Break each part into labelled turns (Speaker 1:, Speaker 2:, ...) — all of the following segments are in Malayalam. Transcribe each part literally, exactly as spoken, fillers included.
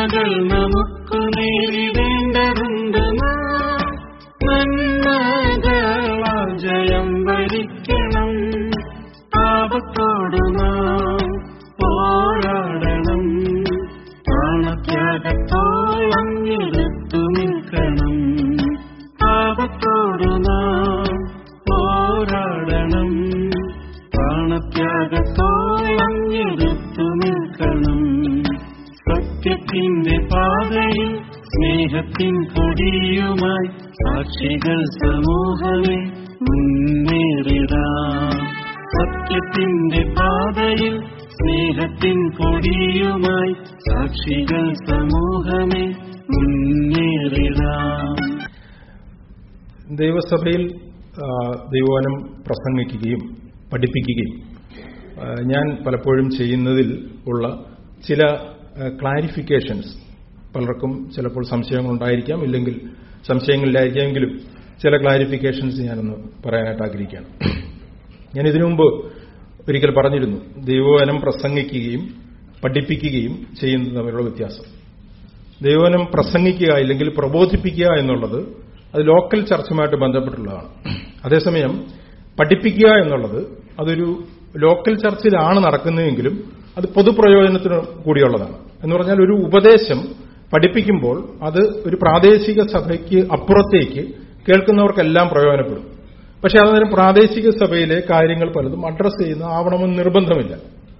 Speaker 1: നന്മകൾ നമുക്ക് നേരിടേണ്ടതുണ്ട്. നന്മകളാൽ ജയം വരിക്കണം. പാപത്തോട് നാം പോരാടണം. പ്രാണത്യാഗത്തോളം എടുത്തു നിൽക്കണം. പാപത്തോട് നാം പോരാടണം. പ്രാണത്യാഗത്തോളം എടുത്തു നിൽക്കണം. സത്യത്തിന്റെ പാതയിൽ സ്നേഹത്തിൻ കൊടിയുമായി സാക്ഷികൾ സമൂഹമേ മുന്നേറിടാം. സത്യത്തിന്റെ പാതയിൽ സ്നേഹത്തിൻ കൊടിയുമായി സാക്ഷികൾ സമൂഹമേ മുന്നേറിടാം.
Speaker 2: ദൈവസഭയിൽ ദൈവവചനം പ്രസംഗിക്കുകയും പഠിപ്പിക്കുകയും ഞാൻ പലപ്പോഴും ചെയ്യുന്നതിൽ ഉള്ള ചില ക്ലാരിഫിക്കേഷൻസ്, പലർക്കും ചിലപ്പോൾ സംശയങ്ങളുണ്ടായിരിക്കാം, ഇല്ലെങ്കിൽ സംശയങ്ങളിലായിരിക്കാമെങ്കിലും ചില ക്ലാരിഫിക്കേഷൻസ് ഞാനൊന്ന് പറയാനായിട്ട് ആഗ്രഹിക്കുകയാണ്. ഞാൻ ഇതിനു മുമ്പ് ഒരിക്കൽ പറഞ്ഞിരുന്നു, ദൈവവചനം പ്രസംഗിക്കുകയും പഠിപ്പിക്കുകയും ചെയ്യുന്നത് തമ്മിലുള്ള വ്യത്യാസം. ദൈവവചനം പ്രസംഗിക്കുക ഇല്ലെങ്കിൽ പ്രബോധിപ്പിക്കുക എന്നുള്ളത് അത് ലോക്കൽ ചർച്ചുമായിട്ട് ബന്ധപ്പെട്ടുള്ളതാണ്. അതേസമയം പഠിപ്പിക്കുക എന്നുള്ളത് അതൊരു ലോക്കൽ ചർച്ചിലാണ് നടക്കുന്നതെങ്കിലും അത് പൊതുപ്രയോജനത്തിന് കൂടിയുള്ളതാണ്. എന്ന് പറഞ്ഞാൽ ഒരു ഉപദേശം പഠിപ്പിക്കുമ്പോൾ അത് ഒരു പ്രാദേശിക സഭയ്ക്ക് അപ്പുറത്തേക്ക് കേൾക്കുന്നവർക്കെല്ലാം പ്രയോജനപ്പെടും. പക്ഷെ അന്നേരം പ്രാദേശിക സഭയിലെ കാര്യങ്ങൾ പലതും അഡ്രസ് ചെയ്യുന്ന ആവണമെന്ന് നിർബന്ധമില്ല.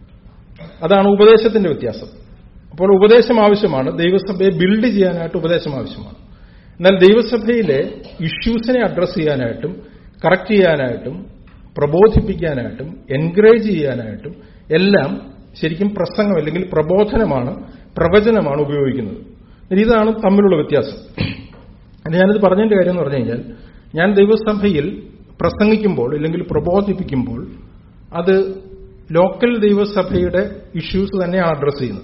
Speaker 2: അതാണ് ഉപദേശത്തിന്റെ വ്യത്യാസം. അപ്പോൾ ഉപദേശം ആവശ്യമാണ്. ദൈവസഭയെ ബിൽഡ് ചെയ്യാനായിട്ട് ഉപദേശം ആവശ്യമാണ്. എന്നാൽ ദൈവസഭയിലെ ഇഷ്യൂസിനെ അഡ്രസ് ചെയ്യാനായിട്ടും കറക്റ്റ് ചെയ്യാനായിട്ടും പ്രബോധിപ്പിക്കാനായിട്ടും എൻകറേജ് ചെയ്യാനായിട്ടും എല്ലാം ശരിക്കും പ്രസംഗം അല്ലെങ്കിൽ പ്രബോധനമാണ്, പ്രവചനമാണ് ഉപയോഗിക്കുന്നത്. ഇതാണ് തമ്മിലുള്ള വ്യത്യാസം. ഞാനിത് പറഞ്ഞതിന്റെ കാര്യം എന്ന് പറഞ്ഞു കഴിഞ്ഞാൽ, ഞാൻ ദൈവസഭയിൽ പ്രസംഗിക്കുമ്പോൾ അല്ലെങ്കിൽ പ്രബോധിപ്പിക്കുമ്പോൾ അത് ലോക്കൽ ദൈവസഭയുടെ ഇഷ്യൂസ് തന്നെയാണ് അഡ്രസ് ചെയ്യുന്നത്.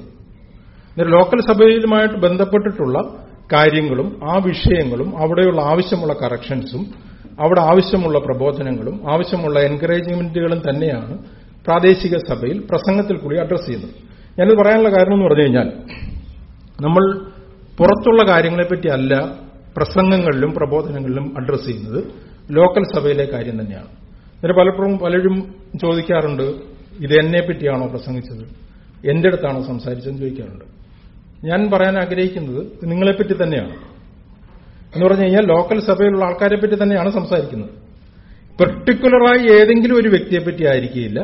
Speaker 2: ലോക്കൽ സഭയിലുമായിട്ട് ബന്ധപ്പെട്ടിട്ടുള്ള കാര്യങ്ങളും ആ വിഷയങ്ങളും അവിടെയുള്ള ആവശ്യമുള്ള കറക്ഷൻസും അവിടെ ആവശ്യമുള്ള പ്രബോധനങ്ങളും ആവശ്യമുള്ള എൻകറേജ്മെന്റുകളും തന്നെയാണ് പ്രാദേശിക സഭയിൽ പ്രസംഗത്തിൽ കൂടി അഡ്രസ് ചെയ്യുന്നത്. ഞാനിത് പറയാനുള്ള കാരണം എന്ന് പറഞ്ഞു കഴിഞ്ഞാൽ, നമ്മൾ പുറത്തുള്ള കാര്യങ്ങളെപ്പറ്റി അല്ല പ്രസംഗങ്ങളിലും പ്രബോധനങ്ങളിലും അഡ്രസ് ചെയ്യുന്നത്, ലോക്കൽ സഭയിലെ കാര്യം തന്നെയാണ്. എന്നിട്ട് പലപ്പോഴും പലരും ചോദിക്കാറുണ്ട്, ഇത് എന്നെ പറ്റിയാണോ പ്രസംഗിച്ചത്, എന്റെ അടുത്താണോ സംസാരിച്ചതെന്ന് ചോദിക്കാറുണ്ട്. ഞാൻ പറയാൻ ആഗ്രഹിക്കുന്നത് നിങ്ങളെപ്പറ്റി തന്നെയാണ്. എന്ന് പറഞ്ഞു കഴിഞ്ഞാൽ ലോക്കൽ സഭയിലുള്ള ആൾക്കാരെ പറ്റി തന്നെയാണ് സംസാരിക്കുന്നത്. പെർട്ടിക്കുലറായി ഏതെങ്കിലും ഒരു വ്യക്തിയെപ്പറ്റി ആയിരിക്കില്ല,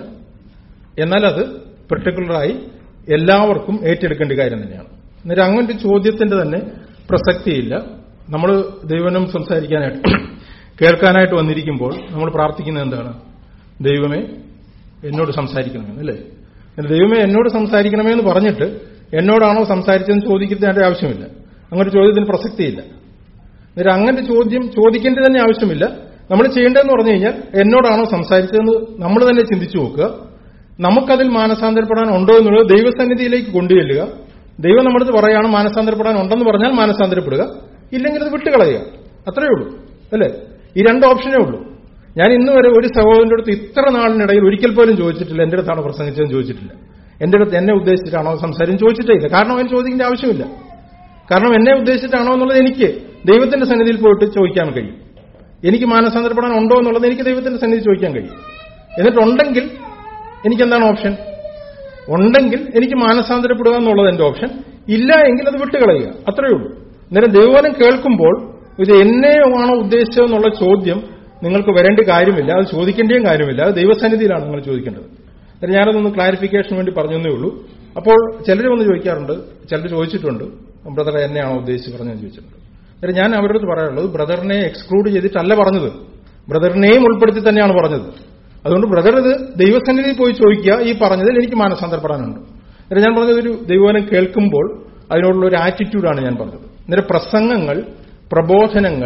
Speaker 2: എന്നാൽ അത് പെർട്ടിക്കുലറായി എല്ലാവർക്കും ഏറ്റെടുക്കേണ്ട കാര്യം തന്നെയാണ്. എന്നിട്ട് അങ്ങനൊരു ചോദ്യത്തിന്റെ തന്നെ പ്രസക്തിയില്ല. നമ്മൾ ദൈവനം സംസാരിക്കാനായിട്ട് കേൾക്കാനായിട്ട് വന്നിരിക്കുമ്പോൾ നമ്മൾ പ്രാർത്ഥിക്കുന്നത് എന്താണ്? ദൈവമേ എന്നോട് സംസാരിക്കണമെന്ന്, അല്ലേ? ദൈവമേ എന്നോട് സംസാരിക്കണമേ എന്ന് പറഞ്ഞിട്ട് എന്നോടാണോ സംസാരിച്ചതെന്ന് ചോദിക്കുന്നതിന്റെ ആവശ്യമില്ല. അങ്ങനെ ചോദ്യത്തിന് പ്രസക്തിയില്ല. എന്നിട്ട് അങ്ങനെ ചോദ്യം ചോദിക്കേണ്ടത് തന്നെ ആവശ്യമില്ല. നമ്മൾ ചെയ്യേണ്ടതെന്ന് പറഞ്ഞു കഴിഞ്ഞാൽ, എന്നോടാണോ സംസാരിച്ചതെന്ന് നമ്മൾ തന്നെ ചിന്തിച്ചു നോക്കുക. നമുക്കതിൽ മാനസാന്തരപ്പെടാൻ ഉണ്ടോ എന്നുള്ളത് ദൈവസന്നിധിയിലേക്ക് കൊണ്ടുചെല്ലുക. ദൈവം നമ്മുടെ പറയുകയാണ് മാനസാന്തരപ്പെടാൻ ഉണ്ടെന്ന് പറഞ്ഞാൽ മാനസാന്തരപ്പെടുക, ഇല്ലെങ്കിൽ അത് വിട്ടുകളയുക. അത്രയേ ഉള്ളൂ, അല്ലേ? ഈ രണ്ട് ഓപ്ഷനേ ഉള്ളൂ. ഞാൻ ഇന്ന് വരെ ഒരു സഹോദരന്റെ അടുത്ത് ഇത്ര നാളിനിടയിൽ ഒരിക്കൽ പോലും ചോദിച്ചിട്ടില്ല എന്റെ അടുത്താണോ പ്രസംഗിച്ചതെന്ന് ചോദിച്ചിട്ടില്ല. എന്റെ അടുത്ത് എന്നെ ഉദ്ദേശിച്ചിട്ടാണോ സംസാരം ചോദിച്ചിട്ടേ ഇല്ല. കാരണം അവന് ചോദിക്കേണ്ട ആവശ്യമില്ല. കാരണം എന്നെ ഉദ്ദേശിച്ചിട്ടാണോ എന്നുള്ളത് എനിക്ക് ദൈവത്തിന്റെ സന്നിധിയിൽ പോയിട്ട് ചോദിക്കാൻ കഴിയും. എനിക്ക് മാനസാന്തരപ്പെടാൻ ഉണ്ടോ എന്നുള്ളത് എനിക്ക് ദൈവത്തിന്റെ സന്നിധി ചോദിക്കാൻ കഴിയും. എന്നിട്ടുണ്ടെങ്കിൽ എനിക്കെന്താണ് ഓപ്ഷൻ? ഉണ്ടെങ്കിൽ എനിക്ക് മാനസാന്തരപ്പെടുക എന്നുള്ളത് എന്റെ ഓപ്ഷൻ. ഇല്ല എങ്കിൽ അത് വിട്ടുകളയുക. അത്രയേ ഉള്ളൂ. അന്നേരം ദൈവവചനം കേൾക്കുമ്പോൾ ഇത് എന്നെയാണോ ഉദ്ദേശിച്ചതെന്നുള്ള ചോദ്യം നിങ്ങൾക്ക് വരേണ്ട കാര്യമില്ല. അത് ചോദിക്കേണ്ടയും കാര്യമില്ല. അത് ദൈവസന്നിധിയിലാണ് നിങ്ങൾ ചോദിക്കേണ്ടത്. അന്നേരം ഞാനതൊന്ന് ക്ലാരിഫിക്കേഷന് വേണ്ടി പറഞ്ഞതേ ഉള്ളൂ. അപ്പോൾ ചിലർ വന്ന് ചോദിക്കാറുണ്ട്, ചിലർ ചോദിച്ചിട്ടുണ്ട്, ബ്രദറെ എന്നെയാണോ ഉദ്ദേശിച്ച് പറഞ്ഞതെന്ന് ചോദിച്ചിട്ടുണ്ട്. അന്നേരം ഞാൻ അവരുടെ അടുത്ത് പറയാനുള്ളത്, ബ്രദറിനെ എക്സ്ക്ലൂഡ് ചെയ്തിട്ടല്ല പറഞ്ഞത്, ബ്രദറിനെയും ഉൾപ്പെടുത്തി തന്നെയാണ് പറഞ്ഞത്. അതുകൊണ്ട് ബ്രദർ ഇത് ദൈവസന്നിധിയിൽ പോയി ചോദിക്കുക, ഈ പറഞ്ഞതിൽ എനിക്ക് മാനസാന്തരപ്പെടാനുണ്ട്. അന്നേരം ഞാൻ പറഞ്ഞത് ഒരു ദൈവവചനം കേൾക്കുമ്പോൾ അതിനോടുള്ള ഒരു ആറ്റിറ്റ്യൂഡാണ് ഞാൻ പറഞ്ഞത്. അന്നേരം പ്രസംഗങ്ങൾ, പ്രബോധനങ്ങൾ,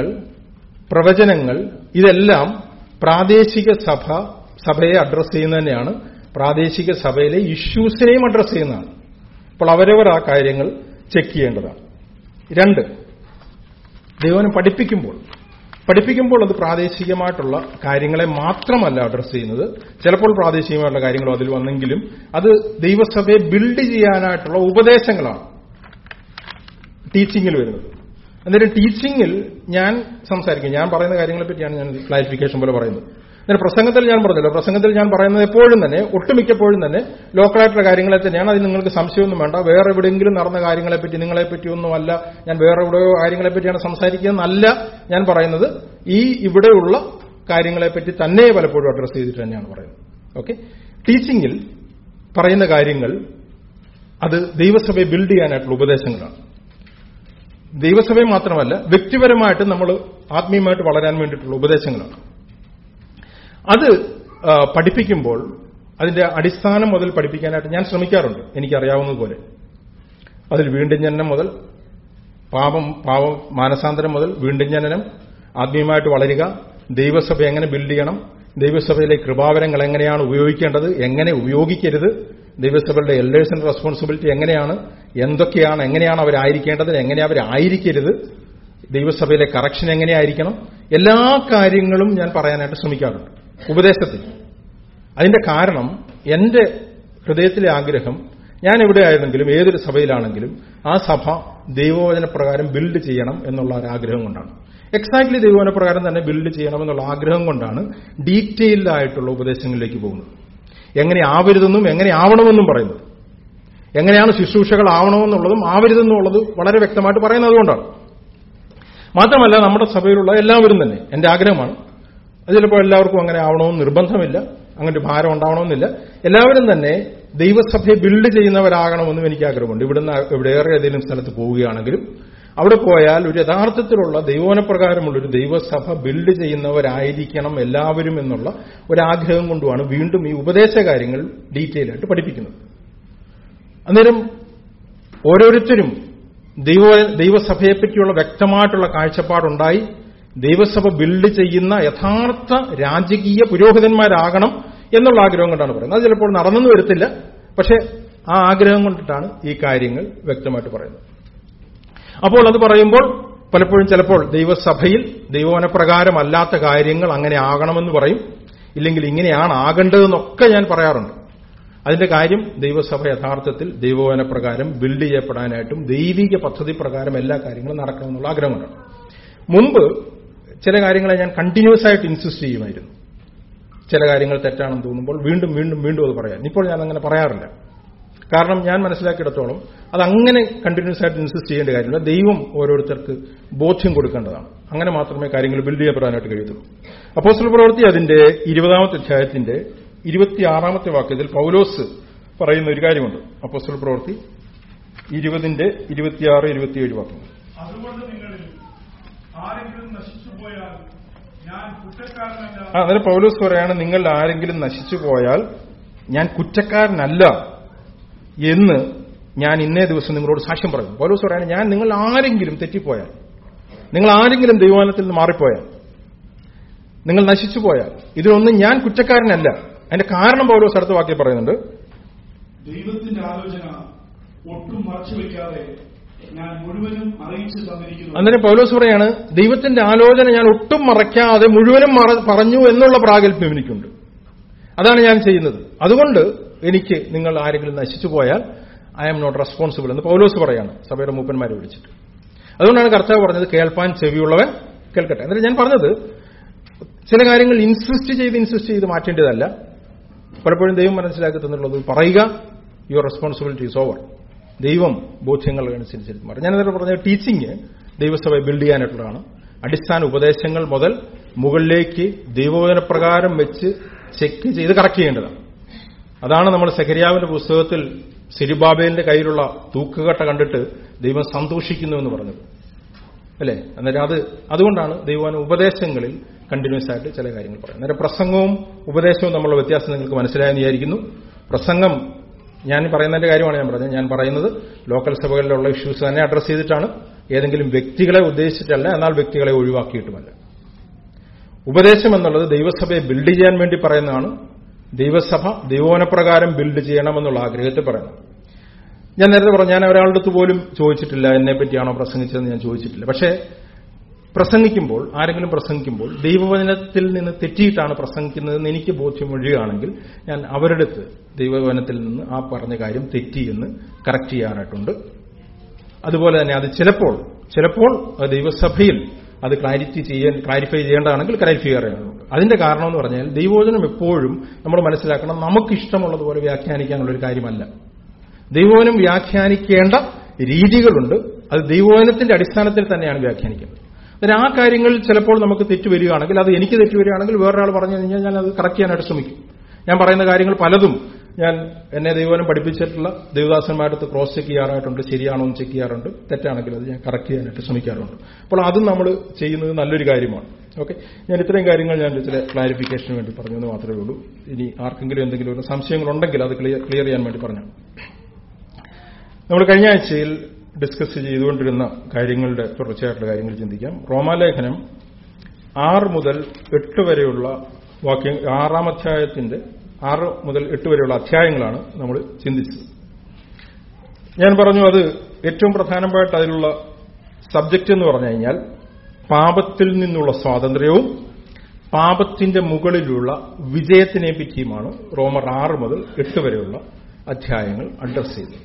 Speaker 2: പ്രവചനങ്ങൾ ഇതെല്ലാം പ്രാദേശിക സഭ സഭയെ അഡ്രസ് ചെയ്യുന്നത് തന്നെയാണ്. പ്രാദേശിക സഭയിലെ ഇഷ്യൂസിനെയും അഡ്രസ് ചെയ്യുന്നതാണ്. അപ്പോൾ അവരവർ ആ കാര്യങ്ങൾ ചെക്ക് ചെയ്യേണ്ടതാണ്. രണ്ട്, ദൈവവചനം പഠിപ്പിക്കുമ്പോൾ പഠിപ്പിക്കുമ്പോൾ അത് പ്രാദേശികമായിട്ടുള്ള കാര്യങ്ങളെ മാത്രമല്ല അഡ്രസ് ചെയ്യുന്നത്. ചിലപ്പോൾ പ്രാദേശികമായിട്ടുള്ള കാര്യങ്ങളും അതിൽ വന്നെങ്കിലും അത് ദൈവസഭയെ ബിൽഡ് ചെയ്യാനായിട്ടുള്ള ഉപദേശങ്ങളാണ്. ടീച്ചിങ്ങിൽ വരുന്നത്. അന്നേരം ടീച്ചിങ്ങിൽ ഞാൻ സംസാരിക്കും, ഞാൻ പറയുന്ന കാര്യങ്ങളെ പറ്റിയാണ് ഞാൻ ക്ലാരിഫിക്കേഷൻ പോലെ പറയുന്നത്. അന്നേരം പ്രസംഗത്തിൽ ഞാൻ പറഞ്ഞല്ലോ, പ്രസംഗത്തിൽ ഞാൻ പറയുന്നത് എപ്പോഴും തന്നെ ഒട്ടുമിക്കപ്പോഴും തന്നെ ലോക്കലായിട്ടുള്ള കാര്യങ്ങളെ തന്നെയാണ്. അതിൽ നിങ്ങൾക്ക് സംശയമൊന്നും വേണ്ട. വേറെ എവിടെയെങ്കിലും നടന്ന കാര്യങ്ങളെപ്പറ്റി നിങ്ങളെപ്പറ്റിയൊന്നുമല്ല ഞാൻ വേറെ എവിടെയോ കാര്യങ്ങളെപ്പറ്റിയാണ് സംസാരിക്കുന്നതെന്നല്ല ഞാൻ പറയുന്നത്. ഈ ഇവിടെയുള്ള കാര്യങ്ങളെപ്പറ്റി തന്നെ പലപ്പോഴും അഡ്രസ് ചെയ്തിട്ട് തന്നെയാണ് പറയുന്നത്. ഓക്കെ, ടീച്ചിങ്ങിൽ പറയുന്ന കാര്യങ്ങൾ അത് ദൈവസഭയെ ബിൽഡ് ചെയ്യാനായിട്ടുള്ള ഉപദേശങ്ങളാണ്. ദൈവസഭയെ മാത്രമല്ല, വ്യക്തിപരമായിട്ട് നമ്മൾ ആത്മീയമായിട്ട് വളരാൻ വേണ്ടിയിട്ടുള്ള ഉപദേശങ്ങളാണ്. അത് പഠിപ്പിക്കുമ്പോൾ അതിന്റെ അടിസ്ഥാനം മുതൽ പഠിപ്പിക്കാനായിട്ട് ഞാൻ ശ്രമിക്കാറുണ്ട്, എനിക്കറിയാവുന്നതുപോലെ. അതിൽ വീണ്ടും ജനനം മുതൽ പാപം പാപം മാനസാന്തരം മുതൽ വീണ്ടും ജനനം, ആത്മീയമായിട്ട് വളരുക, ദൈവസഭ എങ്ങനെ ബിൽഡ് ചെയ്യണം, ദൈവസഭയിലെ കൃപാവരങ്ങൾ എങ്ങനെയാണ് ഉപയോഗിക്കേണ്ടത്, എങ്ങനെ ഉപയോഗിക്കരുത്, ദൈവസഭയുടെ എൽഡേഴ്സിന്റെ റെസ്പോൺസിബിലിറ്റി എങ്ങനെയാണ്, എന്തൊക്കെയാണ്, എങ്ങനെയാണ് അവരായിരിക്കേണ്ടത്, എങ്ങനെ അവരായിരിക്കരുത്, ദൈവസഭയിലെ കറക്ഷൻ എങ്ങനെയായിരിക്കണം, എല്ലാ കാര്യങ്ങളും ഞാൻ പറയാനായിട്ട് ശ്രമിക്കാറുണ്ട് ഉപദേശത്തിൽ. അതിന്റെ കാരണം എന്റെ ഹൃദയത്തിലെ ആഗ്രഹം, ഞാൻ എവിടെ ആയിരുന്നെങ്കിലും ഏതൊരു സഭയിലാണെങ്കിലും ആ സഭ ദൈവവചനപ്രകാരം ബിൽഡ് ചെയ്യണം എന്നുള്ള ഒരു ആഗ്രഹം കൊണ്ടാണ്. എക്സാക്ട്ലി ദൈവവചനപ്രകാരം തന്നെ ബിൽഡ് ചെയ്യണം എന്നുള്ള ആഗ്രഹം കൊണ്ടാണ് ഡീറ്റെയിൽഡ് ആയിട്ടുള്ള ഉപദേശങ്ങളിലേക്ക് പോകുന്നത്. എങ്ങനെ ആവരുതെന്നും എങ്ങനെ ആവണമെന്നും പറയുന്നത്, എങ്ങനെയാണ് ശുശ്രൂഷകൾ ആവണമെന്നുള്ളതും ആവരുതെന്നുള്ളത് വളരെ വ്യക്തമായിട്ട് പറയുന്നത് അതുകൊണ്ടാണ്. മാത്രമല്ല, നമ്മുടെ സഭയിലുള്ള എല്ലാവരും തന്നെ, എന്റെ ആഗ്രഹമാണ്, അത് ചിലപ്പോൾ എല്ലാവർക്കും അങ്ങനെ ആവണമെന്ന് നിർബന്ധമില്ല, അങ്ങനെ ഭാരം ഉണ്ടാവണമെന്നില്ല, എല്ലാവരും തന്നെ ദൈവസഭയെ ബിൽഡ് ചെയ്യുന്നവരാകണമെന്നും എനിക്ക് ആഗ്രഹമുണ്ട്. ഇവിടുന്ന് ഇവിടെ ഏറെ ഏതെങ്കിലും സ്ഥലത്ത് പോവുകയാണെങ്കിലും അവിടെ പോയാൽ ഒരു യഥാർത്ഥത്തിലുള്ള ദൈവവചനപ്രകാരമുള്ളൊരു ദൈവസഭ ബിൽഡ് ചെയ്യുന്നവരായിരിക്കണം എല്ലാവരും എന്നുള്ള ഒരാഗ്രഹം കൊണ്ടുമാണ് വീണ്ടും ഈ ഉപദേശ കാര്യങ്ങൾ ഡീറ്റെയിൽ ആയിട്ട് പഠിപ്പിക്കുന്നത്. അന്നേരം ഓരോരുത്തരും ദൈവ ദൈവസഭയെപ്പറ്റിയുള്ള വ്യക്തമായിട്ടുള്ള കാഴ്ചപ്പാടുണ്ടായി ദൈവസഭ ബിൽഡ് ചെയ്യുന്ന യഥാർത്ഥ രാജകീയ പുരോഹിതന്മാരാകണം എന്നുള്ള ആഗ്രഹം കൊണ്ടാണ് പറയുന്നത്. അത് ചിലപ്പോൾ നടന്നെന്ന് വരത്തില്ല, പക്ഷെ ആ ആഗ്രഹം കൊണ്ടിട്ടാണ് ഈ കാര്യങ്ങൾ വ്യക്തമായിട്ട് പറയുന്നത്. അപ്പോൾ അത് പറയുമ്പോൾ പലപ്പോഴും ചിലപ്പോൾ ദൈവസഭയിൽ ദൈവവചനപ്രകാരമല്ലാത്ത കാര്യങ്ങൾ അങ്ങനെ ആകണമെന്ന് പറയും, ഇല്ലെങ്കിൽ ഇങ്ങനെയാണ് ആകേണ്ടതെന്നൊക്കെ ഞാൻ പറയാറുണ്ട്. അതിന്റെ കാര്യം ദൈവസഭ യഥാർത്ഥത്തിൽ ദൈവവചനപ്രകാരം ബിൽഡ് ചെയ്യപ്പെടാനായിട്ടും ദൈവിക പദ്ധതി പ്രകാരം എല്ലാ കാര്യങ്ങളും നടക്കണമെന്നുള്ള ആഗ്രഹമുണ്ട്. മുമ്പ് ചില കാര്യങ്ങളെ ഞാൻ കണ്ടിന്യൂസ് ആയിട്ട് ഇൻസിസ്റ്റ് ചെയ്യുമായിരുന്നു. ചില കാര്യങ്ങൾ തെറ്റാണെന്ന് തോന്നുമ്പോൾ വീണ്ടും വീണ്ടും വീണ്ടും അത് പറയാം. ഇപ്പോൾ ഞാൻ അങ്ങനെ പറയാറില്ല. കാരണം ഞാൻ മനസ്സിലാക്കിയിടത്തോളം അതങ്ങനെ കണ്ടിന്യൂസ് ആയിട്ട് ഇൻസിസ്റ്റ് ചെയ്യേണ്ട കാര്യമില്ല. ദൈവം ഓരോരുത്തർക്ക് ബോധ്യം കൊടുക്കേണ്ടതാണ്. അങ്ങനെ മാത്രമേ കാര്യങ്ങൾ ബിൽഡ് ചെയ്യപ്പെടാനായിട്ട് കഴിയത്തുള്ളൂ. അപ്പോസ്തല പ്രവൃത്തി അതിന്റെ ഇരുപതാമത്തെ അധ്യായത്തിന്റെ ഇരുപത്തിയാറാമത്തെ വാക്യത്തിൽ പൗലോസ് പറയുന്ന ഒരു കാര്യമുണ്ട്. അപ്പോസ്തല പ്രവൃത്തി ഇരുപതിന്റെ ഇരുപത്തിയാറ് ഇരുപത്തിയേഴ് വാക്യങ്ങൾ.
Speaker 3: അതുകൊണ്ട് നിങ്ങളിൽ ആരെങ്കിലും നശിച്ചുപോയാൽ ഞാൻ കുറ്റക്കാരനല്ല.
Speaker 2: ആ അന്നേരം പൗലോസ് പറയാണ്, നിങ്ങൾ ആരെങ്കിലും നശിച്ചുപോയാൽ ഞാൻ കുറ്റക്കാരനല്ല എന്ന് ഞാൻ ഇന്നേ ദിവസം നിങ്ങളോട് സാക്ഷ്യം പറയും. പൗലോസ് പറയാണ്, ഞാൻ നിങ്ങൾ ആരെങ്കിലും തെറ്റിപ്പോയാൽ, നിങ്ങൾ ആരെങ്കിലും ദൈവവചനത്തിൽ നിന്ന് മാറിപ്പോയാൽ, നിങ്ങൾ നശിച്ചു പോയാൽ ഇതിലൊന്നും ഞാൻ കുറ്റക്കാരനല്ല. അതിന്റെ കാരണം പൗലോസ് അടുത്ത വാക്യം പറയുന്നുണ്ട്,
Speaker 3: ദൈവത്തിന്റെ ആലോചന ഒട്ടും മറച്ചുവെക്കാതെ ഞാൻ മുഴുവനും അറിയിച്ചു തന്നിരിക്കുന്നു.
Speaker 2: അന്നേരം പൗലോസ് പറയാണ്, ദൈവത്തിന്റെ ആലോചന ഞാൻ ഒട്ടും മറയ്ക്കാതെ മുഴുവനും പറഞ്ഞു എന്നുള്ള പ്രാഗൽഭ്യം എനിക്കുണ്ട്. അതാണ് ഞാൻ ചെയ്യുന്നത്. അതുകൊണ്ട് എനിക്ക് നിങ്ങൾ ആരെങ്കിലും നശിച്ചു പോയാൽ ഐ ആം നോട്ട് റെസ്പോൺസിബിൾ എന്ന് പൗലോസ് പറയാണ് സഭയുടെ മൂപ്പന്മാരെ വിളിച്ചിട്ട്. അതുകൊണ്ടാണ് കർത്താവ് പറഞ്ഞത്, കേൾപ്പാൻ ചെവിയുള്ളവൻ കേൾക്കട്ടെ. എന്നിട്ട് ഞാൻ പറഞ്ഞത്, ചില കാര്യങ്ങൾ ഇൻസിസ്റ്റ് ചെയ്ത് ഇൻസിസ്റ്റ് ചെയ്ത് മാറ്റേണ്ടതല്ല. പലപ്പോഴും ദൈവം മനസ്സിലാക്കി തന്നിട്ടുള്ളത് പറയുക, യുവർ റെസ്പോൺസിബിലിറ്റി ഈസ് ഓവർ. ദൈവം ബോധ്യങ്ങൾ അനുസരിച്ചിട്ട് മാറും. ഞാനതിൽ പറഞ്ഞ ടീച്ചിങ് ദൈവസഭയെ ബിൽഡ് ചെയ്യാനായിട്ടുള്ളതാണ്. അടിസ്ഥാന ഉപദേശങ്ങൾ മുതൽ മുകളിലേക്ക് ദൈവവചനപ്രകാരം വെച്ച് ചെക്ക് ചെയ്ത് കറക്റ്റ് ചെയ്യേണ്ടതാണ്. അതാണ് നമ്മൾ സെഖര്യാവിന്റെ പുസ്തകത്തിൽ സെരുബ്ബാബേലിന്റെ കയ്യിലുള്ള തൂക്കുകട്ട കണ്ടിട്ട് ദൈവം സന്തോഷിക്കുന്നു എന്ന് പറഞ്ഞത് അല്ലേ. അന്നേരം അത് അതുകൊണ്ടാണ് ദൈവവചന ഉപദേശങ്ങളിൽ കണ്ടിന്യൂസ് ആയിട്ട് ചില കാര്യങ്ങൾ പറയുന്നത്. അന്നേരം പ്രസംഗവും ഉപദേശവും തമ്മിലുള്ള വ്യത്യാസം നിങ്ങൾക്ക് മനസ്സിലായെന്ന് വിചാരിക്കുന്നു. പ്രസംഗം ഞാൻ പറയുന്നതിന്റെ കാര്യമാണ് ഞാൻ പറഞ്ഞത്. ഞാൻ പറയുന്നത് ലോക്കൽ സഭകളിലുള്ള ഇഷ്യൂസ് തന്നെ അഡ്രസ് ചെയ്തിട്ടാണ്, ഏതെങ്കിലും വ്യക്തികളെ ഉദ്ദേശിച്ചിട്ടല്ല, എന്നാൽ വ്യക്തികളെ ഒഴിവാക്കിയിട്ടുമല്ല. ഉപദേശം എന്നുള്ളത് ദൈവസഭയെ ബിൽഡ് ചെയ്യാൻ വേണ്ടി പറയുന്നതാണ്. ദൈവസഭ ദൈവവചനപ്രകാരം ബിൽഡ് ചെയ്യണമെന്നുള്ള ആഗ്രഹത്തിൽ പറയുന്നത്. ഞാൻ നേരത്തെ പറഞ്ഞു, ഞാൻ ഒരാളുടെ അടുത്ത് പോലും ചോദിച്ചിട്ടില്ല എന്നെ പറ്റിയാണോ പ്രസംഗിച്ചതെന്ന് ഞാൻ ചോദിച്ചിട്ടില്ല. പക്ഷേ പ്രസംഗിക്കുമ്പോൾ, ആരെങ്കിലും പ്രസംഗിക്കുമ്പോൾ ദൈവവചനത്തിൽ നിന്ന് തെറ്റിയിട്ടാണ് പ്രസംഗിക്കുന്നതെന്ന് എനിക്ക് ബോധ്യം ഒഴിയുകയാണെങ്കിൽ ഞാൻ അവരുടെ അടുത്ത് ദൈവവചനത്തിൽ നിന്ന് ആ പറഞ്ഞ കാര്യം തെറ്റി എന്ന് കറക്റ്റ് ചെയ്യാനായിട്ടുണ്ട്. അതുപോലെ തന്നെ അത് ചിലപ്പോൾ ചിലപ്പോൾ ദൈവസഭയിൽ അത് ക്ലാരിറ്റി ചെയ്യാൻ ക്ലാരിഫൈ ചെയ്യേണ്ടതാണെങ്കിൽ ക്ലാരിഫൈ ചെയ്യാറുണ്ട്. അതിന്റെ കാരണം എന്ന് പറഞ്ഞാൽ ദൈവവചനം എപ്പോഴും നമ്മൾ മനസ്സിലാക്കണം, നമുക്കിഷ്ടമുള്ളതുപോലെ വ്യാഖ്യാനിക്കാനുള്ളൊരു കാര്യമല്ല. ദൈവവചനം വ്യാഖ്യാനിക്കേണ്ട രീതികളുണ്ട്. അത് ദൈവവചനത്തിന്റെ അടിസ്ഥാനത്തിൽ തന്നെയാണ് വ്യാഖ്യാനിക്കുന്നത്. അതിന് ആ കാര്യങ്ങളിൽ ചിലപ്പോൾ നമുക്ക് തെറ്റ് വരികയാണെങ്കിൽ, അത് എനിക്ക് തെറ്റ് വരികയാണെങ്കിൽ വേറൊരാൾ പറഞ്ഞു കഴിഞ്ഞാൽ ഞാൻ അത് കറക്റ്റ് ചെയ്യാനായിട്ട് ശ്രമിക്കും. ഞാൻ പറയുന്ന കാര്യങ്ങൾ പലതും ഞാൻ എന്നെ ദൈവവചനം പഠിപ്പിച്ചിട്ടുള്ള ദൈവദാസന്മാരടുത്ത് ക്രോസ് ചെക്ക് ചെയ്യാറായിട്ടുണ്ട്. ശരിയാണോ എന്ന് ചെക്ക് ചെയ്യാറുണ്ട്. തെറ്റാണെങ്കിൽ അത് ഞാൻ കറക്റ്റ് ചെയ്യാനായിട്ട് ശ്രമിക്കാറുണ്ട്. അപ്പോൾ അതും നമ്മൾ ചെയ്യുന്നത് നല്ലൊരു കാര്യമാണ്. ഓക്കെ, ഞാൻ ഇത്രയും കാര്യങ്ങൾ ഞാൻ ചില ക്ലാരിഫിക്കേഷന് വേണ്ടി പറഞ്ഞെന്ന് മാത്രമേ ഉള്ളൂ. ഇനി ആർക്കെങ്കിലും എന്തെങ്കിലും ഒരു സംശയങ്ങളുണ്ടെങ്കിൽ അത് ക്ലിയർ ക്ലിയർ ചെയ്യാൻ വേണ്ടി പറഞ്ഞു. നമ്മൾ കഴിഞ്ഞ ആഴ്ചയിൽ ഡിസ്കസ് ചെയ്തുകൊണ്ടിരുന്ന കാര്യങ്ങളുടെ തുടർച്ചയായിട്ടുള്ള കാര്യങ്ങൾ ചിന്തിക്കാം. റോമാലേഖനം ആറ് മുതൽ എട്ട് വരെയുള്ള വാക്യ ആറാം അധ്യായത്തിന്റെ ആറ് മുതൽ എട്ട് വരെയുള്ള അധ്യായങ്ങളാണ് നമ്മൾ ചിന്തിച്ചത്. ഞാൻ പറഞ്ഞു അത് ഏറ്റവും പ്രധാനമായിട്ട് അതിലുള്ള സബ്ജക്റ്റ് എന്ന് പറഞ്ഞു കഴിഞ്ഞാൽ പാപത്തിൽ നിന്നുള്ള സ്വാതന്ത്ര്യവും പാപത്തിന്റെ മുകളിലുള്ള വിജയത്തിനെ പറ്റിയുമാണ് റോമർ ആറ് മുതൽ എട്ട് വരെയുള്ള അധ്യായങ്ങൾ അഡ്രസ് ചെയ്തത്.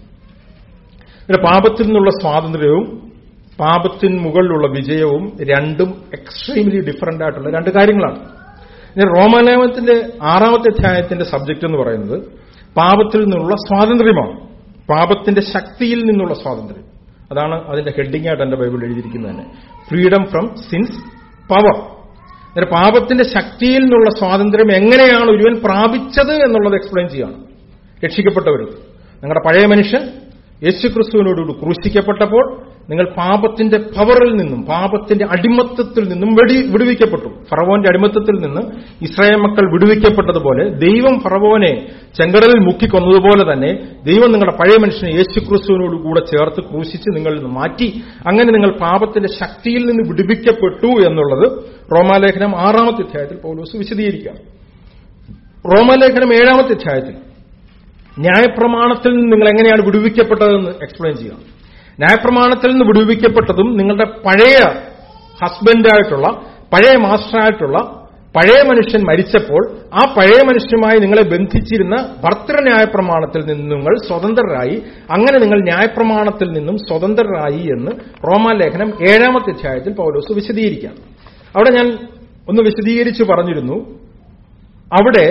Speaker 2: പിന്നെ പാപത്തിൽ നിന്നുള്ള സ്വാതന്ത്ര്യവും പാപത്തിന് മുകളിലുള്ള വിജയവും രണ്ടും എക്സ്ട്രീംലി ഡിഫറന്റ് ആയിട്ടുള്ള രണ്ട് കാര്യങ്ങളാണ്. ഇനി റോമാലേഖനത്തിന്റെ ആറാമത്തെ അധ്യായത്തിന്റെ സബ്ജക്ട് എന്ന് പറയുന്നത് പാപത്തിൽ നിന്നുള്ള സ്വാതന്ത്ര്യമാണ്, പാപത്തിന്റെ ശക്തിയിൽ നിന്നുള്ള സ്വാതന്ത്ര്യം. അതാണ് അതിന്റെ ഹെഡിംഗ് ആയിട്ട് എന്റെ ബൈബിൾ എഴുതിയിരിക്കുന്നത് തന്നെ, ഫ്രീഡം ഫ്രം സിൻസ് പവർ. അന്നേരം പാപത്തിന്റെ ശക്തിയിൽ നിന്നുള്ള സ്വാതന്ത്ര്യം എങ്ങനെയാണ് ഒരുവൻ പ്രാപിച്ചത് എന്നുള്ളത് എക്സ്പ്ലെയിൻ ചെയ്യാണ്. രക്ഷിക്കപ്പെട്ടവർ, നിങ്ങളുടെ പഴയ മനുഷ്യൻ യേശുക്രിസ്തുവിനോടുകൂടി ക്രൂശിക്കപ്പെട്ടപ്പോൾ നിങ്ങൾ പാപത്തിന്റെ പവറിൽ നിന്നും പാപത്തിന്റെ അടിമത്തത്തിൽ നിന്നും വിടുവിക്കപ്പെട്ടു. ഫറവോന്റെ അടിമത്തത്തിൽ നിന്ന് ഇസ്രായേൽ മക്കൾ വിടുവിക്കപ്പെട്ടതുപോലെ ദൈവം ഫറവോനെ ചെങ്കടലിൽ മുക്കിക്കൊന്നതുപോലെ തന്നെ ദൈവം നിങ്ങളുടെ പഴയ മനുഷ്യനെ യേശുക്രിസ്തുവിനോട് കൂടെ ചേർത്ത് ക്രൂശിച്ച് നിങ്ങളിൽ നിന്ന് മാറ്റി. അങ്ങനെ നിങ്ങൾ പാപത്തിന്റെ ശക്തിയിൽ നിന്ന് വിടുവിക്കപ്പെട്ടു എന്നുള്ളത് റോമാലേഖനം ആറാമത്തെ അധ്യായത്തിൽ പൗലോസ് വിശദീകരിക്കാം. റോമാലേഖനം ഏഴാമത്തെ അധ്യായത്തിൽ ന്യായപ്രമാണത്തിൽ നിന്ന് നിങ്ങൾ എങ്ങനെയാണ് വിടുവിക്കപ്പെട്ടതെന്ന് എക്സ്പ്ലെയിൻ ചെയ്യാം. ന്യായപ്രമാണത്തിൽ നിന്ന് വിടുവിക്കപ്പെട്ടതും നിങ്ങളുടെ പഴയ ഹസ്ബൻഡായിട്ടുള്ള പഴയ മാസ്റ്ററായിട്ടുള്ള പഴയ മനുഷ്യൻ മരിച്ചപ്പോൾ ആ പഴയ മനുഷ്യനുമായി നിങ്ങളെ ബന്ധിച്ചിരുന്ന ഭർത്തൃന്യായപ്രമാണത്തിൽ നിന്ന് നിങ്ങൾ സ്വതന്ത്രരായി, അങ്ങനെ നിങ്ങൾ ന്യായപ്രമാണത്തിൽ നിന്നും സ്വതന്ത്രരായി എന്ന് റോമാലേഖനം ഏഴാമത്തെ അധ്യായത്തിൽ പൗലോസ് വിശദീകരിക്കാം. അവിടെ ഞാൻ ഒന്ന് വിശദീകരിച്ച് പറഞ്ഞിരുന്നു. അവിടെ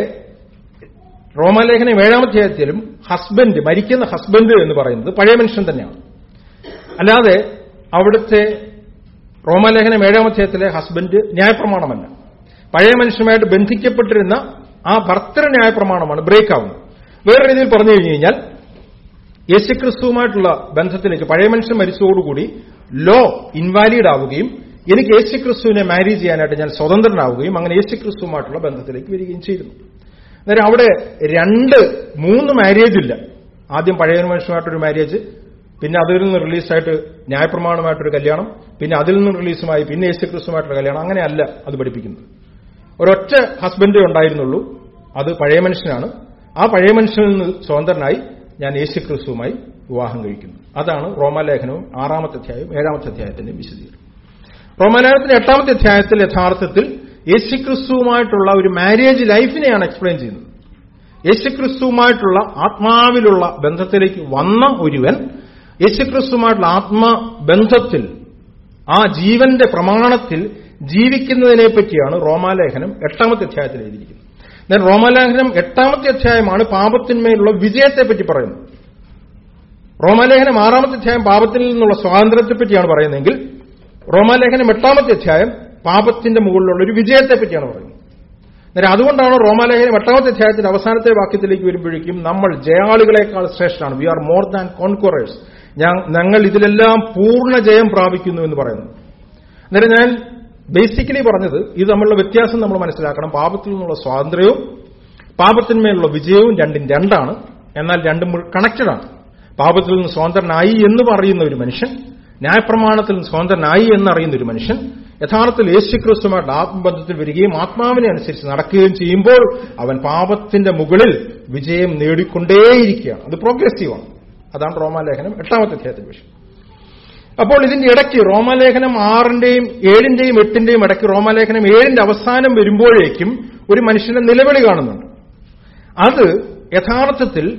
Speaker 2: റോമാലേഖനം ഏഴാമത്തെ അധ്യായത്തിലും ഹസ്ബൻഡ്, മരിക്കുന്ന ഹസ്ബൻഡ് എന്ന് പറയുന്നത് പഴയ മനുഷ്യൻ തന്നെയാണ്. അല്ലാതെ അവിടുത്തെ റോമാലേഖനം ഏഴാമത്തെ അധ്യായത്തിലെ ഹസ്ബൻഡ് ന്യായപ്രമാണമല്ല. പഴയ മനുഷ്യനുമായിട്ട് ബന്ധിക്കപ്പെട്ടിരുന്ന ആ ഭർത്തൃ ന്യായപ്രമാണമാണ് ബ്രേക്ക് ആവുന്നത്. വേറെ രീതിയിൽ പറഞ്ഞു കഴിഞ്ഞു കഴിഞ്ഞാൽ യേശുക്രിസ്തുവുമായിട്ടുള്ള ബന്ധത്തിലേക്ക് പഴയ മനുഷ്യൻ മരിച്ചതോടുകൂടി ലോ ഇൻവാലിഡ് ആവുകയും എനിക്ക് യേശുക്രിസ്തുവിനെ മാരി ചെയ്യാനായിട്ട് ഞാൻ സ്വതന്ത്രനാവുകയും അങ്ങനെ യേശുക്രിസ്തുവുമായിട്ടുള്ള ബന്ധത്തിലേക്ക് വരികയും ചെയ്യുന്നു. അന്നേരം അവിടെ രണ്ട് മൂന്ന് മാരേജ് ഇല്ല. ആദ്യം പഴയ മനുഷ്യനുമായിട്ടൊരു മാരേജ്, പിന്നെ അതിൽ നിന്ന് റിലീസായിട്ട് ന്യായപ്രമാണമായിട്ടൊരു കല്യാണം, പിന്നെ അതിൽ നിന്ന് റിലീസുമായി പിന്നെ യേശുക്രിസ്തുമായിട്ടുള്ള കല്യാണം. അങ്ങനെയല്ല അത് പഠിപ്പിക്കുന്നത്. ഒരൊറ്റ ഹസ്ബൻഡേ ഉണ്ടായിരുന്നുള്ളൂ, അത് പഴയ മനുഷ്യനാണ്. ആ പഴയ മനുഷ്യനിൽ നിന്ന് സ്വതന്ത്രനായി ഞാൻ യേശുക്രിസ്തുവുമായി വിവാഹം കഴിക്കുന്നു. അതാണ് റോമാലേഖനവും ആറാമത്തെ അധ്യായവും ഏഴാമത്തെ അധ്യായത്തിന്റെ വിശദീകരണം. റോമാലേഖനത്തിന്റെ എട്ടാമത്തെ അധ്യായത്തിൽ യഥാർത്ഥത്തിൽ യേശുക്രിസ്തുവുമായിട്ടുള്ള ഒരു മാരേജ് ലൈഫിനെയാണ് എക്സ്പ്ലെയിൻ ചെയ്യുന്നത്. യേശുക്രിസ്തുവുമായിട്ടുള്ള ആത്മാവിലുള്ള ബന്ധത്തിലേക്ക് വന്ന ഒരുവൻ യേശുക്രിസ്തുവുമായിട്ടുള്ള ആത്മബന്ധത്തിൽ ആ ജീവന്റെ പ്രമാണത്തിൽ ജീവിക്കുന്നതിനെ പറ്റിയാണ് റോമാലേഖനം എട്ടാമത്തെ അധ്യായത്തിൽ എഴുതിയിരിക്കുന്നത്. എന്നാൽ റോമാലേഖനം എട്ടാമത്തെ അധ്യായമാണ് പാപത്തിന്മേലുള്ള വിജയത്തെപ്പറ്റി പറയുന്നത്. റോമാലേഖനം ആറാമത്തെ അധ്യായം പാപത്തിൽ നിന്നുള്ള സ്വാതന്ത്ര്യത്തെപ്പറ്റിയാണ് പറയുന്നതെങ്കിൽ റോമാലേഖനം എട്ടാമത്തെ അധ്യായം പാപത്തിന്റെ മുകളിലുള്ള ഒരു വിജയത്തെപ്പറ്റിയാണ് പറയുന്നത്. അന്നേരം അതുകൊണ്ടാണ് റോമാലേഖനം എട്ടാമത്തെ അധ്യായത്തിന്റെ അവസാനത്തെ വാക്യത്തിലേക്ക് വരുമ്പോഴേക്കും നമ്മൾ ജയാളികളെക്കാൾ ശ്രേഷ്ഠമാണ്, we are more than conquerors, ഞങ്ങൾ ഇതിലെല്ലാം പൂർണ്ണ ജയം പ്രാപിക്കുന്നു എന്ന് പറയുന്നത്. അന്നേരം ഞാൻ ബേസിക്കലി പറഞ്ഞത് ഇത് തമ്മിലുള്ള വ്യത്യാസം നമ്മൾ മനസ്സിലാക്കണം. പാപത്തിൽ നിന്നുള്ള സ്വാതന്ത്ര്യവും പാപത്തിന്മേലുള്ള വിജയവും രണ്ടും രണ്ടാണ്, എന്നാൽ രണ്ടും കണക്റ്റഡ് ആണ്. പാപത്തിൽ നിന്ന് സ്വതന്ത്രനായി എന്ന് പറയുന്ന ഒരു മനുഷ്യൻ, ന്യായപ്രമാണത്തിൽ നിന്ന് സ്വതന്ത്രനായി എന്നറിയുന്ന ഒരു മനുഷ്യൻ യഥാർത്ഥത്തിൽ യേശുക്രിസ്തുമായിട്ട് ആത്മബന്ധത്തിൽ വരികയും ആത്മാവിനെ അനുസരിച്ച് നടക്കുകയും ചെയ്യുമ്പോൾ അവൻ പാപത്തിന്റെ മുകളിൽ വിജയം നേടിക്കൊണ്ടേയിരിക്കുകയാണ്. അത് പ്രോഗ്രസീവാണ്. അതാണ് റോമാലേഖനം എട്ടാമത്തെ അധ്യായത്തിന്റെ വിഷയം. അപ്പോൾ ഇതിന്റെ ഇടയ്ക്ക് റോമാലേഖനം ആറിന്റെയും ഏഴിന്റെയും എട്ടിന്റെയും ഇടയ്ക്ക് റോമാലേഖനം ഏഴിന്റെ അവസാനം വരുമ്പോഴേക്കും ഒരു മനുഷ്യന്റെ നിലവിളി കാണുന്നുണ്ട്. അത് യഥാർത്ഥത്തിൽ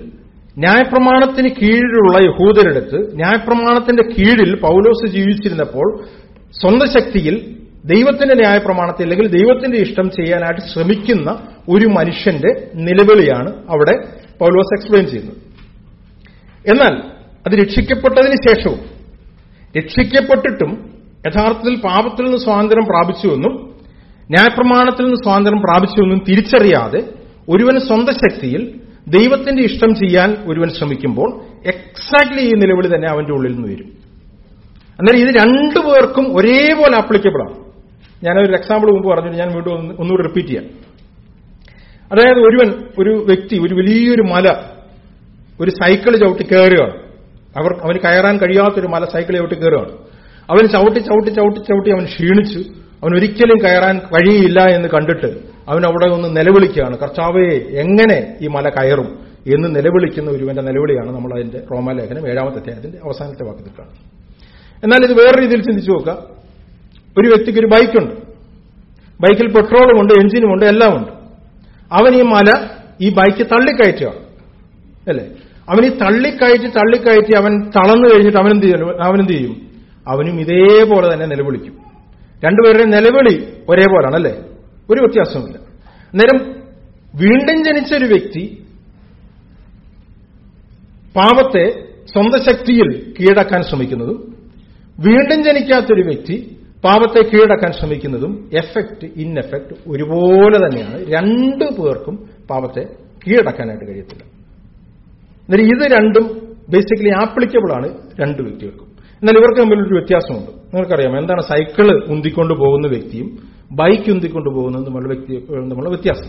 Speaker 2: ന്യായപ്രമാണത്തിന് കീഴിലുള്ള യഹൂദരെടുത്ത് ന്യായപ്രമാണത്തിന്റെ കീഴിൽ പൗലോസ് ജീവിച്ചിരുന്നപ്പോൾ സ്വന്തം ശക്തിയിൽ ദൈവത്തിന്റെ ന്യായപ്രമാണത്തെ അല്ലെങ്കിൽ ദൈവത്തിന്റെ ഇഷ്ടം ചെയ്യാനായിട്ട് ശ്രമിക്കുന്ന ഒരു മനുഷ്യന്റെ നിലവിളിയാണ് അവിടെ പൗലോസ് എക്സ്പ്ലെയിൻ ചെയ്യുന്നത്. എന്നാൽ അത് രക്ഷിക്കപ്പെട്ടതിന് ശേഷവും രക്ഷിക്കപ്പെട്ടിട്ടും യഥാർത്ഥത്തിൽ പാപത്തിൽ നിന്ന് സ്വാതന്ത്ര്യം പ്രാപിച്ചുവെന്നും ന്യായപ്രമാണത്തിൽ നിന്ന് സ്വാതന്ത്ര്യം പ്രാപിച്ചുവെന്നും തിരിച്ചറിയാതെ ഒരുവൻ സ്വന്തം ശക്തിയിൽ ദൈവത്തിന്റെ ഇഷ്ടം ചെയ്യാൻ ഒരുവൻ ശ്രമിക്കുമ്പോൾ എക്സാക്ട്ലി ഈ നിലവിളി തന്നെ അവന്റെ ഉള്ളിൽ നിന്ന് വരും. അന്നേരം ഇത് രണ്ടുപേർക്കും ഒരേപോലെ ആപ്ലിക്കബിൾ ആണ്. ഞാനൊരു എക്സാമ്പിൾ മുമ്പ് പറഞ്ഞിട്ട് ഞാൻ വീണ്ടും ഒന്നുകൂടി റിപ്പീറ്റ് ചെയ്യാം. അതായത് ഒരുവൻ ഒരു വ്യക്തി ഒരു വലിയൊരു മല ഒരു സൈക്കിൾ ചവിട്ടി കയറുകയാണ്. അവർ അവന് കയറാൻ കഴിയാത്തൊരു മല സൈക്കിൾ ചവിട്ടി കയറുകയാണ്. അവൻ ചവിട്ടി ചവിട്ടി ചവിട്ടി ചവിട്ടി അവൻ ക്ഷീണിച്ചു. അവൻ ഒരിക്കലും കയറാൻ കഴിയില്ല എന്ന് കണ്ടിട്ട് അവൻ അവിടെ ഒന്ന് നിലവിളിക്കുകയാണ്, കർത്താവേ എങ്ങനെ ഈ മല കയറും എന്ന് നിലവിളിക്കുന്ന ഒരുവന്റെ നിലവിളിയാണ് നമ്മൾ അതിന്റെ റോമാലേഖനം ഏഴാമത്തെ അധ്യായത്തിന്റെ അവസാനത്തെ വാക്യത്തിൽ കാണുന്നത്. എന്നാൽ ഇത് വേറെ രീതിയിൽ ചിന്തിച്ചു നോക്കുക. ഒരു വ്യക്തിക്ക് ഒരു ബൈക്കുണ്ട്, ബൈക്കിൽ പെട്രോളുമുണ്ട്, എഞ്ചിനുമുണ്ട്, എല്ലാം ഉണ്ട്. അവൻ ഈ മല ഈ ബൈക്ക് തള്ളിക്കയറ്റുകയാണ് അല്ലേ. അവൻ ഈ തള്ളിക്കയറ്റി തള്ളിക്കയറ്റി അവൻ തളർന്നു കഴിഞ്ഞിട്ട് അവനെന്ത് ചെയ്യും അവനെന്ത് ചെയ്യും അവനും ഇതേപോലെ തന്നെ നിലവിളിക്കും. രണ്ടുപേരുടെ നിലവിളി ഒരേപോലാണല്ലേ, ഒരു വ്യത്യാസവുമില്ല. അന്നേരം വീണ്ടും ജനിച്ചൊരു വ്യക്തി പാപത്തെ സ്വന്തം ശക്തിയിൽ കീഴടക്കാൻ ശ്രമിക്കുന്നതും വീണ്ടും ജനിക്കാത്തൊരു വ്യക്തി പാപത്തെ കീഴടക്കാൻ ശ്രമിക്കുന്നതും എഫക്ട് ഇൻ എഫക്ട് ഒരുപോലെ തന്നെയാണ്. രണ്ടു പേർക്കും പാപത്തെ കീഴടക്കാനായിട്ട് കഴിയത്തില്ല. എന്നാൽ ഇത് രണ്ടും ബേസിക്കലി ആപ്ലിക്കബിൾ ആണ് രണ്ടു വ്യക്തികൾക്കും. എന്നാൽ ഇവർക്ക് തമ്മിലൊരു വ്യത്യാസമുണ്ട്. നിങ്ങൾക്കറിയാം എന്താണ് സൈക്കിള് ഉന്തിക്കൊണ്ടു പോകുന്ന വ്യക്തിയും ബൈക്ക് ഉന്തിക്കൊണ്ടു പോകുന്നതും തമ്മിലുള്ള വ്യക്തി തമ്മിലുള്ള വ്യത്യാസം.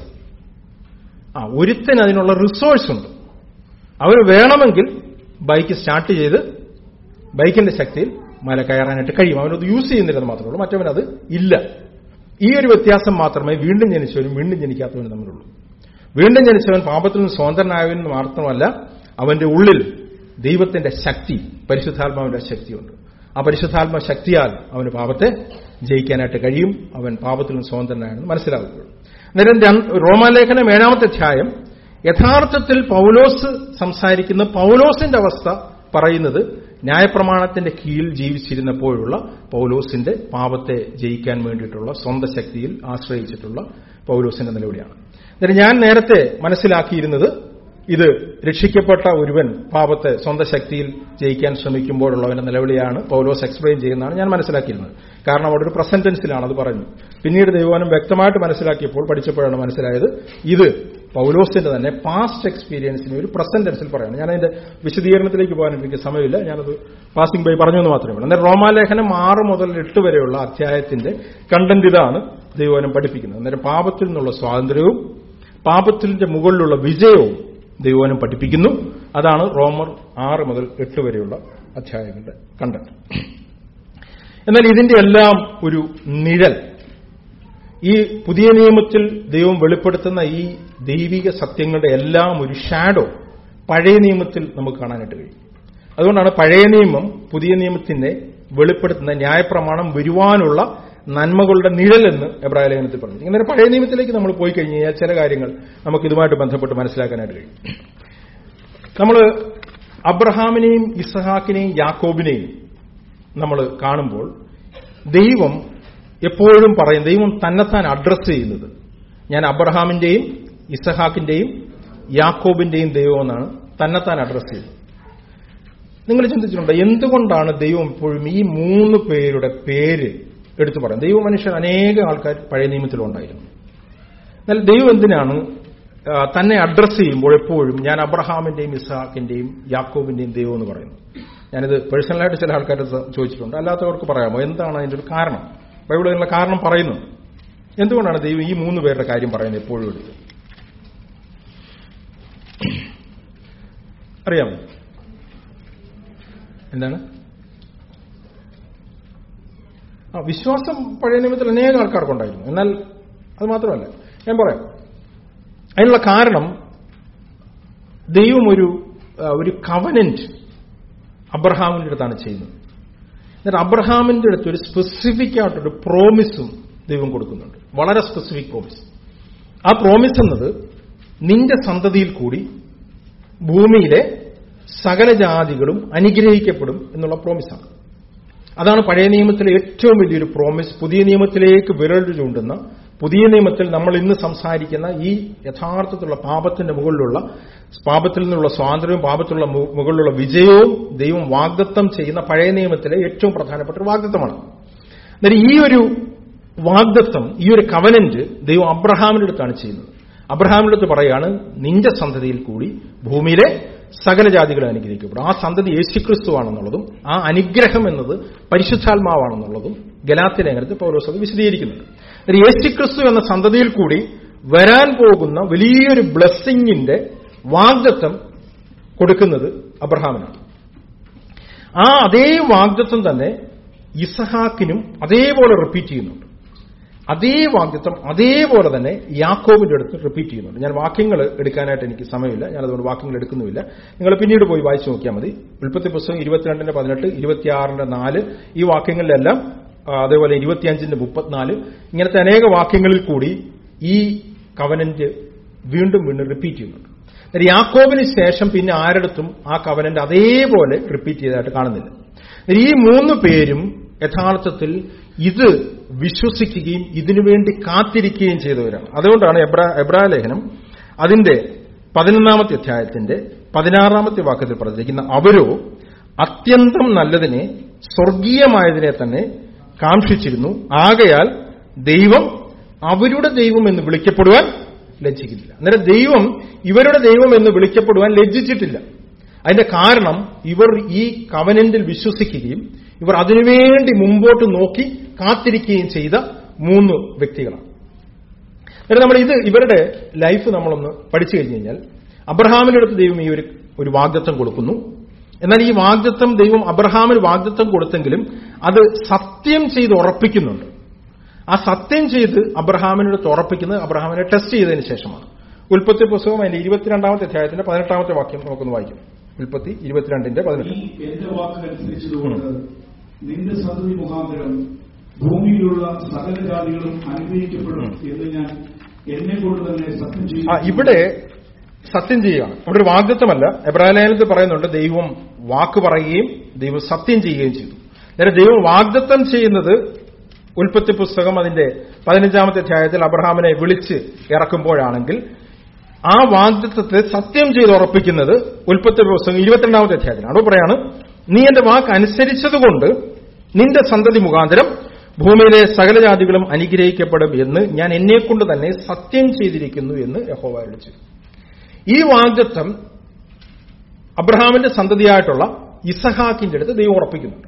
Speaker 2: ആ ഒരുത്തന് അതിനുള്ള റിസോഴ്സ് ഉണ്ട്. അവന് വേണമെങ്കിൽ ബൈക്ക് സ്റ്റാർട്ട് ചെയ്ത് ബൈക്കിന്റെ ശക്തിയിൽ മല കയറാനായിട്ട് കഴിയും. അവനത് യൂസ് ചെയ്യുന്നില്ലെന്ന് മാത്രമേ ഉള്ളൂ, മറ്റവനത് ഇല്ല. ഈ ഒരു വ്യത്യാസം മാത്രമേ വീണ്ടും ജനിച്ചവനും വീണ്ടും ജനിക്കാത്തവനും തമ്മിലുള്ളൂ. വീണ്ടും ജനിച്ചവൻ പാപത്തിൽ നിന്ന് സ്വതന്ത്രനായവന് മാത്രമല്ല, അവന്റെ ഉള്ളിൽ ദൈവത്തിന്റെ ശക്തി, പരിശുദ്ധാത്മാവിന്റെ ശക്തിയുണ്ട്. ആ പരിശുദ്ധാത്മ ശക്തിയാൽ അവന് പാപത്തെ ജയിക്കാനായിട്ട് കഴിയും. അവൻ പാപത്തിൽ നിന്ന് സ്വതന്ത്രനായെന്ന് മനസ്സിലാവുകയുള്ളൂ. അന്നേരം റോമാലേഖനം ഏഴാമത്തെ അധ്യായം യഥാർത്ഥത്തിൽ പൗലോസ് സംസാരിക്കുന്ന പൗലോസിന്റെ അവസ്ഥ പറയുന്നത് ന്യായപ്രമാണത്തിന്റെ കീഴിൽ ജീവിച്ചിരുന്നപ്പോഴുള്ള പൗലോസിന്റെ പാപത്തെ ജയിക്കാൻ വേണ്ടിയിട്ടുള്ള സ്വന്തം ശക്തിയിൽ ആശ്രയിച്ചിട്ടുള്ള പൗലോസിന്റെ നിലവിളിയാണ്. അന്നേരം ഞാൻ നേരത്തെ മനസ്സിലാക്കിയിരുന്നത് ഇത് രക്ഷിക്കപ്പെട്ട ഒരുവൻ പാപത്തെ സ്വന്തം ശക്തിയിൽ ജയിക്കാൻ ശ്രമിക്കുമ്പോഴുള്ളവന്റെ നിലവിളിയാണ് പൗലോസ് എക്സ്പ്ലെയിൻ ചെയ്യുന്നതാണ് ഞാൻ മനസ്സിലാക്കിയിരുന്നത്. കാരണം അവിടെ ഒരു പ്രസന്റ് ടെൻസിലാണ് അത് പറഞ്ഞു. പിന്നീട് ദൈവവചനം വ്യക്തമായിട്ട് മനസ്സിലാക്കിയപ്പോൾ പഠിച്ചപ്പോഴാണ് മനസ്സിലായത് ഇത് പൗലോസിന്റെ തന്നെ പാസ്റ്റ് എക്സ്പീരിയൻസിന് ഒരു പ്രസന്റ് ടെൻസിൽ പറയാണ്. ഞാൻ അതിന്റെ വിശദീകരണത്തിലേക്ക് പോകാൻ എനിക്ക് സമയമില്ല, ഞാനത് പാസിംഗ് ബൈ പറഞ്ഞെന്ന് മാത്രമേ ഉള്ളൂ. അന്നേരം റോമാലേഖനം ആറ് മുതൽ എട്ട് വരെയുള്ള അധ്യായത്തിന്റെ കണ്ടന്റ് ഇതാണ് ദൈവവചനം പഠിപ്പിക്കുന്നത്. അന്നേരം പാപത്തിൽ നിന്നുള്ള സ്വാതന്ത്ര്യവും പാപത്തിന്റെ മുകളിലുള്ള വിജയവും ദൈവവചനം പഠിപ്പിക്കുന്നു. അതാണ് റോമർ ആറ് മുതൽ എട്ട് വരെയുള്ള അധ്യായങ്ങളുടെ കണ്ടന്റ്. എന്നാൽ ഇതിന്റെ എല്ലാം ഒരു നിഴൽ, ഈ പുതിയ നിയമത്തിൽ ദൈവം വെളിപ്പെടുത്തുന്ന ഈ ദൈവിക സത്യങ്ങളുടെ എല്ലാം ഒരു ഷാഡോ പഴയ നിയമത്തിൽ നമുക്ക് കാണാനായിട്ട് കഴിയും. അതുകൊണ്ടാണ് പഴയ നിയമം പുതിയ നിയമത്തിനെ വെളിപ്പെടുത്തുന്ന ന്യായപ്രമാണം വരുവാനുള്ള നന്മകളുടെ നിഴലെന്ന് എബ്രായ ലേഖനത്തിൽ പറഞ്ഞു. ഇങ്ങനെ പഴയ നിയമത്തിലേക്ക് നമ്മൾ പോയി കഴിഞ്ഞ് കഴിഞ്ഞാൽ ചില കാര്യങ്ങൾ നമുക്ക് ഇതുമായിട്ട് ബന്ധപ്പെട്ട് മനസ്സിലാക്കാനായിട്ട് കഴിയും. നമ്മൾ അബ്രഹാമിനെയും ഇസഹാക്കിനെയും യാക്കോബിനെയും നമ്മൾ കാണുമ്പോൾ ദൈവം എപ്പോഴും പറയും, ദൈവം തന്നെത്താൻ അഡ്രസ് ചെയ്യുന്നത് ഞാൻ അബ്രഹാമിന്റെയും ഇസഹാക്കിന്റെയും യാക്കോബിന്റെയും ദൈവമെന്നാണ് തന്നെത്താൻ അഡ്രസ് ചെയ്യുന്നത്. നിങ്ങൾ ചിന്തിച്ചിട്ടുണ്ടോ എന്തുകൊണ്ടാണ് ദൈവം എപ്പോഴും ഈ മൂന്ന് പേരുടെ പേര് എടുത്തു പറയാം? ദൈവ മനുഷ്യൻ അനേക ആൾക്കാർ പഴയ നിയമത്തിലുണ്ടായിരുന്നു. എന്നാൽ ദൈവം എന്തിനാണ് തന്നെ അഡ്രസ് ചെയ്യുമ്പോൾ എപ്പോഴും ഞാൻ അബ്രഹാമിന്റെയും ഇസഹാക്കിന്റെയും യാക്കോബിന്റെയും ദൈവം എന്ന് പറയുന്നു? ഞാനിത് പേഴ്സണലായിട്ട് ചില ആൾക്കാർ ചോദിച്ചിട്ടുണ്ട്. അല്ലാത്തവർക്ക് പറയാമോ എന്താണ് അതിന്റെ ഒരു കാരണം? ബൈബിളിൽ അതിനുള്ള കാരണം പറയുന്നു. എന്തുകൊണ്ടാണ് ദൈവം ഈ മൂന്ന് പേരുടെ കാര്യം പറയുന്നത് എപ്പോഴും എടുത്ത്? അറിയാമോ എന്താണ്? ആ വിശ്വാസം പഴയ നിയമത്തിൽ അനേക ആൾക്കാർക്കുണ്ടായിരുന്നു. എന്നാൽ അത് മാത്രമല്ല, ഞാൻ പറയാം അതിനുള്ള കാരണം ദൈവം ഒരു ഒരു കവനന്റ് അബ്രഹാമിന്റെ അടുത്താണ് ചെയ്യുന്നത്. എന്നിട്ട് അബ്രഹാമിന്റെ അടുത്ത് ഒരു സ്പെസിഫിക് ആയിട്ടൊരു പ്രോമിസും ദൈവം കൊടുക്കുന്നുണ്ട്, വളരെ സ്പെസിഫിക് പ്രോമിസ്. ആ പ്രോമിസ് എന്നത് നിന്റെ സന്തതിയിൽ കൂടി ഭൂമിയിലെ സകല ജാതികളും അനുഗ്രഹിക്കപ്പെടും എന്നുള്ള പ്രോമിസാണ്. അതാണ് പഴയ നിയമത്തിലെ ഏറ്റവും വലിയൊരു പ്രോമിസ്. പുതിയ നിയമത്തിലേക്ക് വിരൽ ചൂണ്ടുന്ന, പുതിയ നിയമത്തിൽ നമ്മൾ ഇന്ന് സംസാരിക്കുന്ന ഈ യഥാർത്ഥത്തിലുള്ള പാപത്തിന്റെ മുകളിലുള്ള, പാപത്തിൽ നിന്നുള്ള സ്വാതന്ത്ര്യവും പാപത്തിലുള്ള മുകളിലുള്ള വിജയവും ദൈവം വാഗ്ദത്തം ചെയ്യുന്ന പഴയ നിയമത്തിലെ ഏറ്റവും പ്രധാനപ്പെട്ട ഒരു വാഗ്ദത്തമാണ്. എന്നാൽ ഈ ഒരു വാഗ്ദത്തം, ഈ ഒരു കവനന്റ് ദൈവം അബ്രഹാമിന്റെ അടുത്താണ് ചെയ്യുന്നത്. അബ്രഹാമിന്റെ അടുത്ത് പറയാണ്, നിന്റെ സന്തതിയിൽ കൂടി ഭൂമിയിലെ സകല ജാതികളെ അനുഗ്രഹിക്കപ്പെടും. ആ സന്തതി യേശുക്രിസ്തുവാണെന്നുള്ളതും ആ അനുഗ്രഹം എന്നത് പരിശുദ്ധാത്മാവാണെന്നുള്ളതും ഗലാത്യ ലേഖനത്തിൽ പൗലോസ് അത് വിശദീകരിക്കുന്നുണ്ട്. യേശുക്രിസ്തു എന്ന സന്തതിയിൽ കൂടി വരാൻ പോകുന്ന വലിയൊരു ബ്ലെസ്സിങ്ങിന്റെ വാഗ്ദത്തം കൊടുക്കുന്നത് അബ്രഹാമിനാണ്. ആ അതേ വാഗ്ദത്തം തന്നെ ഇസഹാക്കിനും അതേപോലെ റിപ്പീറ്റ് ചെയ്യുന്നുണ്ട്. അതേ വാഗ്ദത്തം അതേപോലെ തന്നെ യാക്കോബിന്റെ അടുത്ത് റിപ്പീറ്റ് ചെയ്യുന്നുണ്ട്. ഞാൻ വാക്യങ്ങൾ എടുക്കാനായിട്ട് എനിക്ക് സമയമില്ല, ഞാനതുകൊണ്ട് വാക്യങ്ങൾ എടുക്കുന്നുമില്ല. നിങ്ങൾ പിന്നീട് പോയി വായിച്ചു നോക്കിയാൽ മതി. ഉൽപ്പത്തി പുസ്തകം ഇരുപത്തിരണ്ടിന്റെ പതിനെട്ട്, ഇരുപത്തിയാറിന്റെ നാല്, ഈ വാക്യങ്ങളിലെല്ലാം, അതേപോലെ ഇരുപത്തിയഞ്ചിന്റെ മുപ്പത്തിനാല്, ഇങ്ങനത്തെ അനേക വാക്യങ്ങളിൽ കൂടി ഈ കവനന്റ് വീണ്ടും വീണ്ടും റിപ്പീറ്റ് ചെയ്യുന്നുണ്ട്. യാക്കോബിന് ശേഷം പിന്നെ ആരിടത്തും ആ കവനന്റ് അതേപോലെ റിപ്പീറ്റ് ചെയ്തതായിട്ട് കാണുന്നില്ല. ഈ മൂന്ന് പേരും യഥാർത്ഥത്തിൽ ഇത് വിശ്വസിക്കുകയും ഇതിനുവേണ്ടി കാത്തിരിക്കുകയും ചെയ്തവരാണ്. അതുകൊണ്ടാണ് എബ്രാ എബ്രായ ലേഖനം അതിന്റെ പതിനൊന്നാമത്തെ അധ്യായത്തിന്റെ പതിനാറാമത്തെ വാക്യത്തിൽ പറഞ്ഞിരിക്കുന്ന, അവരോ അത്യന്തം നല്ലതിനെ, സ്വർഗീയമായതിനെ തന്നെ കാക്ഷിച്ചിരുന്നു. ആകയാൽ ദൈവം അവരുടെ ദൈവം എന്ന് വിളിക്കപ്പെടുവാൻ ലജ്ജിക്കുന്നില്ല. അന്നേരം ദൈവം ഇവരുടെ ദൈവം എന്ന് വിളിക്കപ്പെടുവാൻ ലജ്ജിച്ചിട്ടില്ല. അതിന്റെ കാരണം ഇവർ ഈ കവനന്റിൽ വിശ്വസിക്കുകയും ഇവർ അതിനുവേണ്ടി മുമ്പോട്ട് നോക്കി കാത്തിരിക്കുകയും ചെയ്ത മൂന്ന് വ്യക്തികളാണ്. അന്നേരം നമ്മൾ ഇത് ഇവരുടെ ലൈഫ് നമ്മളൊന്ന് പഠിച്ചു കഴിഞ്ഞു കഴിഞ്ഞാൽ, അബ്രഹാമിന്റെ അടുത്ത് ദൈവം ഈ ഒരു ഒരു വാഗ്ദത്തം കൊടുക്കുന്നു. എന്നാൽ ഈ വാഗ്ദത്തം ദൈവം അബ്രഹാമിന് വാഗ്ദത്തം കൊടുത്തെങ്കിലും അത് സത്യം ചെയ്ത് ഉറപ്പിക്കുന്നുണ്ട്. ആ സത്യം ചെയ്ത് അബ്രഹാമിനടുത്ത് ഉറപ്പിക്കുന്നത് അബ്രഹാമിനെ ടെസ്റ്റ് ചെയ്തതിന് ശേഷമാണ്. ഉൽപ്പത്തി പുസ്തകം അതിന്റെ ഇരുപത്തിരണ്ടാമത്തെ അധ്യായത്തിന്റെ പതിനെട്ടാമത്തെ വാക്യം നമുക്കൊന്ന് വായിക്കും. ഉൽപ്പത്തി ഇരുപത്തിരണ്ടിന്റെ പതിനെട്ട്.
Speaker 3: എന്റെ വാക്കനുസരിച്ചതുകൊണ്ട് നിന്റെ സന്തതി മുഖാന്തരം ഭൂമിയിലുള്ള സകല ജാതികളും അനുഗ്രഹിക്കപ്പെടും എന്ന് ഞാൻ എന്നെ കൊണ്ട് തന്നെ സത്യം ചെയ്യും.
Speaker 2: ഇവിടെ സത്യം ചെയ്യുകയാണ്. ഇവിടെ ഒരു വാഗ്ദത്തമല്ല. എബ്രായ ലേഖനത്തിൽ പറയുന്നുണ്ട് ദൈവം വാക്ക് പറയുകയും ദൈവം സത്യം ചെയ്യുകയും ചെയ്തു. നേരെ ദൈവം വാഗ്ദത്തം ചെയ്യുന്നത് ഉൽപ്പത്തി പുസ്തകം അതിന്റെ പതിനഞ്ചാമത്തെ അധ്യായത്തിൽ അബ്രഹാമിനെ വിളിച്ച് ഇറക്കുമ്പോഴാണെങ്കിൽ, ആ വാഗ്ദത്തത്തെ സത്യം ചെയ്ത് ഉറപ്പിക്കുന്നത് ഉൽപ്പത്തി പുസ്തകം ഇരുപത്തിരണ്ടാമത്തെ അധ്യായത്തിലാണ്. അവിടെ പറയാണ്, നീ എന്റെ വാക്ക് അനുസരിച്ചതുകൊണ്ട് നിന്റെ സന്തതി മുഖാന്തരം ഭൂമിയിലെ സകല ജാതികളും അനുഗ്രഹിക്കപ്പെടും എന്ന് ഞാൻ എന്നെക്കൊണ്ട് തന്നെ സത്യം ചെയ്തിരിക്കുന്നു എന്ന് യഹോവ അരുളിച്ചു. ഈ വാഗ്ദത്തം അബ്രഹാമിന്റെ സന്തതിയായിട്ടുള്ള ഇസഹാക്കിന്റെ അടുത്ത് ദൈവം ഉറപ്പിക്കുന്നുണ്ട്.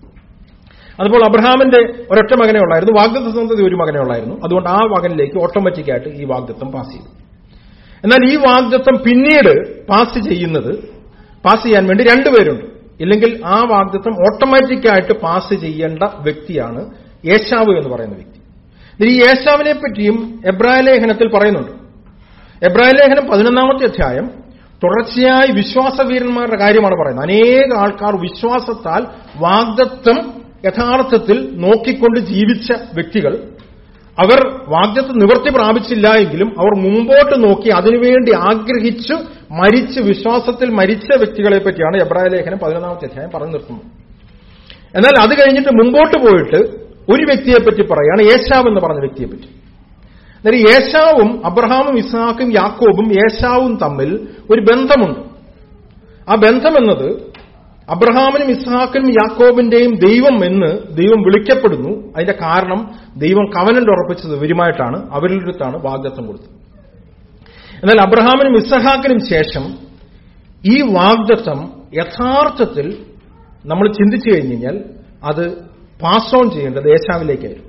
Speaker 2: അതുപോലെ അബ്രഹാമിന്റെ ഒരൊറ്റ മകനെ ഉള്ളായിരുന്നു, വാഗ്ദത്ത സന്തതി ഒരു മകനെ ഉള്ളായിരുന്നു. അതുകൊണ്ട് ആ മകനിലേക്ക് ഓട്ടോമാറ്റിക്കായിട്ട് ഈ വാഗ്ദത്തം പാസ് ചെയ്തു. എന്നാൽ ഈ വാഗ്ദത്തം പിന്നീട് പാസ് ചെയ്യുന്നത് പാസ് ചെയ്യാൻ വേണ്ടി രണ്ടുപേരുണ്ട്. ഇല്ലെങ്കിൽ ആ വാഗ്ദത്തം ഓട്ടോമാറ്റിക്കായിട്ട് പാസ് ചെയ്യേണ്ട വ്യക്തിയാണ് ഏശാവ് എന്ന് പറയുന്ന വ്യക്തി. ഈ ഏശാവിനെ പറ്റിയും എബ്രായ ലേഖനത്തിൽ പറയുന്നുണ്ട്. എബ്രായ ലേഖനം പതിനൊന്നാമത്തെ അധ്യായം തുടർച്ചയായി വിശ്വാസവീരന്മാരുടെ കാര്യമാണ് പറയുന്നത്. അനേക ആൾക്കാർ വിശ്വാസത്താൽ വാഗ്ദത്തം യഥാർത്ഥത്തിൽ നോക്കിക്കൊണ്ട് ജീവിച്ച വ്യക്തികൾ, അവർ വാഗ്ദത്തം നിവൃത്തി പ്രാപിച്ചില്ല എങ്കിലും അവർ മുമ്പോട്ട് നോക്കി അതിനുവേണ്ടി ആഗ്രഹിച്ചു മരിച്ച് വിശ്വാസത്തിൽ മരിച്ച വ്യക്തികളെ പറ്റിയാണ് എബ്രായ ലേഖനം പതിനൊന്നാമത്തെ അധ്യായം പറഞ്ഞു നിർത്തുന്നത്. എന്നാൽ അത് കഴിഞ്ഞിട്ട് മുമ്പോട്ട് പോയിട്ട് ഒരു വ്യക്തിയെപ്പറ്റി പറയുകയാണ്, ഏശാവ് എന്ന് പറഞ്ഞ വ്യക്തിയെപ്പറ്റി. എന്നാൽ ഏശാവും അബ്രഹാമും ഇസ്ഹാക്കും യാക്കോബും ഏശാവും തമ്മിൽ ഒരു ബന്ധമുണ്ട്. ആ ബന്ധമെന്നത് അബ്രഹാമിനും ഇസ്ഹാക്കിനും യാക്കോബിന്റെയും ദൈവം എന്ന് ദൈവം വിളിക്കപ്പെടുന്നു. അതിന്റെ കാരണം ദൈവം കവനന്റ് ഉറപ്പിച്ചത് ഇവരുമായിട്ടാണ്, അവരുടെ അടുത്താണ് വാഗ്ദത്തം കൊടുത്തത്. എന്നാൽ അബ്രഹാമിനും ഇസ്ഹാക്കിനും ശേഷം ഈ വാഗ്ദത്തം യഥാർത്ഥത്തിൽ നമ്മൾ ചിന്തിച്ചു കഴിഞ്ഞു കഴിഞ്ഞാൽ അത് പാസ് ഓൺ ചെയ്യേണ്ടത് ഏശാവിലേക്കായിരുന്നു.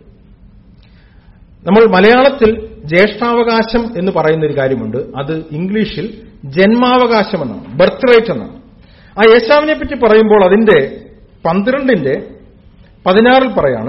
Speaker 2: നമ്മൾ മലയാളത്തിൽ ജ്യേഷ്ഠാവകാശം എന്ന് പറയുന്ന ഒരു കാര്യമുണ്ട്. അത് ഇംഗ്ലീഷിൽ ജന്മാവകാശം എന്നാണ്, ബർത്ത് റൈറ്റ് എന്നാണ്. ആ ഏശാവിനെ പറ്റി പറയുമ്പോൾ അതിന്റെ പന്ത്രണ്ടിന്റെ പതിനാറിൽ പറയാണ്,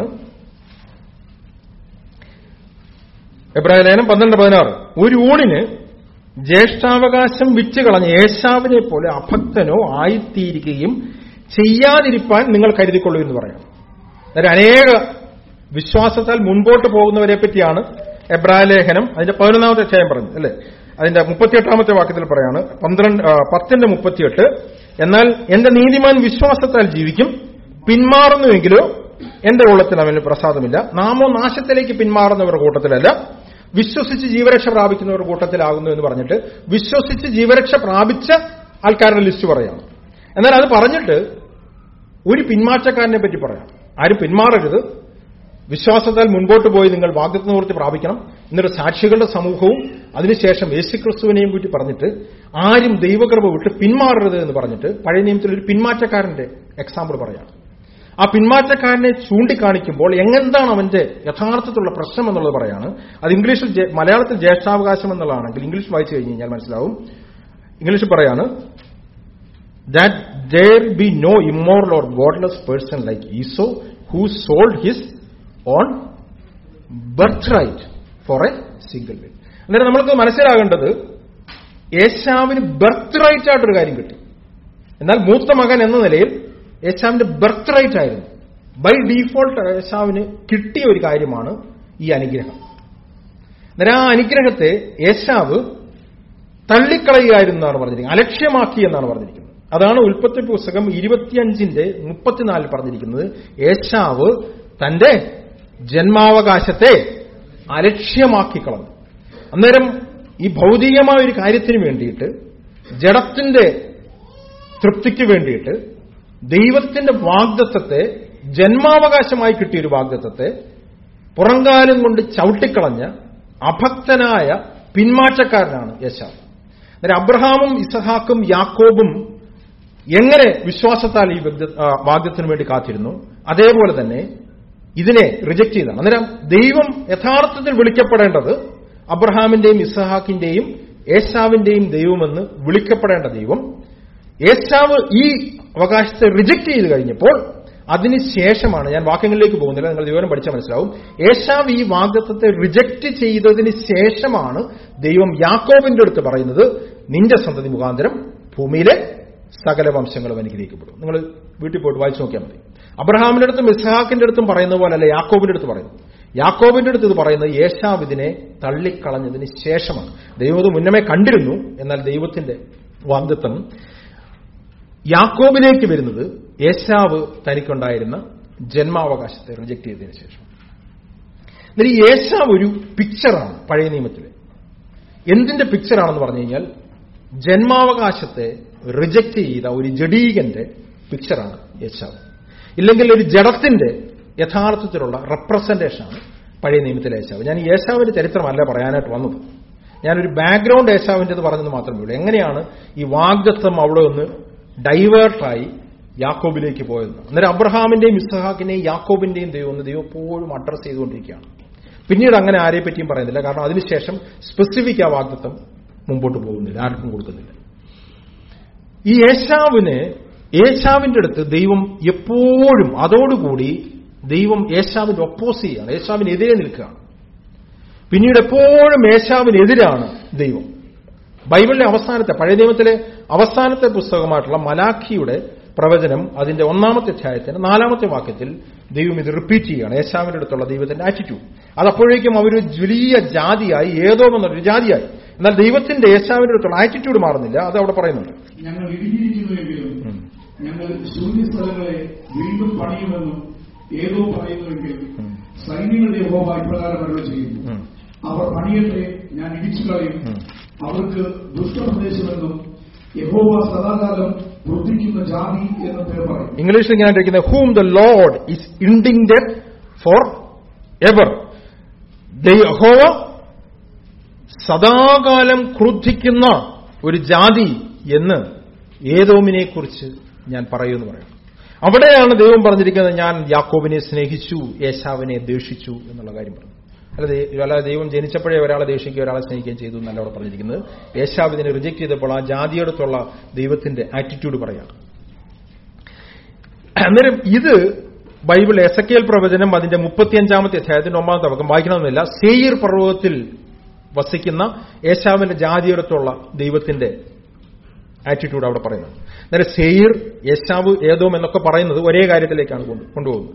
Speaker 2: എബ്രായ ലേഖനം പന്ത്രണ്ട് പതിനാറ്, ഒരു ഊണിന് ജ്യേഷ്ഠാവകാശം വിറ്റുകളഞ്ഞ ഏശാവിനെ പോലെ അഭക്തനോ ആയിത്തീരുകയും ചെയ്യാതിരിപ്പാൻ നിങ്ങൾ കരുതിക്കൊള്ളൂ എന്ന് പറയാം. അതായത് അനേക വിശ്വാസത്താൽ മുൻപോട്ട് പോകുന്നവരെ പറ്റിയാണ് എബ്രായ ലേഖനം അതിന്റെ പതിനൊന്നാമത്തെ അധ്യായം പറഞ്ഞത്, അല്ലെ? അതിന്റെ മുപ്പത്തിയെട്ടാമത്തെ വാക്യത്തിൽ പറയാണ്, പന്ത്രണ്ട് പത്തിന്റെ മുപ്പത്തിയെട്ട്, എന്നാൽ എന്റെ നീതിമാൻ വിശ്വാസത്താൽ ജീവിക്കും, പിന്മാറുന്നുവെങ്കിലോ എന്റെ ഉള്ളത്തിൽ അവന് പ്രസാദമില്ല. നാമോ നാശത്തിലേക്ക് പിന്മാറുന്നവർ കൂട്ടത്തിലല്ല, വിശ്വസിച്ച് ജീവരക്ഷ പ്രാപിക്കുന്നവർ കൂട്ടത്തിലാകുന്നു എന്ന് പറഞ്ഞിട്ട് വിശ്വസിച്ച് ജീവരക്ഷ പ്രാപിച്ച ആൾക്കാരുടെ ലിസ്റ്റ് പറയാണ്. എന്നാൽ അത് പറഞ്ഞിട്ട് ഒരു പിന്മാറ്റക്കാരനെ പറ്റി പറയാം. ആരും പിന്മാറരുത്, വിശ്വാസത്താൽ മുൻപോട്ട് പോയി നിങ്ങൾ വാഗ്ദത്ത നിവൃത്തി പ്രാപിക്കണം. എന്നിട്ട് സാക്ഷികളുടെ സമൂഹവും അതിനുശേഷം യേശുക്രിസ്തുവിനെയും കൂട്ടി പറഞ്ഞിട്ട് ആരും ദൈവകൃപ വിട്ട് പിന്മാറരുത് എന്ന് പറഞ്ഞിട്ട് പഴയ നിയമത്തിൽ ഒരു പിന്മാറ്റക്കാരന്റെ എക്സാമ്പിൾ പറയാം. ആ പിന്മാറ്റക്കാരനെ ചൂണ്ടിക്കാണിക്കുമ്പോൾ എങ്ങനെന്താണ് അവന്റെ യഥാർത്ഥത്തിലുള്ള പ്രശ്നം എന്നുള്ളത് പറയാണ്. അത് ഇംഗ്ലീഷിൽ മലയാളത്തിൽ ജ്യേഷ്ഠാവകാശം എന്നുള്ളതാണെങ്കിൽ ഇംഗ്ലീഷ് വായിച്ചു കഴിഞ്ഞ് കഴിഞ്ഞാൽ മനസ്സിലാവും. ഇംഗ്ലീഷിൽ പറയാണ്, that there be no immoral or godless person like Esau who sold his own birthright for a single way. അന്നേരം നമ്മൾക്ക് മനസ്സിലാകേണ്ടത് ഏശാവിന് ബർത്ത് റൈറ്റ് ആയിട്ടൊരു കാര്യം കിട്ടി. എന്നാൽ മൂത്ത മകൻ എന്ന നിലയിൽ ഏശാവിന്റെ ബർത്ത് റൈറ്റ് ആയിരുന്നു. ബൈ ഡീഫോൾട്ട് ഏശാവിന് കിട്ടിയ ഒരു കാര്യമാണ് ഈ അനുഗ്രഹം. അന്നേരം ആ അനുഗ്രഹത്തെ ഏശാവ് തള്ളിക്കളയുകയായിരുന്നു എന്നാണ് പറഞ്ഞിരിക്കുന്നത്, അലക്ഷ്യമാക്കി എന്നാണ് പറഞ്ഞിരിക്കുന്നത്. അതാണ് ഉൽപ്പത്തി പുസ്തകം ഇരുപത്തിയഞ്ചിന്റെ മുപ്പത്തിനാലിൽ പറഞ്ഞിരിക്കുന്നത്. ഏശാവ് തന്റെ ജന്മാവകാശത്തെ അലക്ഷ്യമാക്കി കളഞ്ഞു. അന്നേരം ഈ ഭൗതികമായ ഒരു കാര്യത്തിന് വേണ്ടിയിട്ട്, ജഡത്തിന്റെ തൃപ്തിക്ക് വേണ്ടിയിട്ട് ദൈവത്തിന്റെ വാഗ്ദത്തത്തെ, ജന്മാവകാശമായി കിട്ടിയൊരു വാഗ്ദത്തത്തെ പുറങ്കാലം കൊണ്ട് ചവിട്ടിക്കളഞ്ഞ അഭക്തനായ പിന്മാറ്റക്കാരനാണ് ഏശാവ്. അന്നേരം അബ്രഹാമും ഇസഹാക്കും യാക്കോബും എങ്ങനെ വിശ്വാസത്താൽ ഈ വാഗ്ദത്തിന് വേണ്ടി കാത്തിരുന്നു, അതേപോലെ തന്നെ ഇതിനെ റിജക്ട് ചെയ്താണ്. അന്നേരം ദൈവം യഥാർത്ഥത്തിൽ വിളിക്കപ്പെടേണ്ടത് അബ്രഹാമിന്റെയും ഇസഹാക്കിന്റെയും ഏശാവിന്റെയും ദൈവമെന്ന് വിളിക്കപ്പെടേണ്ട ദൈവം ഏശാവ് ഈ അവകാശത്തെ റിജക്ട് ചെയ്ത് കഴിഞ്ഞപ്പോൾ അതിനുശേഷമാണ്, ഞാൻ വാക്യങ്ങളിലേക്ക് പോകുന്നില്ല, നിങ്ങൾ ദൈവം പഠിച്ചാൽ മനസ്സിലാവും, ഏശാവ് ഈ വാഗ്ദത്തത്തെ റിജക്ട് ചെയ്തതിന് ശേഷമാണ് ദൈവം യാക്കോബിന്റെ അടുത്ത് പറയുന്നത്, നിന്റെ സന്തതി മുഖാന്തരം ഭൂമിയിലെ സകല വംശങ്ങളും അനുഗ്രഹിക്കപ്പെടും. നിങ്ങൾ വീട്ടിൽ പോയിട്ട് വായിച്ചു നോക്കിയാൽ മതി. അബ്രഹാമിന്റെ അടുത്തും ഇസ്ഹാക്കിന്റെ അടുത്തും പറയുന്ന പോലല്ല യാക്കോബിന്റെ അടുത്ത് പറയുന്നു. യാക്കോബിന്റെ അടുത്ത് ഇത് പറയുന്നത് ഏശാവ് ഇതിനെ തള്ളിക്കളഞ്ഞതിന് ശേഷമാണ്. ദൈവം ഇത് മുന്നമേ കണ്ടിരുന്നു, എന്നാൽ ദൈവത്തിന്റെ വാഗ്ദത്തം യാക്കോബിലേക്ക് വരുന്നത് ഏശാവ് തനിക്കുണ്ടായിരുന്ന ജന്മാവകാശത്തെ റിജക്ട് ചെയ്തതിനു ശേഷം. എന്നാൽ ഈ ഏശാവ് ഒരു പിക്ചറാണ് പഴയ നിയമത്തിലെ. എന്തിന്റെ പിക്ചറാണെന്ന് പറഞ്ഞു കഴിഞ്ഞാൽ ജന്മാവകാശത്തെ റിജക്ട് ചെയ്ത ഒരു ജഡീകന്റെ പിക്ചറാണ് ഏശാവ്. ഇല്ലെങ്കിൽ ഒരു ജഡത്തിന്റെ യഥാർത്ഥത്തിലുള്ള റെപ്രസെന്റേഷനാണ് പഴയ നിയമത്തിലെ ഏശാവ്. ഞാൻ ഈ ഏശാവിന്റെ ചരിത്രമല്ല പറയാനായിട്ട് വന്നത്, ഞാനൊരു ബാക്ക്ഗ്രൗണ്ട് ഏശാവിൻ്റെത് പറഞ്ഞത് മാത്രമേ ഉള്ളൂ. എങ്ങനെയാണ് ഈ വാഗ്ദത്തം അവിടെ ഒന്ന് ഡൈവേർട്ടായി യാക്കോബിലേക്ക് പോയത്. അന്നേരം അബ്രഹാമിന്റെയും ഇസ്ഹാക്കിന്റെയും യാക്കോബിന്റെയും ദൈവം ഒന്ന് ദൈവം എപ്പോഴും അഡ്രസ് ചെയ്തുകൊണ്ടിരിക്കുകയാണ്. പിന്നീട് അങ്ങനെ ആരെ പറ്റിയും പറയുന്നില്ല, കാരണം അതിനുശേഷം സ്പെസിഫിക് ആ വാഗ്ദത്തം മുമ്പോട്ട് പോകുന്നില്ല, ആർക്കും കൊടുക്കുന്നില്ല. ഈ ഏശാവിന് ഏശാവിന്റെ അടുത്ത് ദൈവം എപ്പോഴും അതോടുകൂടി ദൈവം ഏശാവിന്റെ ഒപ്പോസ് ചെയ്യുകയാണ്, ഏശാവിനെതിരെ നിൽക്കുകയാണ്. പിന്നീട് എപ്പോഴും ഏശാവിനെതിരാണ് ദൈവം. ബൈബിളിലെ അവസാനത്തെ, പഴയ നിയമത്തിലെ അവസാനത്തെ പുസ്തകമായിട്ടുള്ള മലാഖിയുടെ പ്രവചനം അതിന്റെ ഒന്നാമത്തെ അധ്യായത്തിന്റെ നാലാമത്തെ വാക്യത്തിൽ ദൈവം ഇത് റിപ്പീറ്റ് ചെയ്യുകയാണ്, ഏശാവിന്റെ അടുത്തുള്ള ദൈവത്തിന്റെ ആറ്റിറ്റ്യൂഡ്. അതപ്പോഴേക്കും അവരൊരു വലിയ ജാതിയായി, ഏതോ എന്നൊരു ജാതിയായി. എന്നാൽ ദൈവത്തിന്റെ ഏശാവിന്റെ അടുത്തുള്ള ആറ്റിറ്റ്യൂഡ് മാറുന്നില്ല, അത് അവിടെ പറയുന്നുണ്ട്.
Speaker 3: ഞങ്ങൾ ഇടിഞ്ഞിരിക്കുന്നുവെങ്കിലും ഞങ്ങൾ ശൂന്യസ്ഥലങ്ങളെ വീണ്ടും പണിയുമെന്നും ഏതോ പറയുന്നുവെങ്കിൽ സൈന്യങ്ങളുടെ യഹോവ ഇപ്രകാരം അരുളി ചെയ്യുന്നു, അവർ പണിയട്ടെ, ഞാൻ ഇടിച്ചു കളയും. അവർക്ക് ദുഷ്ടപ്രദേശമെന്നും യഹോവ സദാകാലം വൃദ്ധിക്കുന്ന ജാതി എന്ന പേർ പറയും.
Speaker 2: ഇംഗ്ലീഷിൽ ഇങ്ങനെ ഇരിക്കുന്നത്, whom the Lord is indignant for ever. Jehovah സദാകാലം ക്രുദ്ധിക്കുന്ന ഒരു ജാതി എന്ന് ഏദോമിനെ കുറിച്ച് ഞാൻ പറയുമെന്ന് പറയാം. അവിടെയാണ് ദൈവം പറഞ്ഞിരിക്കുന്നത്, ഞാൻ യാക്കോബിനെ സ്നേഹിച്ചു, ഏശാവിനെ ദ്വേഷിച്ചു എന്നുള്ള കാര്യം പറഞ്ഞു. അല്ലാതെ അല്ലാതെ ദൈവം ജനിച്ചപ്പോഴേ ഒരാളെ ദേഷിക്കുകയോ ഒരാളെ സ്നേഹിക്കുകയും ചെയ്തു എന്നല്ല അവിടെ പറഞ്ഞിരിക്കുന്നത്. ഏശാവ് ഇതിനെ റിജക്ട് ചെയ്തപ്പോൾ ആ ജാതിയോടത്തുള്ള ദൈവത്തിന്റെ ആറ്റിറ്റ്യൂഡ് പറയാണ്. അന്നേരം ഇത് ബൈബിൾ എസെക്കിയേൽ പ്രവചനം അതിന്റെ മുപ്പത്തിയഞ്ചാമത്തെ അധ്യായത്തിന്റെ ഒമ്പതാമത്തെ വാക്യം വായിക്കണമെന്നില്ല. സേയീർ പർവ്വതത്തിൽ വസിക്കുന്ന ഏശാവിന്റെ ജാതിയോടത്തുള്ള ദൈവത്തിന്റെ ആറ്റിറ്റ്യൂഡ് അവിടെ പറയുന്നത്. അന്നേരം സേയീർ, ഏശാവ്, ഏദോം എന്നൊക്കെ പറയുന്നത് ഒരേ കാര്യത്തിലേക്കാണ് കൊണ്ടുപോകുന്നത്.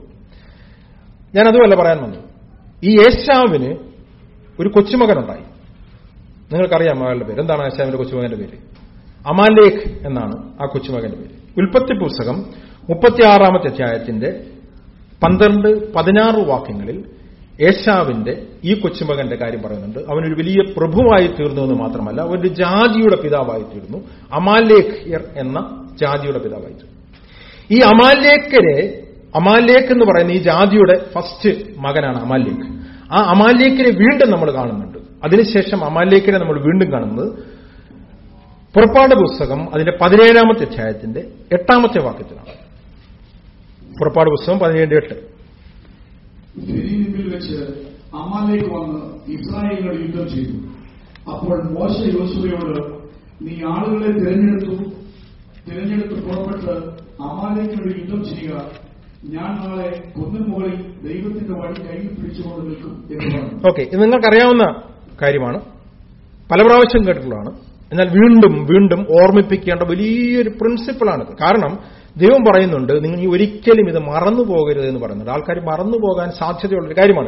Speaker 2: ഞാൻ അതുമല്ല പറയാൻ വന്നത്. ഈ ഏശാവിന് ഒരു കൊച്ചുമകനുണ്ടായി. നിങ്ങൾക്കറിയാം മകളുടെ പേര്. എന്താണ് ഏശാവിന്റെ കൊച്ചുമകന്റെ പേര്? അമാലേക്ക് എന്നാണ് ആ കൊച്ചുമകന്റെ പേര്. ഉൽപ്പത്തി പുസ്തകം മുപ്പത്തിയാറാമത്തെ അധ്യായത്തിന്റെ പന്ത്രണ്ട് പതിനാറ് വാക്യങ്ങളിൽ ഏശാവിന്റെ ഈ കൊച്ചുമകന്റെ കാര്യം പറയുന്നുണ്ട്. അവനൊരു വലിയ പ്രഭുവായി തീർന്നു എന്ന് മാത്രമല്ല, ഒരു ജാതിയുടെ പിതാവായി തീർന്നു. അമാലേഖ്യർ എന്ന ജാതിയുടെ പിതാവായി തീർന്നു. ഈ അമാലേക്കരെ അമാലേക്ക് എന്ന് പറയുന്ന ഈ ജാതിയുടെ ഫസ്റ്റ് മകനാണ് അമാലേക്ക്. ആ അമാലേക്കിനെ വീണ്ടും നമ്മൾ കാണുന്നുണ്ട്. അതിനുശേഷം അമാലേക്കിനെ നമ്മൾ വീണ്ടും കാണുന്നത് പുറപ്പാട് പുസ്തകം അതിന്റെ പതിനേഴാമത്തെ അധ്യായത്തിന്റെ എട്ടാമത്തെ വാക്യത്തിലാണ്. പുറപ്പാട് പുസ്തകം പതിനേഴ് എട്ട്.
Speaker 3: ഫിലിപ്പിൽ വെച്ച് അമാലേക്ക് വന്ന് ഇസ്രായേലിനോട് യുദ്ധം ചെയ്തു. അപ്പോൾ മോശ യോശുവയോട്, നീ ആളുകളെ തിരഞ്ഞെടുത്തു തിരഞ്ഞെടുത്ത് പുറപ്പെട്ട് അമാലേക്കിനോട് യുദ്ധം ചെയ്യുക. ഞാൻ നാളെ കുന്നിൻ മുകളിൽ ദൈവത്തിന്റെ വഴി കയ്യിൽ പിടിച്ചുകൊണ്ട് നിൽക്കും എന്ന് പറഞ്ഞു.
Speaker 2: ഓക്കെ, ഇത് നിങ്ങൾക്കറിയാവുന്ന കാര്യമാണ്, പല പ്രാവശ്യം കേട്ടിട്ടുള്ളതാണ്. എന്നാൽ വീണ്ടും വീണ്ടും ഓർമ്മിപ്പിക്കേണ്ട വലിയൊരു പ്രിൻസിപ്പിളാണിത്. കാരണം ദൈവം പറയുന്നുണ്ട്, നിങ്ങൾ ഒരിക്കലും ഇത് മറന്നു പോകരുത് എന്ന് പറയുന്നുണ്ട്. ആൾക്കാർ മറന്നു പോകാൻ സാധ്യതയുള്ളൊരു കാര്യമാണ്.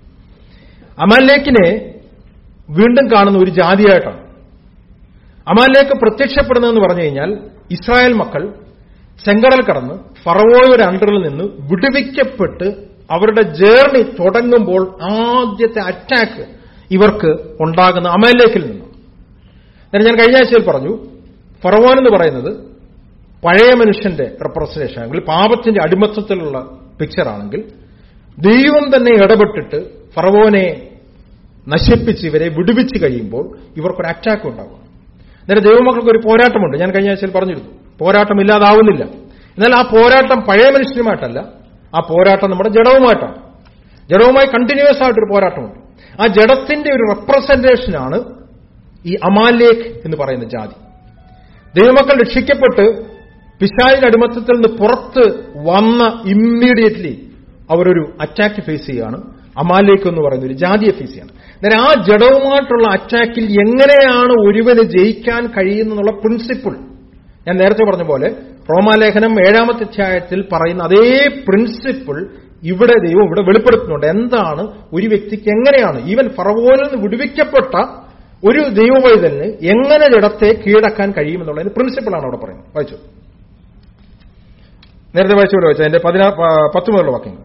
Speaker 2: അമാലേക്കിനെ വീണ്ടും കാണുന്ന ഒരു ജാതിയായിട്ടാണ്. അമാലേക്ക് പ്രത്യക്ഷപ്പെടുന്നതെന്ന് പറഞ്ഞു കഴിഞ്ഞാൽ ഇസ്രായേൽ മക്കൾ ചെങ്കടൽ കടന്ന് ഫറവോയുടെ അണ്ടറിൽ നിന്ന് വിടുവിക്കപ്പെട്ട് അവരുടെ ജേർണി തുടങ്ങുമ്പോൾ ആദ്യത്തെ അറ്റാക്ക് ഇവർക്ക് ഉണ്ടാകുന്ന അമാലേക്കിൽ നിന്നാണ്. ഞാൻ കഴിഞ്ഞ ആഴ്ചയിൽ പറഞ്ഞു, ഫറവോൻ എന്ന് പറയുന്നത് പഴയ മനുഷ്യന്റെ റെപ്രസന്റേഷൻ ആണെങ്കിൽ, പാപത്തിന്റെ അടിമത്തത്തിലുള്ള പിക്ചർ ആണെങ്കിൽ, ദൈവം തന്നെ ഇടപെട്ടിട്ട് ഫറവോനെ നശിപ്പിച്ച് ഇവരെ വിടുവിച്ച് കഴിയുമ്പോൾ ഇവർക്കൊരു അറ്റാക്ക് ഉണ്ടാകും. നേരെ ദൈവമക്കൾക്ക് ഒരു പോരാട്ടമുണ്ട്. ഞാൻ കഴിഞ്ഞ ആഴ്ചയിൽ പറഞ്ഞിരുന്നു, പോരാട്ടം ഇല്ലാതാവുന്നില്ല. എന്നാൽ ആ പോരാട്ടം പഴയ മനുഷ്യനുമായിട്ടല്ല, ആ പോരാട്ടം നമ്മുടെ ജഡവുമായിട്ടാണ്. ജഡവുമായി കണ്ടിന്യൂസ് ആയിട്ടൊരു പോരാട്ടമുണ്ട്. ആ ജഡത്തിന്റെ ഒരു റെപ്രസന്റേഷനാണ് ഈ അമാലേക്ക് എന്ന് പറയുന്ന ജാതി. ദൈവമക്കൾ രക്ഷിക്കപ്പെട്ട് പിശാചിന്റെ അടിമത്തത്തിൽ നിന്ന് പുറത്ത് വന്ന ഇമ്മീഡിയറ്റ്ലി അവരൊരു അറ്റാക്ക് ഫേസ് ചെയ്യുകയാണ്. അമാലേക്ക് എന്ന് പറയുന്ന ഒരു ജാതിയെ ഫേസ് ചെയ്യാണ്. അന്നേരം ആ ജഡവുമായിട്ടുള്ള അറ്റാക്കിൽ എങ്ങനെയാണ് ഒരുവന് ജയിക്കാൻ കഴിയുന്നുള്ള പ്രിൻസിപ്പിൾ ഞാൻ നേരത്തെ പറഞ്ഞ പോലെ റോമാലേഖനം ഏഴാമത്തെ അധ്യായത്തിൽ പറയുന്ന അതേ പ്രിൻസിപ്പിൾ ഇവിടെ ദൈവം ഇവിടെ വെളിപ്പെടുത്തുന്നുണ്ട്. എന്താണ് ഒരു വ്യക്തിക്ക് എങ്ങനെയാണ് ഈവൻ ഫറവോനിൽ നിന്ന് വിടുവിക്കപ്പെട്ട ഒരു ദൈവവൈതലിന് എങ്ങനെ ജഡത്തെ കീഴടക്കാൻ കഴിയുമെന്നുള്ളതിന് പ്രിൻസിപ്പിളാണ് അവിടെ പറയുന്നത്. വായിച്ചു, നേരത്തെ വായിച്ചുകൂടെ വായിച്ചു അതിന്റെ പതിനാ പത്ത് മുതലുള്ള വാക്യങ്ങൾ.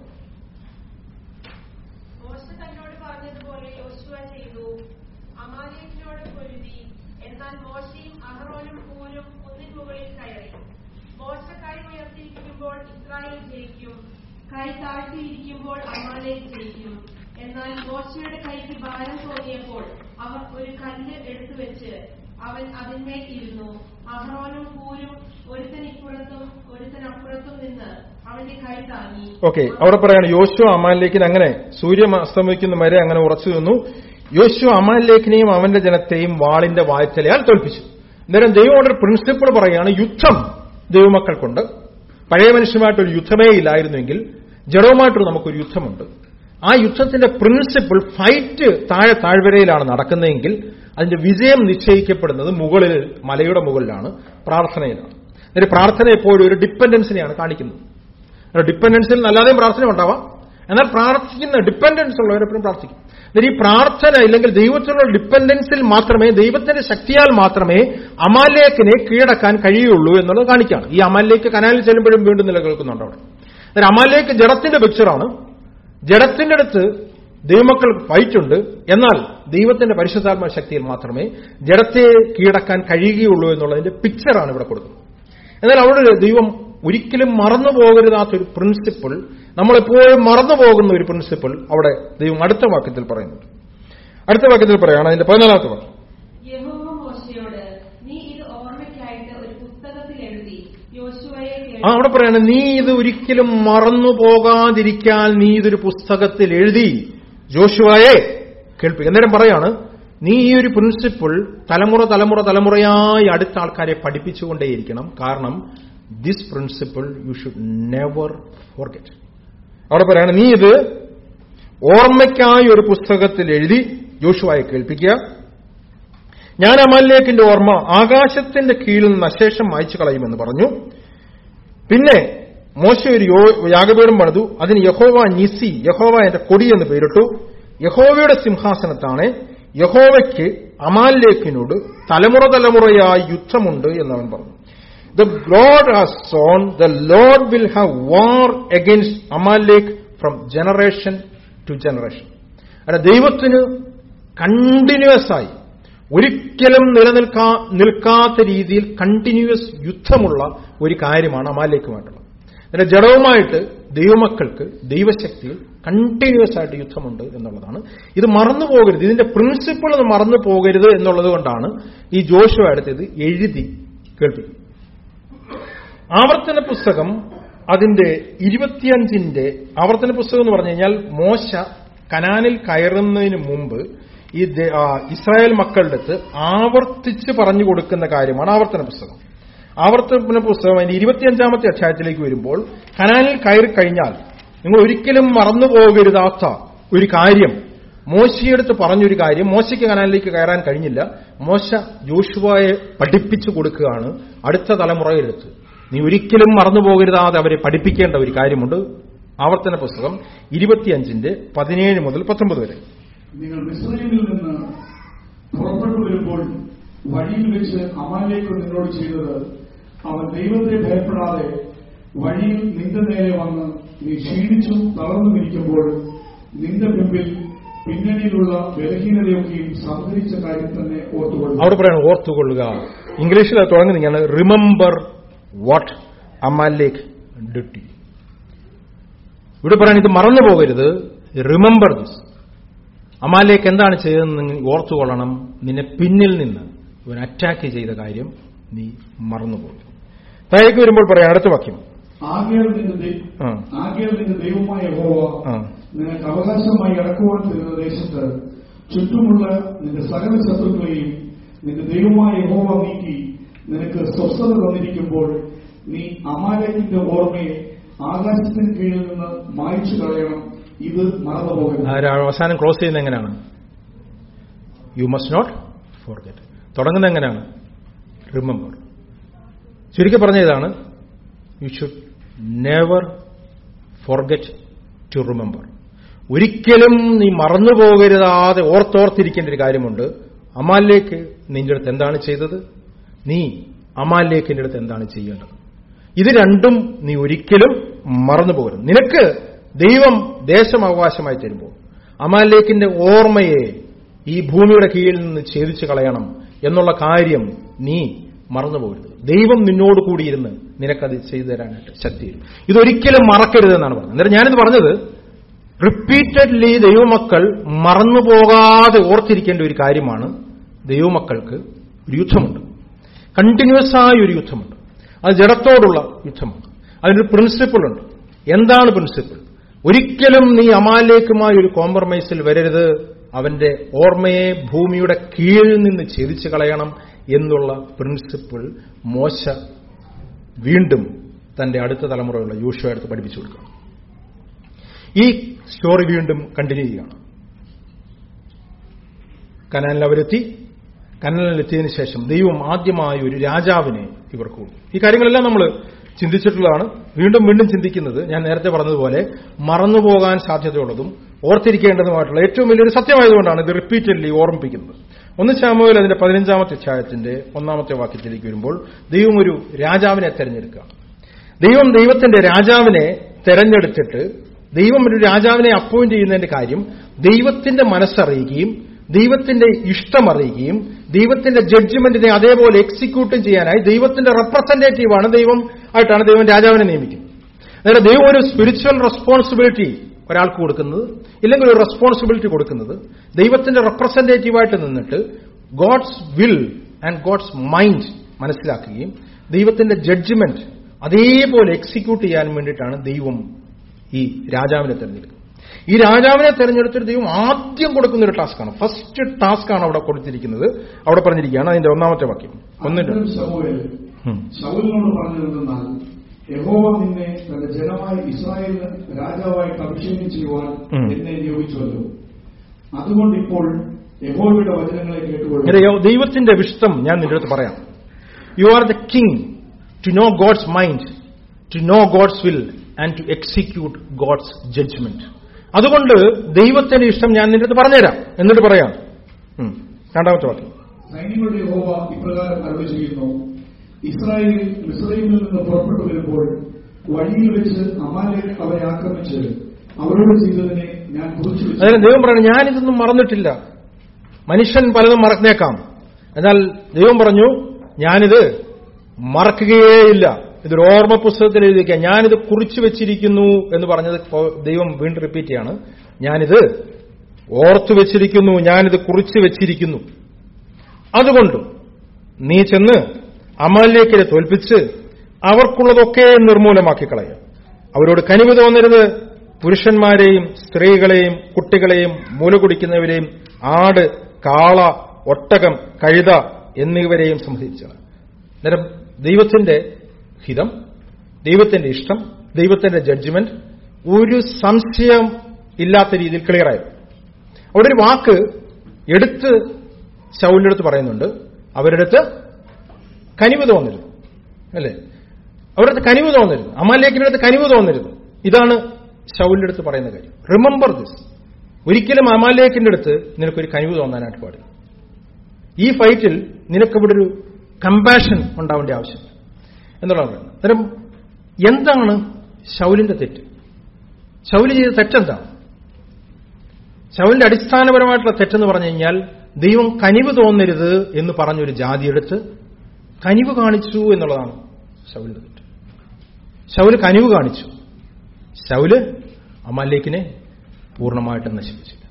Speaker 4: കൈ താഴ്ത്തിയിരിക്കുമ്പോൾ അമാലേക്ക് ജയിക്കും. എന്നാൽ മോശയുടെ കൈക്ക് ഭാരം തോന്നിയപ്പോൾ അവർ ഒരു കല്ല് എടുത്തുവെച്ച് അവൻ അതിന്മേൽ ഇരുന്നു. അഹ്റോനും ഹൂരും ഒരുത്തൻ ഇപ്പുറത്തും ഒരുത്തൻ അപ്പുറത്തും നിന്ന് അവന്റെ കൈ താങ്ങി.
Speaker 2: ഓക്കെ, അവിടെ പറയാണ് യോശുവ അമാലേക്കിന് അങ്ങനെ സൂര്യൻ അസ്തമിക്കുന്ന വരെ അങ്ങനെ ഉറച്ചു നിന്നു. യോശുവ അമാലേക്കിനെയും അവന്റെ ജനത്തെയും വാളിന്റെ വായ്ത്തലയാൽ തോൽപ്പിച്ചു. അന്നേരം ദൈവം ഒരു പ്രിൻസിപ്പിൾ പറയുകയാണ്, യുദ്ധം ദൈവമക്കൾക്കുണ്ട്. പഴയ മനുഷ്യമായിട്ടൊരു യുദ്ധമേ ഇല്ലായിരുന്നെങ്കിൽ ജഡവുമായിട്ടൊരു നമുക്കൊരു യുദ്ധമുണ്ട്. ആ യുദ്ധത്തിന്റെ പ്രിൻസിപ്പിൾ ഫൈറ്റ് താഴെ താഴ്വരയിലാണ് നടക്കുന്നതെങ്കിൽ അതിന്റെ വിജയം നിശ്ചയിക്കപ്പെടുന്നത് മുകളിൽ മലയുടെ മുകളിലാണ്, പ്രാർത്ഥനയിലാണ്. ഒരു പ്രാർത്ഥന എപ്പോഴും ഒരു ഡിപ്പെൻഡൻസിനെയാണ് കാണിക്കുന്നത്. ഡിപ്പെൻഡൻസിൽ അല്ലാതെയും പ്രാർത്ഥന ഉണ്ടാവാം, എന്നാൽ പ്രാർത്ഥിക്കുന്ന ഡിപ്പെൻഡൻസ് ഉള്ളവരെപ്പോഴും പ്രാർത്ഥിക്കും. എന്നാൽ ഈ പ്രാർത്ഥന ഇല്ലെങ്കിൽ ദൈവത്തിലുള്ള ഡിപ്പെൻഡൻസിൽ മാത്രമേ, ദൈവത്തിന്റെ ശക്തിയാൽ മാത്രമേ അമാലേക്കിനെ കീഴടക്കാൻ കഴിയുള്ളൂ എന്നുള്ളത് കാണിക്കുകയാണ്. ഈ അമാലേക്ക് കനാലിൽ ചെല്ലുമ്പോഴും വീണ്ടും നിലനിൽക്കുന്നുണ്ട് അവിടെ. എന്നാൽ അമാലേക്ക് ജഡത്തിന്റെ പിക്ചറാണ്. ജഡത്തിന്റെ അടുത്ത് ദൈവമക്കൾ ഫൈറ്റുണ്ട്, എന്നാൽ ദൈവത്തിന്റെ പരിശുദ്ധാത്മ ശക്തിയിൽ മാത്രമേ ജഡത്തെ കീഴടക്കാൻ കഴിയുകയുള്ളൂ എന്നുള്ളതിന്റെ പിക്ചറാണ് ഇവിടെ കൊടുക്കുന്നത്. എന്നാൽ അവിടെ ദൈവം ഒരിക്കലും മറന്നു പോകരുതാത്തൊരു പ്രിൻസിപ്പിൾ, നമ്മളെപ്പോഴും മറന്നു പോകുന്ന ഒരു പ്രിൻസിപ്പിൾ അവിടെ ദൈവം അടുത്ത വാക്യത്തിൽ പറയുന്നുണ്ട്. അടുത്ത വാക്യത്തിൽ പറയാണ് അതിന്റെ പതിനാലാമത്തെ വാക്യം.
Speaker 4: യഹോവ മോശയോട്, നീ ഇത് ഓർമ്മയ്ക്കായിട്ട് ഒരു പുസ്തകത്തിൽ എഴുതി യോശുവയെ
Speaker 2: ആ അവിടെ പറയാണ്, നീ ഇത് ഒരിക്കലും മറന്നു പോകാതിരിക്കാൻ നീ ഇതൊരു പുസ്തകത്തിൽ എഴുതി ജോഷുവയെ കേൾപ്പിക്കുക. അന്നേരം പറയാണ്, നീ ഈ ഒരു പ്രിൻസിപ്പിൾ തലമുറ തലമുറ തലമുറയായി അടുത്ത ആൾക്കാരെ പഠിപ്പിച്ചുകൊണ്ടേയിരിക്കണം. കാരണം this principle you should never forget. അവിടെ പറയാണ്, നീ ഇത് ഓർമ്മയ്ക്കായി ഒരു പുസ്തകത്തിൽ എഴുതി ജോഷുവയെ കേൾപ്പിക്കുക. ഞാൻ അമാലേക്കിന്റെ ഓർമ്മ ആകാശത്തിന്റെ കീഴിൽ നിന്ന് അശേഷം മായ്ച്ചു കളയുമെന്ന് പറഞ്ഞു. പിന്നെ മോശ ഒരു യാഗപീഠം പണിതു, അതിന് യഹോവ നിസി, യഹോവ എന്റെ കൊടി എന്ന് പേരിട്ടു. യഹോവയുടെ സിംഹാസനത്താണ്, യഹോവയ്ക്ക് അമാലേക്കിനോട് തലമുറ തലമുറയായി യുദ്ധമുണ്ട് എന്നവൻ പറഞ്ഞു. The Lord has sworn, the Lord will have war against Amalek from generation to generation. അല്ല, ദൈവത്തിന് കണ്ടിന്യൂസ് ആയി ഒരിക്കലും നിലനിൽക്കാ നിൽക്കാത്ത രീതിയിൽ കണ്ടിന്യൂസ് യുദ്ധമുള്ള ഒരു കാര്യമാണ് അമാലേക്കുമായിട്ടുള്ളത്. അതിന്റെ ജഡവുമായിട്ട് ദൈവമക്കൾക്ക് ദൈവശക്തിയിൽ കണ്ടിന്യൂസ് ആയിട്ട് യുദ്ധമുണ്ട് എന്നുള്ളതാണ്. ഇത് മറന്നു പോകരുത്, ഇതിന്റെ പ്രിൻസിപ്പിൾ ഒന്ന് മറന്നു പോകരുത് എന്നുള്ളത് കൊണ്ടാണ് ഈ ജോഷുവ അടുത്തത് എഴുതി കേൾപ്പിക്കുന്നത്. ആവർത്തന പുസ്തകം അതിന്റെ ഇരുപത്തിയഞ്ചിന്റെ ആവർത്തന പുസ്തകം എന്ന് പറഞ്ഞു കഴിഞ്ഞാൽ മോശ കനാനിൽ കയറുന്നതിന് മുമ്പ് ഈ ഇസ്രായേൽ മക്കളുടെ അടുത്ത് ആവർത്തിച്ച് പറഞ്ഞു കൊടുക്കുന്ന കാര്യമാണ് ആവർത്തന പുസ്തകം. ആവർത്തന പുസ്തകം അതിന്റെ ഇരുപത്തിയഞ്ചാമത്തെ അധ്യായത്തിലേക്ക് വരുമ്പോൾ കനാനിൽ കയറി കഴിഞ്ഞാൽ നിങ്ങൾ ഒരിക്കലും മറന്നു പോകരുതാത്ത ഒരു കാര്യം മോശയെടുത്ത് പറഞ്ഞൊരു കാര്യം. മോശയ്ക്ക് കനാലിലേക്ക് കയറാൻ കഴിഞ്ഞില്ല. മോശ ജോഷുവയെ പഠിപ്പിച്ചു കൊടുക്കുകയാണ് അടുത്ത തലമുറയിലെടുത്ത്. നീ ഒരിക്കലും മറന്നു പോകരുതാതെ അവരെ പഠിപ്പിക്കേണ്ട ഒരു കാര്യമുണ്ട്. ആവർത്തന പുസ്തകം ഇരുപത്തിയഞ്ചിന്റെ പതിനേഴ് മുതൽ പത്തൊമ്പത് വരെ.
Speaker 3: നിങ്ങൾ മിസ്രയീമിൽ നിന്ന് പുറപ്പെട്ടു വരുമ്പോൾ വഴിയിൽ വെച്ച് അമാലേക്ക് നിന്നോട് ചെയ്തത്, അവൻ ദൈവത്തെ ഭയപ്പെടാതെ വഴിയിൽ നിന്റെ നേരെ വന്ന് നീ ക്ഷീണിച്ചും തളർന്നു നിൽക്കുമ്പോൾ നിന്റെ മുമ്പിൽ പിന്നണിയിലുള്ള ബലഹീനതയൊക്കെയും സംഭരിച്ച കാര്യം തന്നെ ഓർത്തുകൊള്ളുക.
Speaker 2: അവിടെ പറയണം ഓർത്തുകൊള്ളുക. ഇംഗ്ലീഷിൽ അത് തുടങ്ങുന്നതാണ് remember what Amalek did to you. ഇവിടെ പറയാൻ ഇത് മറന്നു പോകരുത്. Remember this. അമാലേക്ക് എന്താണ് ചെയ്തതെന്ന് ഓർത്തുകൊള്ളണം. നിന്നെ പിന്നിൽ നിന്ന് ഇവൻ അറ്റാക്ക് ചെയ്ത കാര്യം നീ മറന്നുപോകും. താഴേക്ക് വരുമ്പോൾ പറയാം അടുത്ത വാക്യം.
Speaker 3: ആകയാൽ നിന്റെ ദൈവമായ യഹോവ നിനക്ക് അവകാശമായി അടക്കുവാൻ തരുന്ന ദേശത്ത് ചുറ്റുമുള്ള നിന്റെ സകല ശത്രുക്കളെയും നിന്റെ ദൈവമായ യഹോവ നീക്കി നിനക്ക് സ്വസ്ഥത തന്നിരിക്കുമ്പോൾ നീ അമാലേക്കിന്റെ ഓർമ്മയെ ആകാശത്തിന് കീഴിൽ നിന്ന് മായ്ച്ചു കളയണം. ഇത് മറന്നു പോകരുത്.
Speaker 2: അവസാനം ക്ലോസ് ചെയ്യുന്നത് എങ്ങനെയാണ്? You must not forget. തുടങ്ങുന്നത് എങ്ങനെയാണ്? റിമെമ്പർ. ചുരുക്കി പറഞ്ഞതാണ് you should never forget to remember. ഒരിക്കലും നീ മറന്നു പോകരുതാതെ ഓർത്തോർത്തിരിക്കേണ്ട ഒരു കാര്യമുണ്ട്. അമാലേക്ക് നിന്റെ അടുത്ത് എന്താണ് ചെയ്തത്, നീ അമാലേക്കിന്റെ അടുത്ത് എന്താണ് ചെയ്യേണ്ടത്. ഇത് രണ്ടും നീ ഒരിക്കലും മറന്നു പോകരുത്. നിനക്ക് ദൈവം ദേശം അവകാശമായി തരുമ്പോൾ അമാലേക്കിന്റെ ഓർമ്മയെ ഈ ഭൂമിയുടെ കീഴിൽ നിന്ന് ഛേദിച്ചു കളയണം എന്നുള്ള കാര്യം നീ മറന്നു പോകരുത്. ദൈവം നിന്നോട് കൂടിയിരുന്ന് നിനക്കത് ചെയ്തു തരാനായിട്ട് ശക്തി തരും. ഇതൊരിക്കലും മറക്കരുതെന്നാണ് പറഞ്ഞത്. അന്നേരം ഞാനിത് പറഞ്ഞത് റിപ്പീറ്റഡ്ലി ദൈവമക്കൾ മറന്നുപോകാതെ ഓർത്തിരിക്കേണ്ട ഒരു കാര്യമാണ്. ദൈവമക്കൾക്ക് ഒരു യുദ്ധമുണ്ട്, കണ്ടിന്യൂസ് ആയ ഒരു യുദ്ധമുണ്ട്. അത് ജഡത്തോടുള്ള യുദ്ധമാണ്. അതിനൊരു പ്രിൻസിപ്പിളുണ്ട്. എന്താണ് പ്രിൻസിപ്പിൾ? ഒരിക്കലും നീ അമാലേക്കുമായി ഒരു കോംപ്രമൈസിൽ വരരുത്. അവന്റെ ഓർമ്മയെ ഭൂമിയുടെ കീഴിൽ നിന്ന് ഛേദിച്ചു കളയണം എന്നുള്ള പ്രിൻസിപ്പിൾ മോശ വീണ്ടും തന്റെ അടുത്ത തലമുറയുള്ള യോശുവയെ അടുത്ത് പഠിപ്പിച്ചു കൊടുക്കണം. ഈ സ്റ്റോറി വീണ്ടും കണ്ടിന്യൂ ചെയ്യുകയാണ്. കനാനിൽ അവരെത്തി. കനാനിലെത്തിയതിനു ശേഷം ദൈവം ആദ്യമായി ഒരു രാജാവിനെ ഇവർക്ക് കൊടുത്തു. ഈ കാര്യങ്ങളെല്ലാം നമ്മൾ ചിന്തിച്ചിട്ടുള്ളതാണ്. വീണ്ടും വീണ്ടും ചിന്തിക്കുന്നത് ഞാൻ നേരത്തെ പറഞ്ഞതുപോലെ മറന്നുപോകാൻ സാധ്യതയുള്ളതും ഓർത്തിരിക്കേണ്ടതുമായിട്ടുള്ള ഏറ്റവും വലിയൊരു സത്യമായതുകൊണ്ടാണ് ഇത് റിപ്പീറ്റഡ്ലി ഓർമ്മിപ്പിക്കുന്നത്. ഒന്ന് ശമൂവേൽ അതിന്റെ പതിനഞ്ചാമത്തെ അധ്യായത്തിന്റെ ഒന്നാമത്തെ വാക്യത്തിലേക്ക് വരുമ്പോൾ ദൈവം ഒരു രാജാവിനെ തെരഞ്ഞെടുക്കുക. ദൈവം ദൈവത്തിന്റെ രാജാവിനെ തെരഞ്ഞെടുത്തിട്ട് ദൈവം ഒരു രാജാവിനെ അപ്പോയിന്റ് ചെയ്യുന്നതിന്റെ കാര്യം ദൈവത്തിന്റെ മനസ്സറിയുകയും ദൈവത്തിന്റെ ഇഷ്ടമറിയുകയും ദൈവത്തിന്റെ ജഡ്ജ്മെന്റിനെ അതേപോലെ എക്സിക്യൂട്ടും ചെയ്യാനായി ദൈവത്തിന്റെ റെപ്രസെന്റേറ്റീവാണ് ദൈവം ആയിട്ടാണ് ദൈവം രാജാവിനെ നിയമിക്കുന്നത്. അതായത് ദൈവം ഒരു സ്പിരിച്വൽ റെസ്പോൺസിബിലിറ്റി ഒരാൾക്ക് കൊടുക്കുന്നത്, ഇല്ലെങ്കിൽ ഒരു റെസ്പോൺസിബിലിറ്റി കൊടുക്കുന്നത് ദൈവത്തിന്റെ റെപ്രസെന്റേറ്റീവായിട്ട് നിന്നിട്ട് God's will and God's mind മനസ്സിലാക്കുകയും ദൈവത്തിന്റെ ജഡ്ജ്മെന്റ് അതേപോലെ എക്സിക്യൂട്ട് ചെയ്യാൻ വേണ്ടിയിട്ടാണ് ദൈവം ഈ രാജാവിനെ തെരഞ്ഞെടുക്കുന്നത്. ഈ രാജാവിനെ തെരഞ്ഞെടുത്തൊരു ദൈവം ആദ്യം കൊടുക്കുന്ന ഒരു ടാസ്ക്കാണ്. ഫസ്റ്റ് ടാസ്ക്കാണ് അവിടെ കൊടുത്തിരിക്കുന്നത്. അവിടെ പറഞ്ഞിരിക്കുകയാണ് അതിന്റെ ഒന്നാമത്തെ വാക്യം. ഒന്നിന്റെ
Speaker 3: ശൗലിനോട് പറഞ്ഞിരുന്നാൽ യഹോവ നിന്നെ തന്റെ ജനമായ ഇസ്രായേലിന് രാജാവായിട്ട് അഭിഷേകം ചെയ്യുവാൻ എന്നെ നിയോഗിച്ചുവല്ലോ. അതുകൊണ്ട് ഇപ്പോൾ യഹോവയുടെ വചനങ്ങളെ കേട്ടുകൊള്ളു.
Speaker 2: ദൈവത്തിന്റെ ഇഷ്ടം ഞാൻ നിന്റെ അടുത്ത് പറയാം. You are the king to know God's mind, to know God's will and to execute God's judgement. അതുകൊണ്ട് ദൈവത്തിന്റെ ഇഷ്ടം ഞാൻ നിന്റെ അടുത്ത് പറഞ്ഞുതരാം. എന്നിട്ട് പറയാം രണ്ടാമത്തെ വാക്യം.
Speaker 3: സൈന്യങ്ങളുടെ യഹോവ ഇപ്രകാരം അരുളി ചെയ്യുന്നു, ഇസ്രായേലിൽ മിസ്രയീമിൽ നിന്ന് പുറപ്പെട്ടു വരുമ്പോൾ വഴിയിൽ വെച്ച് അമാലേക്ക് അവരെ ആക്രമിച്ച് അവരോട് ചെയ്തതിനെ ഞാൻ കുറിച്ചു വെച്ചു.
Speaker 2: അതായത് ദൈവം പറഞ്ഞു, ഞാനിതൊന്നും മറന്നിട്ടില്ല. മനുഷ്യൻ പലതും മറന്നേക്കാം, എന്നാൽ ദൈവം പറഞ്ഞു ഞാനിത് മറക്കുകയേയില്ല. ഇതൊരു ഓർമ്മ പുസ്തകത്തിൽ എഴുതിയിരിക്കുക. ഞാനിത് കുറിച്ചു വെച്ചിരിക്കുന്നു എന്ന് പറഞ്ഞത് ദൈവം വീണ്ടും റിപ്പീറ്റ് ചെയ്യാണ്. ഞാനിത് ഓർത്തു വെച്ചിരിക്കുന്നു, ഞാനിത് കുറിച്ചു വെച്ചിരിക്കുന്നു. അതുകൊണ്ട് നീ ചെന്ന് അമാലേക്കിനെ തോൽപ്പിച്ച് അവർക്കുള്ളതൊക്കെ നിർമൂലമാക്കി കളയുക. അവരോട് കനിവ് തോന്നരുത്. പുരുഷന്മാരെയും സ്ത്രീകളെയും കുട്ടികളെയും മൂല കുടിക്കുന്നവരെയും ആട്, കാള, ഒട്ടകം, കഴുത എന്നിവരെയും സംഹരിച്ചത്. അന്നേരം ദൈവത്തിന്റെ ഹിതം, ദൈവത്തിന്റെ ഇഷ്ടം, ദൈവത്തിന്റെ ജഡ്ജ്മെന്റ് ഒരു സംശയം ഇല്ലാത്ത രീതിയിൽ ക്ലിയറായി. അവിടെ ഒരു വാക്ക് എടുത്ത് ശൗലിന്റെ അടുത്ത് പറയുന്നുണ്ട്, അവരുടെ അടുത്ത് കനിവ് തോന്നരുത്. അല്ലേ? അവരുടെ അടുത്ത് കനിവ് തോന്നരുത്, അമാലേക്കിന്റെ അടുത്ത് കനിവ് തോന്നരുത്. ഇതാണ് ശൗലിന്റെ അടുത്ത് പറയുന്ന കാര്യം. Remember this. ഒരിക്കലും അമാലേക്കിന്റെ അടുത്ത് നിനക്കൊരു കനിവ് തോന്നാനായിട്ട് പാടില്ല. ഈ ഫൈറ്റിൽ നിനക്കിവിടെ ഒരു കമ്പാഷൻ ഉണ്ടാവേണ്ട ആവശ്യമില്ല എന്നുള്ളതാണ് പറയുന്നത്. അന്നേരം എന്താണ് ശൗലിന്റെ തെറ്റ്? ശൗല് ചെയ്ത തെറ്റെന്താണ്? ശൗലിന്റെ അടിസ്ഥാനപരമായിട്ടുള്ള തെറ്റെന്ന് പറഞ്ഞു കഴിഞ്ഞാൽ ദൈവം കനിവ് തോന്നരുത് എന്ന് പറഞ്ഞൊരു ജാതിയെടുത്ത് കനിവ് കാണിച്ചു എന്നുള്ളതാണ് ശൗലിന്റെ തെറ്റ്. ശൗല് കനിവ് കാണിച്ചു, ശൗല് അമാലേക്കിനെ പൂർണ്ണമായിട്ടും നശിപ്പിച്ചില്ല.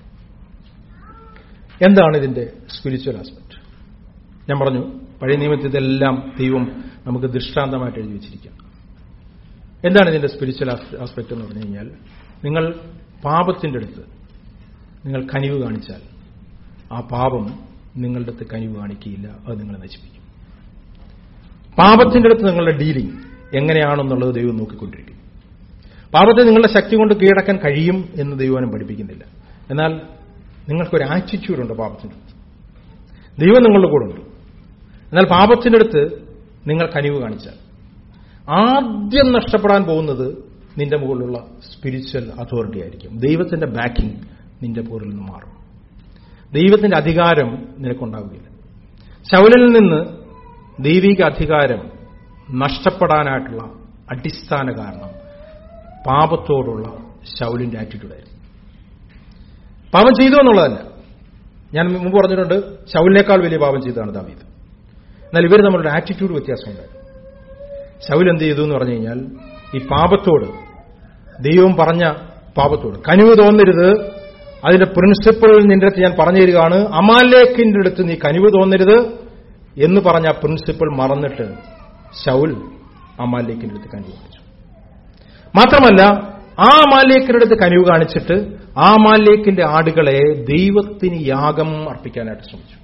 Speaker 2: എന്താണ് ഇതിന്റെ സ്പിരിച്വൽ ആസ്പെക്ട്? ഞാൻ പറഞ്ഞു, പഴയ നിയമത്തിൽ ഇതെല്ലാം ദൈവം നമുക്ക് ദൃഷ്ടാന്തമായിട്ട് എഴുതി വെച്ചിരിക്കുകയാണ്. എന്താണ് ഇതിന്റെ സ്പിരിച്വൽ ആസ്പെക്ട് എന്ന് പറഞ്ഞു കഴിഞ്ഞാൽ, നിങ്ങൾ പാപത്തിന്റെ അടുത്ത് നിങ്ങൾ കനിവ് കാണിച്ചാൽ ആ പാപം നിങ്ങളുടെ അടുത്ത് കനിവ് കാണിക്കുകയില്ല, അത് നിങ്ങളെ നശിപ്പിക്കും. പാപത്തിന്റെ അടുത്ത് നിങ്ങളുടെ ഡീലിംഗ് എങ്ങനെയാണെന്നുള്ളത് ദൈവം നോക്കിക്കൊണ്ടിരിക്കും. പാപത്തെ നിങ്ങളുടെ ശക്തി കൊണ്ട് കീഴടക്കാൻ കഴിയും എന്ന് ദൈവം പഠിപ്പിക്കുന്നില്ല. എന്നാൽ നിങ്ങൾക്കൊരു ആറ്റിറ്റ്യൂഡുണ്ട് പാപത്തിന്റെ അടുത്ത്. ദൈവം നിങ്ങളുടെ കൂടെ ഉണ്ട്. എന്നാൽ പാപത്തിന്റെ അടുത്ത് നിങ്ങൾ കനിവ് കാണിച്ചാൽ ആദ്യം നഷ്ടപ്പെടാൻ പോകുന്നത് നിന്റെ മുകളിലുള്ള സ്പിരിച്വൽ അതോറിറ്റി ആയിരിക്കും. ദൈവത്തിന്റെ ബാക്കിംഗ് നിന്റെ പോരിൽ നിന്ന് മാറും. ദൈവത്തിന്റെ അധികാരം നിനക്കുണ്ടാവുകയില്ല. ശൗലിൽ നിന്ന് ദൈവിക അധികാരം നഷ്ടപ്പെടാനായിട്ടുള്ള അടിസ്ഥാന കാരണം പാപത്തോടുള്ള ശൗലിന്റെ ആറ്റിറ്റ്യൂഡായിരുന്നു. പാപം ചെയ്തു എന്നുള്ളതല്ല. ഞാൻ മുമ്പ് പറഞ്ഞിട്ടുണ്ട്, ശൗലിനേക്കാൾ വലിയ പാപം ചെയ്തതാണ് ദാവീദ്. എന്നാൽ ഇവർ തമ്മിലുള്ള ആറ്റിറ്റ്യൂഡ് വ്യത്യാസമുണ്ടായിരുന്നു. ശൗൽ എന്ത് ചെയ്തു എന്ന് പറഞ്ഞു കഴിഞ്ഞാൽ, ഈ പാപത്തോട്, ദൈവം പറഞ്ഞ പാപത്തോട് കനിവ് തോന്നരുത്, അതിന്റെ പ്രിൻസിപ്പിൾ നിന്റെ അടുത്ത് ഞാൻ പറഞ്ഞു തരികയാണ്, അമാലേക്കിന്റെ അടുത്ത് നീ കനിവ് തോന്നരുത് എന്ന് പറഞ്ഞ ആ പ്രിൻസിപ്പിൾ മറന്നിട്ട് ശൗൽ അമാലേക്കിന്റെ അടുത്ത് കനിവ് കാണിച്ചു. മാത്രമല്ല, ആ അമാലേക്കിന്റെ അടുത്ത് കനിവ് കാണിച്ചിട്ട് ആ അമാലേക്കിന്റെ ആടുകളെ ദൈവത്തിന് യാഗം അർപ്പിക്കാനായിട്ട് ശ്രമിച്ചു.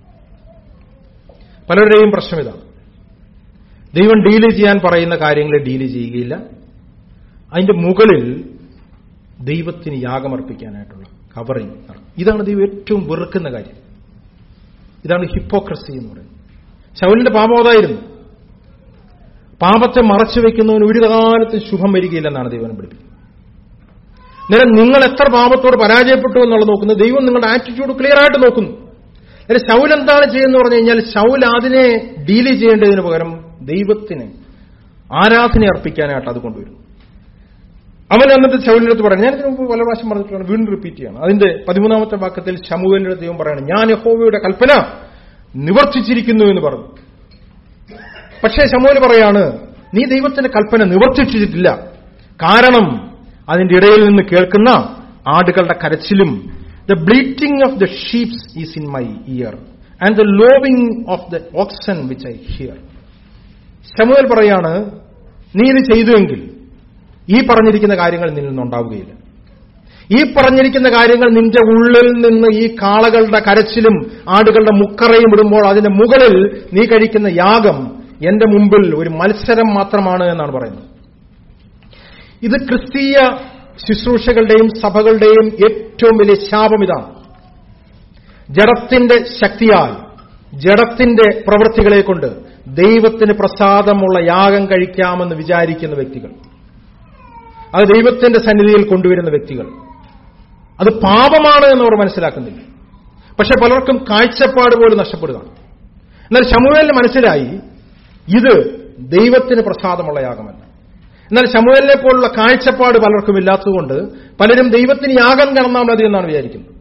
Speaker 2: പലരുടെയും പ്രശ്നം ഇതാണ്. ദൈവം ഡീല് ചെയ്യാൻ പറയുന്ന കാര്യങ്ങളെ ഡീല് ചെയ്യുകയില്ല, അതിന്റെ മുകളിൽ ദൈവത്തിന് യാഗമർപ്പിക്കാനായിട്ടുള്ള കവറിങ് നടക്കും. ഇതാണ് ദൈവം ഏറ്റവും വെറുക്കുന്ന കാര്യം. ഇതാണ് ഹിപ്പോക്രസി എന്ന് പറയുന്നത്. ശൗലിന്റെ പാപം അതായിരുന്നു. പാപത്തെ മറച്ചു വെക്കുന്നവന് ഒരു കാലത്ത് ശുഭം വരികയില്ലെന്നാണ് ദൈവം പഠിപ്പിക്കുന്നത്. നേരം നിങ്ങൾ എത്ര പാപത്തോട് പരാജയപ്പെട്ടു എന്നുള്ളത് നോക്കുന്നത് ദൈവം നിങ്ങളുടെ ആറ്റിറ്റ്യൂഡ് ക്ലിയർ ആയിട്ട് നോക്കുന്നു. അല്ലെ, ശൗൽ എന്താണ് ചെയ്യുന്നത് പറഞ്ഞു കഴിഞ്ഞാൽ, ശൗൽ അതിനെ ഡീല് ചെയ്യേണ്ടതിന് പകരം ദൈവത്തിന് ആരാധന അർപ്പിക്കാനായിട്ട് അത് കൊണ്ടുവരും. അവൻ എന്നിട്ട് ശൗലിന്റെ അടുത്ത് പറയാം, ഞാൻ ഇതിനു മുമ്പ് പല പ്രാവശ്യം പറഞ്ഞിട്ടുള്ള വീണ്ടും റിപ്പീറ്റ് ചെയ്യണം. അതിന്റെ പതിമൂന്നാമത്തെ വാക്യത്തിൽ ശമൂവേലിന്റെ ദൈവം പറയണം, ഞാൻ യഹോവയുടെ കൽപ്പന നിവർത്തിച്ചിരിക്കുന്നു എന്ന് പറഞ്ഞു. പക്ഷേ ശമൂവേൽ പറയാണ്, നീ ദൈവത്തിന്റെ കൽപ്പന നിവർത്തിച്ചിട്ടില്ല. കാരണം അതിന്റെ ഇടയിൽ നിന്ന് കേൾക്കുന്ന ആടുകളുടെ കരച്ചിലും, the bleating of the sheeps is in my ear and the lowing of the oxen which I hear. Samuel പറയാണ്, നീ ഇത് ചെയ്തുവെങ്കിൽ ഈ പറഞ്ഞിരിക്കുന്ന കാര്യങ്ങൾ നിന്നിൽ നിന്നുണ്ടാവുകയില്ല. ഈ പറഞ്ഞിരിക്കുന്ന കാര്യങ്ങൾ നിന്റെ ഉള്ളിൽ നിന്ന് ഈ കാളകളുടെ കരച്ചിലും ആടുകളുടെ മുക്കറയും ഇടുമ്പോൾ അതിന്റെ മുകളിൽ നീ കഴിക്കുന്ന യാഗം എന്റെ മുമ്പിൽ ഒരു മത്സരം മാത്രമാണ് എന്നാണ് പറയുന്നത്. ഇത് ക്രിസ്തീയ ശുശ്രൂഷകളുടെയും സഭകളുടെയും ഏറ്റവും വലിയ ശാപം ഇതാണ്. ജഡത്തിന്റെ ശക്തിയാൽ, ജഡത്തിന്റെ പ്രവൃത്തികളെ കൊണ്ട് ദൈവത്തിന് പ്രസാദമുള്ള യാഗം കഴിക്കാമെന്ന് വിചാരിക്കുന്ന വ്യക്തികൾ, അത് ദൈവത്തിന്റെ സന്നിധിയിൽ കൊണ്ടുവരുന്ന വ്യക്തികൾ, അത് പാപമാണ് എന്നവർ മനസ്സിലാക്കുന്നില്ല. പക്ഷെ പലർക്കും കാഴ്ചപ്പാട് പോലും നഷ്ടപ്പെടുകയാണ്. എന്നാൽ ശമൂവേലിന് മനസ്സിലായി ഇത് ദൈവത്തിന് പ്രസാദമുള്ള യാഗമല്ല. എന്നാൽ ശമൂവേലിനെ പോലുള്ള കാഴ്ചപ്പാട് പലർക്കും ഇല്ലാത്തതുകൊണ്ട് പലരും ദൈവത്തിന് യാഗം നടന്നാൽ മതി എന്നാണ് വിചാരിക്കുന്നത്.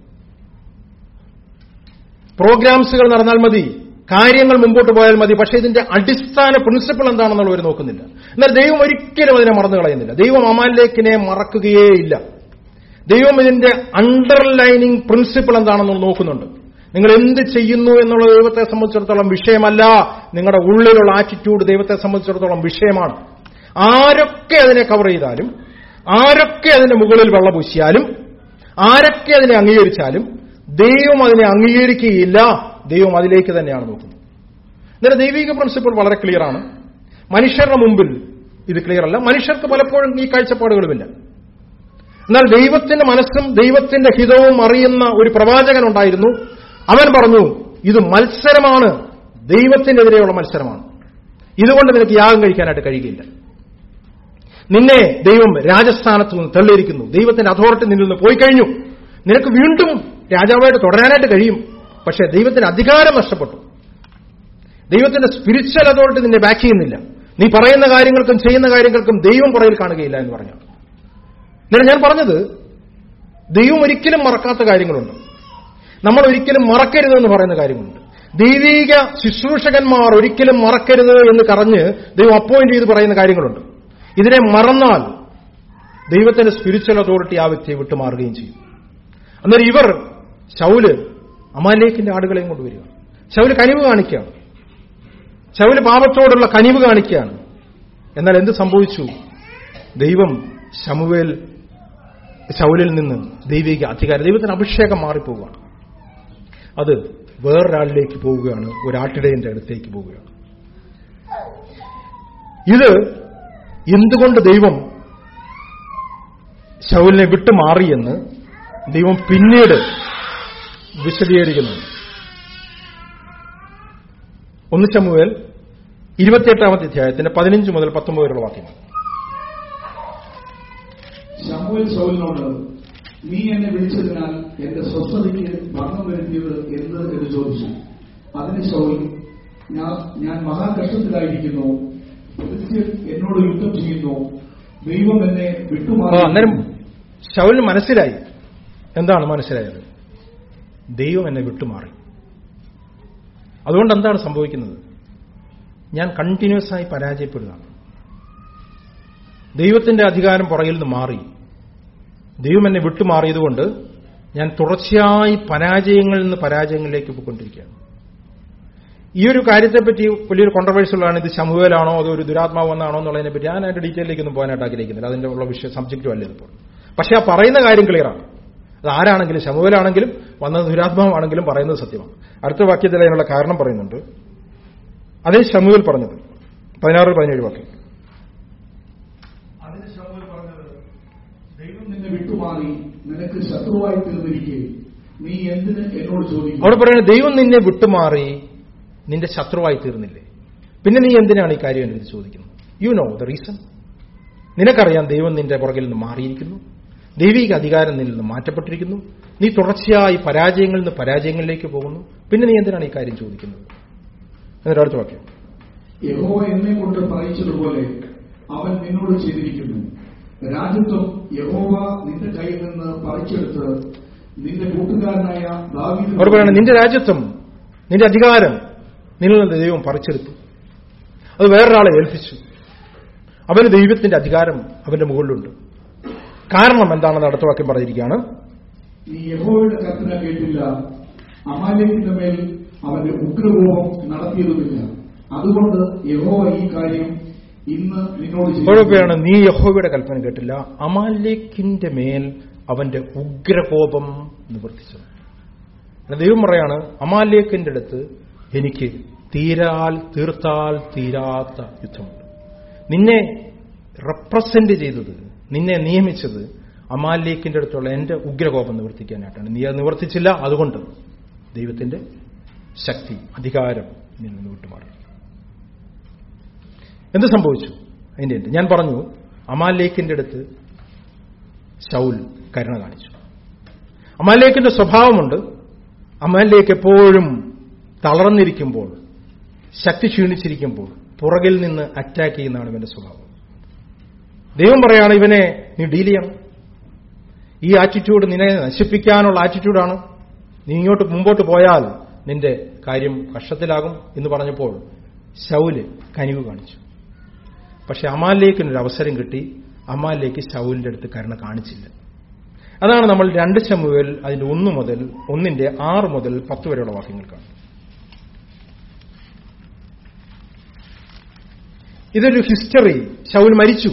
Speaker 2: പ്രോഗ്രാംസുകൾ നടന്നാൽ മതി, കാര്യങ്ങൾ മുമ്പോട്ട് പോയാൽ മതി, പക്ഷേ ഇതിന്റെ അടിസ്ഥാന പ്രിൻസിപ്പിൾ എന്താണെന്നുള്ളവർ നോക്കുന്നില്ല. എന്നാൽ ദൈവം ഒരിക്കലും അതിനെ മറന്നു കളയുന്നില്ല. ദൈവം അമാലേക്കിനെ മറക്കുകയേ ഇല്ല. ദൈവം ഇതിന്റെ അണ്ടർലൈനിങ് പ്രിൻസിപ്പിൾ എന്താണെന്ന് നോക്കുന്നുണ്ട്. നിങ്ങൾ എന്ത് ചെയ്യുന്നു എന്നുള്ള ദൈവത്തെ സംബന്ധിച്ചിടത്തോളം വിഷയമല്ല, നിങ്ങളുടെ ഉള്ളിലുള്ള ആറ്റിറ്റ്യൂഡ് ദൈവത്തെ സംബന്ധിച്ചിടത്തോളം വിഷയമാണ്. ആരൊക്കെ അതിനെ കവർ ചെയ്താലും, ആരൊക്കെ അതിന്റെ മുകളിൽ വെള്ളപൂശിയാലും, ആരൊക്കെ അതിനെ അംഗീകരിച്ചാലും ദൈവം അതിനെ അംഗീകരിക്കുകയില്ല. ദൈവം അതിലേക്ക് തന്നെയാണ് നോക്കുന്നത്. എന്നാൽ ദൈവിക പ്രിൻസിപ്പിൾ വളരെ ക്ലിയറാണ്. മനുഷ്യരുടെ മുമ്പിൽ ഇത് ക്ലിയർ അല്ല. മനുഷ്യർക്ക് പലപ്പോഴും ഈ കാഴ്ചപ്പാടുകളുമില്ല. എന്നാൽ ദൈവത്തിന്റെ മനസ്സും ദൈവത്തിന്റെ ഹിതവും അറിയുന്ന ഒരു പ്രവാചകൻ ഉണ്ടായിരുന്നു. അവൻ പറഞ്ഞു, ഇത് മത്സരമാണ്, ദൈവത്തിനെതിരെയുള്ള മത്സരമാണ്. ഇതുകൊണ്ട് നിനക്ക് യാഗം കഴിക്കാനായിട്ട് കഴിയുകയില്ല. നിന്നെ ദൈവം രാജസ്ഥാനത്ത് നിന്ന് തള്ളിയിരിക്കുന്നു. ദൈവത്തിന്റെ അതോറിറ്റി നിന്നിൽ നിന്ന് പോയി കഴിഞ്ഞു. നിനക്ക് വീണ്ടും രാജാവായിട്ട് തുടരാനായിട്ട് കഴിയും. പക്ഷേ ദൈവത്തിന്റെ അധികാരം നഷ്ടപ്പെട്ടു. ദൈവത്തിന്റെ സ്പിരിച്വൽ അതോറിറ്റി നിന്നെ ബാക്ക് ചെയ്യുന്നില്ല. നീ പറയുന്ന കാര്യങ്ങൾക്കും ചെയ്യുന്ന കാര്യങ്ങൾക്കും ദൈവം പുറകിൽ കാണുകയില്ല എന്ന് പറഞ്ഞു. എന്നാൽ ഞാൻ പറഞ്ഞത്, ദൈവം ഒരിക്കലും മറക്കാത്ത കാര്യങ്ങളുണ്ട്, നമ്മൾ ഒരിക്കലും മറക്കരുത് എന്ന് പറയുന്ന കാര്യങ്ങളുണ്ട്. ദൈവിക ശുശ്രൂഷകന്മാർ ഒരിക്കലും മറക്കരുത് എന്ന് പറഞ്ഞ് ദൈവം അപ്പോയിന്റ് ചെയ്ത് പറയുന്ന കാര്യങ്ങളുണ്ട്. ഇതിനെ മറന്നാൽ ദൈവത്തിന്റെ സ്പിരിച്വൽ അതോറിറ്റി ആ വ്യക്തിയെ വിട്ടുമാറുകയും ചെയ്യും. എന്നാൽ ഇവർ ശൗല് അമാലേക്കിന്റെ ആടുകളെയും കൊണ്ടുവരിക. ശൗല് കനിവ് കാണിക്കുകയാണ്. ശൗല് പാപത്തോടുള്ള കനിവ് കാണിക്കുകയാണ്. എന്നാൽ എന്ത് സംഭവിച്ചു? ദൈവം ശമൂവേൽ ശൗലിൽ നിന്ന് ദൈവിക അധികാരം, ദൈവത്തിന് അഭിഷേകം മാറിപ്പോവുകയാണ്. അത് വേറൊരാളിലേക്ക് പോവുകയാണ്, ഒരാട്ടിടയന്റെ അടുത്തേക്ക് പോവുകയാണ്. ഇത് എന്തുകൊണ്ട് ദൈവം ശൗലിനെ വിട്ടുമാറിയെന്ന് ദൈവം പിന്നീട് വിശദീകരിക്കുന്നു. ഒന്ന് ശമൂവേൽ ഇരുപത്തിയെട്ടാമത്തെ അധ്യായത്തിന്റെ പതിനഞ്ച് മുതൽ പത്തൊമ്പത് വരെയുള്ള വാക്യങ്ങൾ.
Speaker 3: ശമൂവേൽ ശൗലിനോട്, നീ എന്നെ വിളിച്ചതിനാൽ എന്റെ സ്വസ്ഥതയ്ക്ക് ഭംഗം വരുത്തിയത് എന്ത് എന്ന് ചോദിച്ചു. അതിന് ശൗൽ, ഞാൻ മഹാകഷ്ടത്തിലായിരിക്കുന്നു, ഫിലിസ്ത്യർ എന്നോട് യുദ്ധം ചെയ്യുന്നു, ദൈവം എന്നെ വിട്ടുമാറി.
Speaker 2: അന്നേരം ശൗലിന് മനസ്സിലായി. എന്താണ് മനസ്സിലായത്? ദൈവം എന്നെ വിട്ടുമാറി. അതുകൊണ്ട് എന്താണ് സംഭവിക്കുന്നത്? ഞാൻ കണ്ടിന്യൂസ് ആയി പരാജയപ്പെടുകയാണ്. ദൈവത്തിന്റെ അധികാരം പുറകിൽ നിന്ന് മാറി. ദൈവം എന്നെ വിട്ടുമാറിയതുകൊണ്ട് ഞാൻ തുടർച്ചയായി പരാജയങ്ങളിൽ നിന്ന് പരാജയങ്ങളിലേക്ക് പോയിക്കൊണ്ടിരിക്കുകയാണ്. ഈ ഒരു കാര്യത്തെപ്പറ്റി വലിയൊരു കോൺട്രവേഴ്സ്യലാണ്. ഇത് ശമൂവേലാണോ അതോ ഒരു ദുരാത്മാവ് വന്നാണോ എന്നുള്ളതിനെ പറ്റി ഞാൻ അതിന്റെ ഡീറ്റെയിലേക്കൊന്നും പോകാനായിട്ട് ആഗ്രഹിക്കുന്നില്ല. അതിന്റെ ഉള്ള വിഷയം സബ്ജക്റ്റും അല്ല ഇതിപ്പോൾ. പക്ഷെ ആ പറയുന്ന കാര്യം ക്ലിയറാണ്. അത് ആരാണെങ്കിലും, ശമൂവേലാണെങ്കിലും വന്നത് ദുരാത്മാവാണെങ്കിലും പറയുന്നത് സത്യമാണ്. അടുത്ത വാക്യത്തിൽ അതിനുള്ള കാരണം പറയുന്നുണ്ട്. അതേ ശമൂവേൽ പറഞ്ഞത് പതിനാറ് പതിനേഴ് വാക്യം.
Speaker 3: അതിന് ശമൂവേൽ പറഞ്ഞത്, ദൈവം നിന്നെ വിട്ടുമാറി നിനക്ക് ശത്രുവായി തീർന്നിരിക്കെ നീ എന്തിന് എന്നോട് ചോദിക്കും?
Speaker 2: അവിടെ പറയുന്നത്, ദൈവം നിന്നെ വിട്ടുമാറി നിന്റെ ശത്രുവായി തീർന്നില്ലേ, പിന്നെ നീ എന്തിനാണ് ഈ കാര്യം എന്നെ ചോദിക്കുന്നത്? You know the reason. നിനക്കറിയാം ദൈവം നിന്റെ പുറകിൽ നിന്ന് മാറിയിരിക്കുന്നു, ദൈവിക അധികാരം നിന്നിൽ നിന്ന് മാറ്റപ്പെട്ടിരിക്കുന്നു, നീ തുടർച്ചയായി പരാജയങ്ങളിൽ നിന്ന് പരാജയങ്ങളിലേക്ക് പോകുന്നു, പിന്നെ നീ എന്തിനാണ് ഈ കാര്യം ചോദിക്കുന്നത്? എന്നിട്ട് അടുത്ത വാക്യം.
Speaker 3: യഹോവ എന്നെ കൊണ്ട് പറയിച്ചതുപോലെ അവൻ നിന്നോട് ചെയ്തിരിക്കുന്നു. രാജ്യത്വം യഹോവ നിന്റെ കയ്യിൽ നിന്ന് പറിച്ചെടുത്ത് നിന്റെ കൂട്ടുകാരനായ ദാവീദ്.
Speaker 2: അവർ പറയണം, നിന്റെ രാജ്യത്വം, നിന്റെ അധികാരം നിന്നിൽ നിന്ന് ദൈവം പറിച്ചെടുത്തു, അത് വേറൊരാളെ ഏൽപ്പിച്ചു. അവന് ദൈവത്തിന്റെ അധികാരം അവന്റെ മുകളിലുണ്ട്. കാരണം എന്താണെന്ന് അടുത്ത വാക്യം പറഞ്ഞിരിക്കുകയാണ്.
Speaker 3: നീ യഹോവയുടെ കൽപ്പന കേട്ടില്ല, അമാലേക്കിന്റെ മേൽ അവന്റെ ഉഗ്രകോപം നടത്തിയതുമില്ല, അതുകൊണ്ട് യഹോവ ഈ കാര്യം ഇന്ന് നിന്നോട്
Speaker 2: ചെയ്യുകയാണ്. നീ യഹോവയുടെ കൽപ്പന കേട്ടില്ല, അമാലേക്കിന്റെ മേൽ അവന്റെ ഉഗ്രകോപം നിവർത്തിച്ചു. ദൈവം പറയാണ്, അമാലേക്കിന്റെ അടുത്ത് എനിക്ക് തീരാൽ തീർത്താൽ തീരാത്ത യുദ്ധമുണ്ട്. നിന്നെ റെപ്രസെന്റ് ചെയ്തത്, നിന്നെ നിയമിച്ചത് അമാലേക്കിന്റെ അടുത്തുള്ള എന്റെ ഉഗ്രകോപം നിവർത്തിക്കാനായിട്ടാണ്. നീ അത് നിവർത്തിച്ചില്ല, അതുകൊണ്ട് ദൈവത്തിന്റെ ശക്തി, അധികാരം നിന്നിൽ നിന്ന് വിട്ടുമാറി. എന്ത് സംഭവിച്ചു? അതിന്റെ എന്ത് ഞാൻ പറഞ്ഞു, അമാലേക്കിന്റെ അടുത്ത് ശൗൽ കരുണ കാണിച്ചു. അമാലേക്കിന്റെ സ്വഭാവമുണ്ട്, അമാലേക്ക് എപ്പോഴും തളർന്നിരിക്കുമ്പോൾ, ശക്തി ക്ഷീണിച്ചിരിക്കുമ്പോൾ പുറകിൽ നിന്ന് അറ്റാക്ക് ചെയ്യുന്നതാണ് ഇവന്റെ സ്വഭാവം. ദൈവം പറയാണ്, ഇവനെ നീ ഡീൽ ചെയ്യണം. ഈ ആറ്റിറ്റ്യൂഡ് നിന്നെ നശിപ്പിക്കാനുള്ള ആറ്റിറ്റ്യൂഡാണ്. നീ ഇങ്ങോട്ട് മുമ്പോട്ട് പോയാൽ നിന്റെ കാര്യം കഷ്ടത്തിലാകും എന്ന് പറഞ്ഞപ്പോൾ ശൗല് കനിവ് കാണിച്ചു. പക്ഷെ അമാലേക്കിനൊരു അവസരം കിട്ടി. അമാലേക്ക് ശൗലിന്റെ അടുത്ത് കരുണ കാണിച്ചില്ല. അതാണ് നമ്മൾ രണ്ട് ശമൂവേൽ അതിന്റെ ഒന്ന് മുതൽ ഒന്നിന്റെ ആറ് മുതൽ പത്ത് വരെയുള്ള വാക്യങ്ങൾ കാണും. ഇതൊരു ഹിസ്റ്ററി. ശൗൽ മരിച്ചു.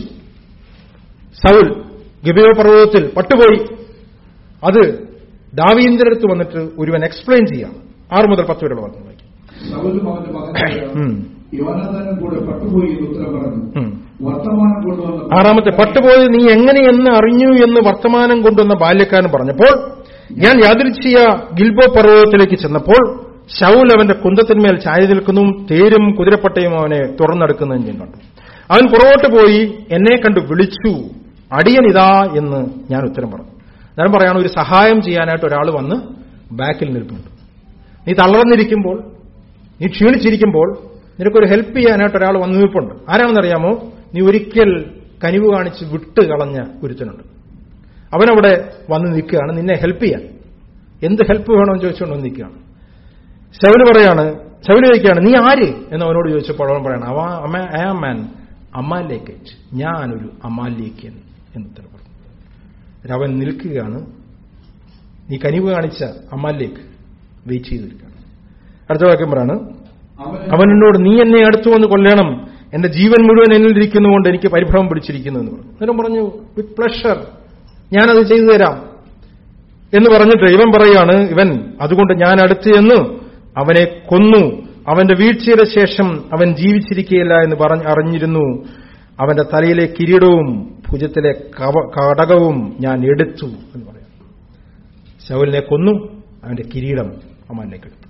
Speaker 2: ശൗൽ ഗിബെയ പർവ്വതത്തിൽ പട്ടുപോയി. അത് ദാവീദിന്റെ അടുത്ത് വന്നിട്ട് ഒരുവൻ എക്സ്പ്ലെയിൻ ചെയ്യാം. ആറ് മുതൽ പത്ത് വരെയുള്ള വാക്യങ്ങൾ വായിക്കും.
Speaker 3: ശൗലും അവന്റെ മകനായ യോനാഥാനും കൂടെ പട്ടുപോയി എന്ന് ഉത്തരം പറഞ്ഞു. വർത്തമാനം കൊണ്ടുവന്ന
Speaker 2: ആറാമത്തെ, പട്ടുപോയി നീ എങ്ങനെയെന്ന് അറിഞ്ഞു എന്ന് വർത്തമാനം കൊണ്ടുവന്ന ബാല്യക്കാരൻ പറഞ്ഞപ്പോൾ ഞാൻ യാദൃച്ഛിക ഗിൽബോ പർവ്വതത്തിലേക്ക് ചെന്നപ്പോൾ ശൗൽ അവന്റെ കുന്തത്തിന്മേൽ ചാരി നിൽക്കുന്നതും തേരും കുതിരപ്പട്ടയും അവനെ തുറന്നെടുക്കുന്നതും ഞാൻ കണ്ടു. അവൻ പുറകോട്ട് പോയി എന്നെ കണ്ടു വിളിച്ചു, അടിയനിതാ എന്ന് ഞാൻ ഉത്തരം പറഞ്ഞു. ഞാൻ പറയാണ്, ഒരു സഹായം ചെയ്യാനായിട്ട് ഒരാൾ വന്ന് ബാക്കിൽ നിൽപ്പുണ്ട്. നീ തളർന്നിരിക്കുമ്പോൾ, നീ ക്ഷീണിച്ചിരിക്കുമ്പോൾ നിനക്കൊരു ഹെൽപ്പ് ചെയ്യാനായിട്ട് ഒരാൾ വന്നു നിൽപ്പുണ്ട്. ആരാണെന്നറിയാമോ? നീ ഒരിക്കൽ കനിവ് കാണിച്ച് വിട്ട് കളഞ്ഞ ഒരുത്തനുണ്ട്. അവനവിടെ വന്ന് നിൽക്കുകയാണ് നിന്നെ ഹെൽപ്പ് ചെയ്യാൻ. എന്ത് ഹെൽപ്പ് വേണമെന്ന് ചോദിച്ചുകൊണ്ട് നിൽക്കുകയാണ്. ശൗല് പറയാണ്, ശൗല് ചോദിക്കുകയാണ്, നീ ആര് എന്ന് അവനോട് ചോദിച്ചപ്പോൾ അവൻ പറയാണ്, ഐ ആം ആൻ അമാലേക്കറ്റ്, ഞാനൊരു അമാലേക്കൻ എന്ന് ഉത്തരം പറഞ്ഞു. അവൻ നിൽക്കുകയാണ്. നീ കനിവ് കാണിച്ച അമാലേക്ക് വെയിറ്റ് ചെയ്ത് നിൽക്കുകയാണ്. അടുത്ത വാക്യം പറയാണ്, അവൻ എന്നോട് നീ എന്നെ അടുത്തു വന്ന് കൊല്ലണം, എന്റെ ജീവൻ മുഴുവൻ എന്നിലിരിക്കുന്നതുകൊണ്ട് എനിക്ക് പരിഭ്രമം പിടിച്ചിരിക്കുന്നു എന്ന് പറഞ്ഞു. അന്നേരം പറഞ്ഞു, വിത്ത് പ്ലഷർ, ഞാനത് ചെയ്തു തരാം എന്ന് പറഞ്ഞിട്ട് ഇവൻ പറയാണ്, ഇവൻ അതുകൊണ്ട് ഞാൻ അടുത്ത് ചെന്ന് അവനെ കൊന്നു. അവന്റെ വീഴ്ചയുടെ ശേഷം അവൻ ജീവിച്ചിരിക്കുകയില്ല എന്ന് പറഞ്ഞ് അറിഞ്ഞിരുന്നു. അവന്റെ തലയിലെ കിരീടവും ഭുജത്തിലെ കടകവും ഞാൻ എടുത്തു എന്ന് പറയാം. ശൗലിനെ കൊന്നു, അവന്റെ കിരീടം അമാലേക്ക് എടുത്തു.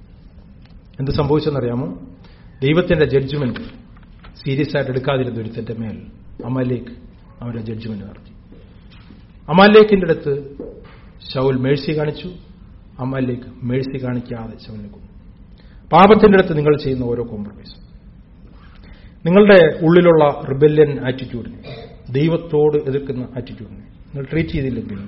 Speaker 2: എന്ത് സംഭവിച്ചെന്നറിയാമോ? ദൈവത്തിന്റെ ജഡ്ജ്മെന്റ് സീരിയസ് ആയിട്ട് എടുക്കാതിരുന്ന ഒരുത്തന്റെ മേൽ അമാലേക്ക് അവന്റെ ജഡ്ജ്മെന്റ് നടത്തി. അമാലേക്കിന്റെ അടുത്ത് ശൗൽ മേഴ്സി കാണിച്ചു, അമാലേക്ക് മേഴ്സി കാണിക്കാതെ ശൗലിനെ കൊന്നു. പാപത്തിന്റെ അടുത്ത് നിങ്ങൾ ചെയ്യുന്ന ഓരോ കോംപ്രമൈസും, നിങ്ങളുടെ ഉള്ളിലുള്ള റിബല്യൻ ആറ്റിറ്റ്യൂഡിനെ, ദൈവത്തോട് എതിർക്കുന്ന ആറ്റിറ്റ്യൂഡിനെ നിങ്ങൾ ട്രീറ്റ് ചെയ്തില്ലെങ്കിൽ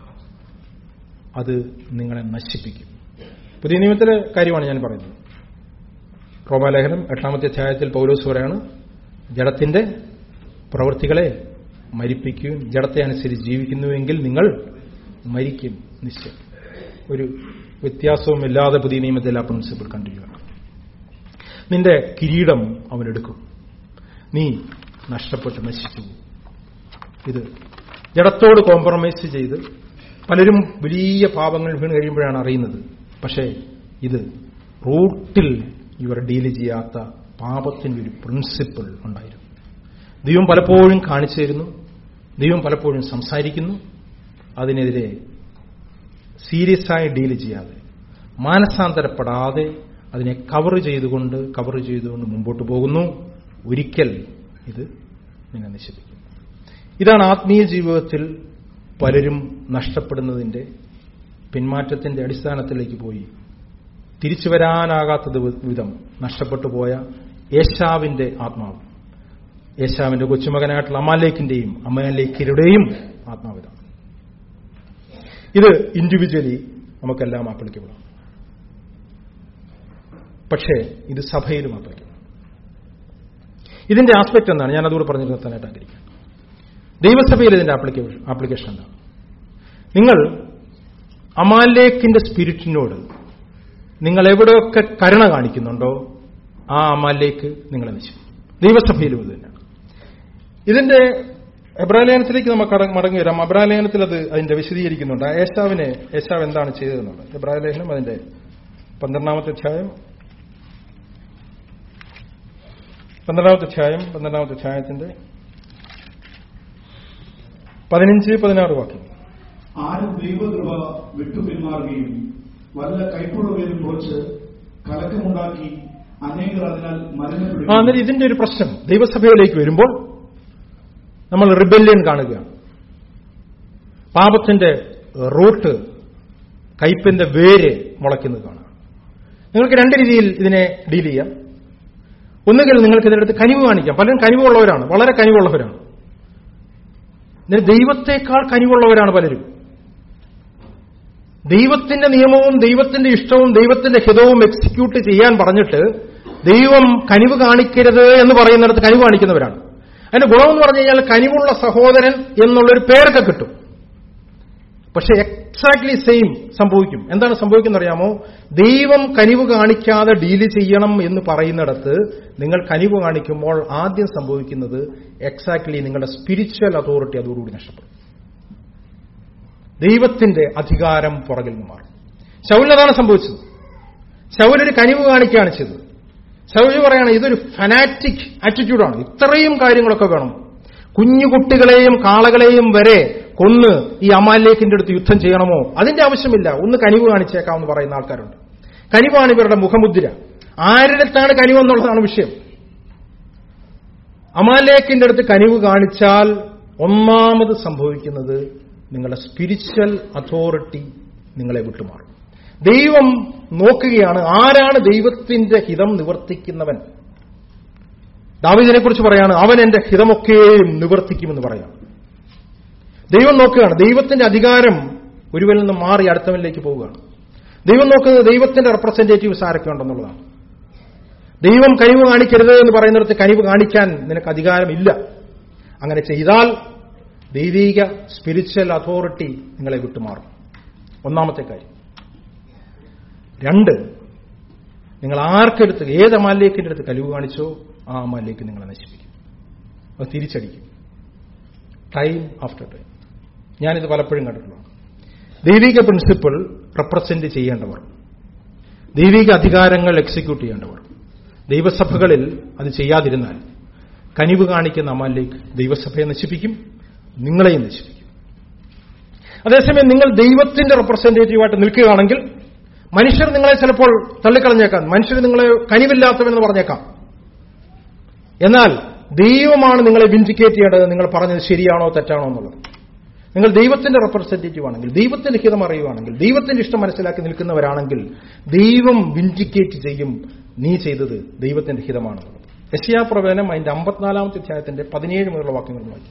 Speaker 2: അത് നിങ്ങളെ നശിപ്പിക്കും. പുതിയ നിയമത്തിലെ കാര്യമാണ് ഞാൻ പറയുന്നത്. റോമാലേഖനം എട്ടാമത്തെ അധ്യായത്തിൽ പൗലോസ് പറയാണ്, ജഡത്തിന്റെ പ്രവൃത്തികളെ മരിപ്പിക്കുകയും ജഡത്തെ അനുസരിച്ച് ജീവിക്കുന്നുവെങ്കിൽ നിങ്ങൾ മരിക്കും നിശ്ചയം. ഒരു വ്യത്യാസവുമില്ലാതെ പുതിയ നിയമത്തിൽ ആ പ്രിൻസിപ്പിൾ കണ്ടിന്യൂ ആണ്. നിന്റെ കിരീടം അവനെടുക്കും, നീ നഷ്ടപ്പെട്ട് നശിച്ചു. ഇത് ജഡത്തോട് കോംപ്രമൈസ് ചെയ്ത് പലരും വലിയ പാപങ്ങൾ വീണ് കഴിയുമ്പോഴാണ് അറിയുന്നത്. പക്ഷേ ഇത് റൂട്ടിൽ ഇവർ ഡീൽ ചെയ്യാത്ത പാപത്തിന്റെ ഒരു പ്രിൻസിപ്പിൾ ഉണ്ടായിരുന്നു. ദൈവം പലപ്പോഴും കാണിച്ചു തരുന്നു, ദൈവം പലപ്പോഴും സംസാരിക്കുന്നു. അതിനെതിരെ സീരിയസ് ആയി ഡീൽ ചെയ്യാതെ, മാനസാന്തരപ്പെടാതെ അതിനെ കവർ ചെയ്തുകൊണ്ട് കവർ ചെയ്തുകൊണ്ട് മുമ്പോട്ട് പോകുന്നു. ഒരിക്കൽ ഇത് നിന്നെ നശിപ്പിക്കും. ഇതാണ് ആത്മീയ ജീവിതത്തിൽ പലരും നഷ്ടപ്പെടുന്നതിന്റെ പിന്മാറ്റത്തിന്റെ അടിസ്ഥാനത്തിലേക്ക് പോയി തിരിച്ചു വരാനാകാത്തത് വിധം നഷ്ടപ്പെട്ടു പോയ ഏശാവിന്റെ ആത്മാവ്, ഏശാവിന്റെ കൊച്ചുമകനായിട്ടുള്ള അമാലേക്കിന്റെയും അമാലേക്കരുടെയും ആത്മാവിതാണ്. ഇത് ഇൻഡിവിജ്വലി നമുക്കെല്ലാം ആപ്ലിക്കബിളാണ്. പക്ഷേ ഇത് സഭയിലും ആപ്ലിക്കബിൾ. ഇതിന്റെ ആസ്പെക്ട് എന്താണ്? ഞാൻ അതുകൂടെ പറഞ്ഞു നിർത്താനായിട്ട് ആഗ്രഹിക്കാം. ദൈവസഭയിൽ ഇതിന്റെ ആപ്ലിക്കേഷൻ ആപ്ലിക്കേഷൻ എന്താണ്? നിങ്ങൾ അമാലേക്കിന്റെ സ്പിരിറ്റിനോട് നിങ്ങൾ എവിടെയൊക്കെ കരുണ കാണിക്കുന്നുണ്ടോ ആ അമാലേക്ക് നിങ്ങളെ നശിക്കും. ദൈവസഭയിലും ഇത് തന്നെയാണ്. ഇതിന്റെ എബ്രാലേഖനത്തിലേക്ക് നമുക്ക് മടങ്ങി വരാം. എബ്രാലേഖനത്തിൽ അത് അതിന്റെ വിശദീകരിക്കുന്നുണ്ട്. ഏശാവിനെ ഏശാവ് എന്താണ് ചെയ്തതെന്നുള്ളത്. എബ്രാലേഖനം അതിന്റെ പന്ത്രണ്ടാമത്തെ അധ്യായം പന്ത്രണ്ടാമത്തെ അധ്യായം പന്ത്രണ്ടാമത്തെ അധ്യായത്തിന്റെ പതിനഞ്ച് പതിനാറ് വാക്യം.
Speaker 3: ആരും ദൈവകൃപ വിട്ടുപിന്മാറുകയും വല്ല കൈപ്പുള്ളവരും കുറിച്ച് കലക്കമുണ്ടാക്കി അനേകർ അതിനാൽ മലിനപ്പെടുകയും.
Speaker 2: ആ എന്നിട്ട് ഇതിന്റെ ഒരു പ്രശ്നം ദൈവസഭയിലേക്ക് വരുമ്പോൾ നമ്മൾ റിബല്യൻ കാണുകയാണ്. പാപത്തിന്റെ റൂട്ട് കയ്പിന്റെ വേര് മുളയ്ക്കുന്നത് കാണാം. നിങ്ങൾക്ക് രണ്ട് രീതിയിൽ ഇതിനെ ഡീൽ ചെയ്യാം. ഒന്നുകിൽ നിങ്ങൾക്ക് ഇതിനടുത്ത് കനിവ് കാണിക്കാം. പലരും കനിവുള്ളവരാണ്, വളരെ കനിവുള്ളവരാണ്. ദൈവത്തെക്കാൾ കനിവുള്ളവരാണ് പലരും. ദൈവത്തിന്റെ നിയമവും ദൈവത്തിന്റെ ഇഷ്ടവും ദൈവത്തിന്റെ ഹിതവും എക്സിക്യൂട്ട് ചെയ്യാൻ പറഞ്ഞിട്ട് ദൈവം കനിവ് കാണിക്കരുത് എന്ന് പറയുന്നിടത്ത് കനിവ് കാണിക്കുന്നവരാണ്. അതിന്റെ ഗുണമെന്ന് പറഞ്ഞു കഴിഞ്ഞാൽ കനിവുള്ള സഹോദരൻ എന്നുള്ളൊരു പേരൊക്കെ കിട്ടും. പക്ഷെ എക്സാക്ട്ലി സെയിം സംഭവിക്കും. എന്താണ് സംഭവിക്കുന്നത് അറിയാമോ? ദൈവം കനിവ് കാണിക്കാതെ ഡീല് ചെയ്യണം എന്ന് പറയുന്നിടത്ത് നിങ്ങൾ കനിവ് കാണിക്കുമ്പോൾ ആദ്യം സംഭവിക്കുന്നത് എക്സാക്ട്ലി നിങ്ങളുടെ സ്പിരിച്വൽ അതോറിറ്റി അതോടുകൂടി നഷ്ടപ്പെടും. ദൈവത്തിന്റെ അധികാരം പുറകിൽ നിന്ന് മാറും. ശൗലിനതാണ് സംഭവിച്ചത്. ശൗലൊരു കനിവ് കാണിക്കുകയാണ് ചെയ്തത്. ശൗല് പറയാണ് ഇതൊരു ഫനാറ്റിക് ആറ്റിറ്റ്യൂഡാണ്, ഇത്രയും കാര്യങ്ങളൊക്കെ വേണം, കുഞ്ഞുകുട്ടികളെയും കാളകളെയും വരെ കൊന്ന് ഈ അമാലേക്കിന്റെ അടുത്ത് യുദ്ധം ചെയ്യണമോ? അതിന്റെ ആവശ്യമില്ല, ഒന്ന് കനിവ് കാണിച്ചേക്കാമെന്ന് പറയുന്ന ആൾക്കാരുണ്ട്. കനിവാണ് ഇവരുടെ മുഖമുദ്ര. ആരിടത്താണ് കനിവെന്നുള്ളതാണ് വിഷയം. അമാലേക്കിന്റെ അടുത്ത് കനിവ് കാണിച്ചാൽ ഒന്നാമത് സംഭവിക്കുന്നത് നിങ്ങളുടെ സ്പിരിച്വൽ അതോറിറ്റി നിങ്ങളെ വിട്ടുമാറും. ദൈവം നോക്കുകയാണ് ആരാണ് ദൈവത്തിന്റെ ഹിതം നിവർത്തിക്കുന്നവൻ. ദാവീദിനെ കുറിച്ച് പറയാണ് അവൻ എന്റെ ഹിതമൊക്കെയും നിവർത്തിക്കുമെന്ന് പറയാം. ദൈവം നോക്കുകയാണ്. ദൈവത്തിന്റെ അധികാരം ഒരുവനിൽ നിന്ന് മാറി അടുത്തവനിലേക്ക് പോവുകയാണ്. ദൈവം നോക്കുന്നത് ദൈവത്തിന്റെ റെപ്രസെന്റേറ്റീവ്സ് ആരൊക്കെ ഉണ്ടെന്നുള്ളതാണ്. ദൈവം കനിവ് കാണിക്കരുത് എന്ന് പറയുന്നിടത്ത് കനിവ് കാണിക്കാൻ നിനക്ക് അധികാരമില്ല. അങ്ങനെ ചെയ്താൽ ദൈവിക സ്പിരിച്വൽ അതോറിറ്റി നിങ്ങളെ വിട്ടുമാറും. ഒന്നാമത്തെ കാര്യം. രണ്ട്, നിങ്ങൾ ആർക്കെടുത്ത് ഏത് അമാലേക്കിന്റെ അടുത്ത് കനിവ് കാണിച്ചോ ആ അമാലേക്ക് നിങ്ങളെ നശിപ്പിക്കും, അത് തിരിച്ചടിക്കും. ടൈം ആഫ്റ്റർ ടൈം ഞാനിത് പലപ്പോഴും കണ്ടിട്ടുള്ളതാണ്. ദൈവിക പ്രിൻസിപ്പിൾ റെപ്രസെന്റ് ചെയ്യേണ്ടവർ, ദൈവിക അധികാരങ്ങൾ എക്സിക്യൂട്ട് ചെയ്യേണ്ടവർ ദൈവസഭകളിൽ അത് ചെയ്യാതിരുന്നാൽ കനിവ് കാണിക്കുന്ന അമാലേക്ക് ദൈവസഭയെ നശിപ്പിക്കും, നിങ്ങളെയും നശിപ്പിക്കും. അതേസമയം നിങ്ങൾ ദൈവത്തിന്റെ റെപ്രസെന്റേറ്റീവായിട്ട് നിൽക്കുകയാണെങ്കിൽ മനുഷ്യർ നിങ്ങളെ ചിലപ്പോൾ തള്ളിക്കളഞ്ഞേക്കാം, മനുഷ്യർ നിങ്ങളെ കനിവില്ലാത്തവെന്ന് പറഞ്ഞേക്കാം. എന്നാൽ ദൈവമാണ് നിങ്ങളെ വിൻഡിക്കേറ്റ് ചെയ്യേണ്ടത്. നിങ്ങൾ പറഞ്ഞത് ശരിയാണോ തെറ്റാണോ എന്നുള്ളത്. നിങ്ങൾ ദൈവത്തിന്റെ റെപ്രസെന്റേറ്റീവ് ആണെങ്കിൽ, ദൈവത്തിന്റെ ഹിതം അറിയുവാണെങ്കിൽ, ദൈവത്തിന്റെ ഇഷ്ടം മനസ്സിലാക്കി നിൽക്കുന്നവരാണെങ്കിൽ ദൈവം വിൻഡിക്കേറ്റ് ചെയ്യും നീ ചെയ്തത് ദൈവത്തിന്റെ ഹിതമാണെന്നുള്ളത്. യെശയ്യാ പ്രവചനം അതിന്റെ അമ്പത്തിനാലാമത്തെ അധ്യായത്തിന്റെ പതിനേഴ് മുതലുള്ള വാക്യങ്ങൾ വായിക്കും.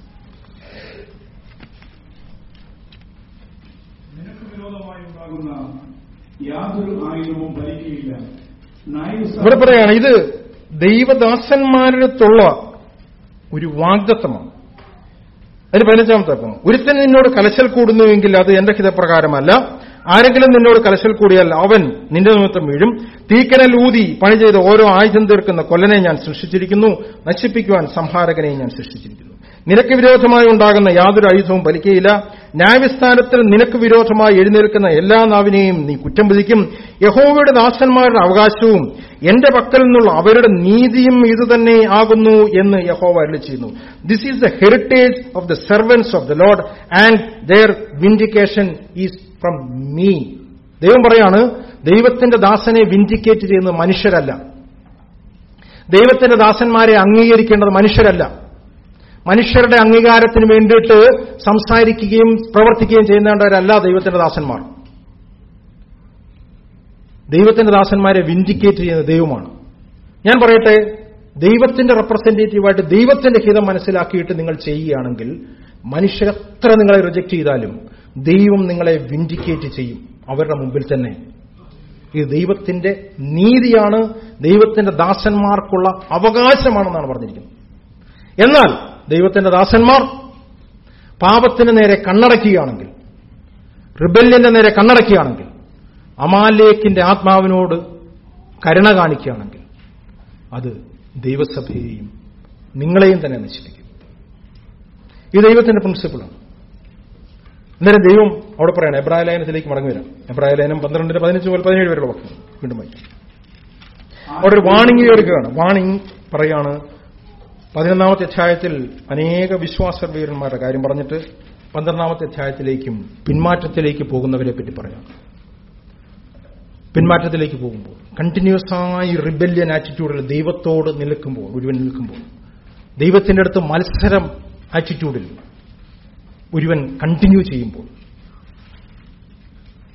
Speaker 3: നിനക്ക് വിരോധമായി ഉണ്ടാകുന്ന യാതൊരു ആയുധവും ഫലിക്കുകയില്ല.
Speaker 2: ഇവിടെ പറയാണ് ഇത് ദൈവദാസന്മാരടുത്തുള്ള ഒരു വാഗ്ദത്തമാണ്. അതിന് പതിനഞ്ചാമത്തെ വാക്യം, ഒരുത്തൻ നിന്നോട് കലശൽ കൂടുന്നുവെങ്കിൽ അത് എന്റെ ഹിതപ്രകാരമല്ല. ആരെങ്കിലും നിന്നോട് കലശൽ കൂടിയാൽ അവൻ നിന്റെ നിമിത്തം വീഴും. തീക്കനൽ ഊതി പണി ചെയ്ത് ഓരോ ആയുധം തീർക്കുന്ന കൊല്ലനെ ഞാൻ സൃഷ്ടിച്ചിരിക്കുന്നു, നശിപ്പിക്കുവാൻ സംഹാരകനെയും ഞാൻ സൃഷ്ടിച്ചിരിക്കുന്നു. നിനക്ക് വിരോധമായി ഉണ്ടാകുന്ന യാതൊരു ആയുധവും ഫലിക്കുകയില്ല. ന്യായവിസ്ഥാനത്തിൽ നിനക്ക് വിരോധമായി എഴുന്നേൽക്കുന്ന എല്ലാ നാവിനെയും നീ കുറ്റം വിധിക്കും. യഹോവയുടെ ദാസന്മാരുടെ അവകാശവും എന്റെ പക്കൽ നിന്നുള്ള അവരുടെ നീതിയും ഇതുതന്നെ ആകുന്നു എന്ന് യഹോവ അരുളിച്ചെയ്യുന്നു. This is the heritage of the servants of the Lord and their vindication is from me. ദൈവം പറയാണ് ദൈവത്തിന്റെ ദാസനെ വിൻഡിക്കേറ്റ് ചെയ്യുന്നത് മനുഷ്യരല്ല. ദൈവത്തിന്റെ ദാസന്മാരെ അംഗീകരിക്കേണ്ടത് മനുഷ്യരല്ല. മനുഷ്യരുടെ അംഗീകാരത്തിന് വേണ്ടിയിട്ട് സംസാരിക്കുകയും പ്രവർത്തിക്കുകയും ചെയ്യുന്നവരല്ല ദൈവത്തിന്റെ ദാസന്മാർ. ദൈവത്തിന്റെ ദാസന്മാരെ വിൻഡിക്കേറ്റ് ചെയ്യുന്ന ദൈവമാണ്. ഞാൻ പറയട്ടെ, ദൈവത്തിന്റെ റെപ്രസെന്റേറ്റീവായിട്ട് ദൈവത്തിന്റെ ഹിതം മനസ്സിലാക്കിയിട്ട് നിങ്ങൾ ചെയ്യുകയാണെങ്കിൽ മനുഷ്യരെത്ര നിങ്ങളെ റിജക്ട് ചെയ്താലും ദൈവം നിങ്ങളെ വിൻഡിക്കേറ്റ് ചെയ്യും അവരുടെ മുമ്പിൽ തന്നെ. ഇത് ദൈവത്തിന്റെ നീതിയാണ്, ദൈവത്തിന്റെ ദാസന്മാർക്കുള്ള അവകാശമാണെന്നാണ് പറഞ്ഞിരിക്കുന്നത്. എന്നാൽ ദൈവത്തിന്റെ ദാസന്മാർ പാപത്തിന് നേരെ കണ്ണടക്കുകയാണെങ്കിൽ, റിബല്യന്റെ നേരെ കണ്ണടക്കുകയാണെങ്കിൽ, അമാലേക്കിന്റെ ആത്മാവിനോട് കരുണ കാണിക്കുകയാണെങ്കിൽ അത് ദൈവസഭയെയും നിങ്ങളെയും തന്നെ നശിപ്പിക്കും. ഇത് ദൈവത്തിന്റെ പ്രിൻസിപ്പിളാണ്. അന്നേരം ദൈവം അവിടെ പറയണം, എബ്രായ ലേഖനത്തിലേക്ക് മടങ്ങി വരാം. എബ്രായ ലേഖനം പന്ത്രണ്ടിന് പതിനഞ്ച് മുതൽ പതിനേഴ് വരെയുള്ള വാക്യം വീണ്ടും വായിക്കാം. അവിടെ ഒരു വാണിംഗ് കേൾക്കുകയാണ്. വാണിംഗ് പറയാണ്, പതിനൊന്നാമത്തെ അധ്യായത്തിൽ അനേക വിശ്വാസ വീരന്മാരുടെ കാര്യം പറഞ്ഞിട്ട് പന്ത്രണ്ടാമത്തെ അധ്യായത്തിലേക്കും പിന്മാറ്റത്തിലേക്ക് പോകുന്നവരെ പറ്റി പറയാം. പിന്മാറ്റത്തിലേക്ക് പോകുമ്പോൾ കണ്ടിന്യൂസ് ആയി റിബല്യൻ ആറ്റിറ്റ്യൂഡിൽ ദൈവത്തോട് നിൽക്കുമ്പോൾ, ഒരുവൻ നിൽക്കുമ്പോൾ, ദൈവത്തിന്റെ അടുത്ത് മത്സരം ആറ്റിറ്റ്യൂഡിൽ ഒരുവൻ കണ്ടിന്യൂ ചെയ്യുമ്പോൾ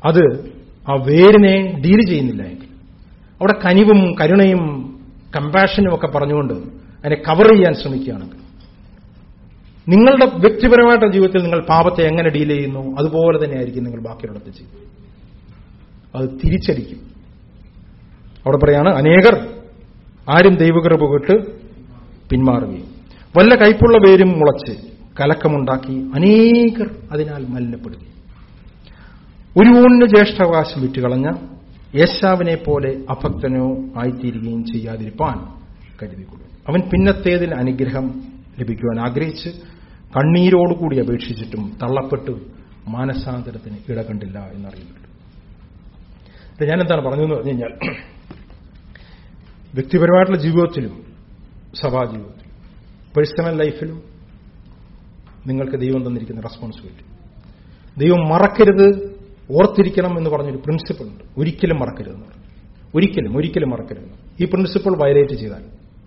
Speaker 2: അത് ആ വേരിനെ ഡീൽ ചെയ്യുന്നില്ല എങ്കിൽ, അവിടെ കനിവും കരുണയും കമ്പാഷനും ഒക്കെ പറഞ്ഞുകൊണ്ട് അതിനെ കവർ ചെയ്യാൻ ശ്രമിക്കുകയാണെങ്കിൽ, നിങ്ങളുടെ വ്യക്തിപരമായിട്ടുള്ള ജീവിതത്തിൽ നിങ്ങൾ പാപത്തെ എങ്ങനെ ഡീൽ ചെയ്യുന്നു അതുപോലെ തന്നെ ആയിരിക്കും നിങ്ങൾ ബാക്കിയുള്ളടത്ത് ചെയ്യും. അത് തിരിച്ചടിക്കും. അവിടെ പറയാണ്, അനേകർ ആരും ദൈവകൃപ വിട്ട് പിന്മാറുകയും വല്ല കയ്പുള്ള വേരും മുളച്ച് കലക്കമുണ്ടാക്കി അനേകർ അതിനാൽ മലിനപ്പെടുകയും ഒരു ഊണിന് ജ്യേഷ്ഠാവകാശം വിറ്റുകളഞ്ഞ യേശാവിനെ പോലെ അഭക്തനോ ആയിത്തീരുകയും ചെയ്യാതിരിപ്പാൻ കരുതിക്കൊള്ളും. അവൻ പിന്നത്തേതിൽ അനുഗ്രഹം ലഭിക്കുവാൻ ആഗ്രഹിച്ച് കണ്ണീരോടുകൂടി അപേക്ഷിച്ചിട്ടും തള്ളപ്പെട്ട് മാനസാന്തരത്തിന് ഇടകണ്ടില്ല എന്നറിയുന്നുണ്ട്. ഞാനെന്താണ് പറഞ്ഞതെന്ന് പറഞ്ഞു കഴിഞ്ഞാൽ, വ്യക്തിപരമായിട്ടുള്ള ജീവിതത്തിലും സഭാ ജീവിതത്തിലും പേഴ്സണൽ ലൈഫിലും നിങ്ങൾക്ക് ദൈവം തന്നിരിക്കുന്ന റെസ്പോൺസിബിലിറ്റി, ദൈവം മറക്കരുത്, ഓർത്തിരിക്കണം എന്ന് പറഞ്ഞൊരു പ്രിൻസിപ്പിൾ ഉണ്ട്. ഒരിക്കലും മറക്കരുതെന്ന് പറഞ്ഞു. ഒരിക്കലും ഒരിക്കലും മറക്കരുത്. ഈ പ്രിൻസിപ്പിൾ വയലേറ്റ് ചെയ്താൽ,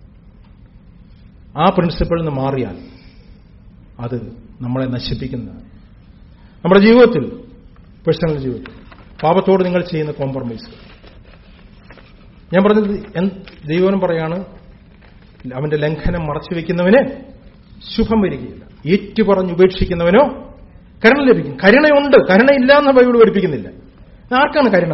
Speaker 2: ആ പ്രിൻസിപ്പിളിൽ നിന്ന് മാറിയാൽ അത് നമ്മളെ നശിപ്പിക്കുന്നതാണ്. നമ്മുടെ ജീവിതത്തിൽ, പേഴ്സണൽ ജീവിതത്തിൽ പാപത്തോട് നിങ്ങൾ ചെയ്യുന്ന കോംപ്രമൈസ്, ഞാൻ പറഞ്ഞത് ദൈവം പറയാണ്, അവന്റെ ലംഘനം മറച്ചു വയ്ക്കുന്നവന് ശുഭം വരികയില്ല, ഏറ്റുപറഞ്ഞ് ഉപേക്ഷിക്കുന്നവനോ കരുണ ലഭിക്കും. കരുണയുണ്ട്, കരുണയില്ല എന്ന് ബൈബിൾ പഠിപ്പിക്കുന്നില്ല. ആർക്കാണ് കരുണ?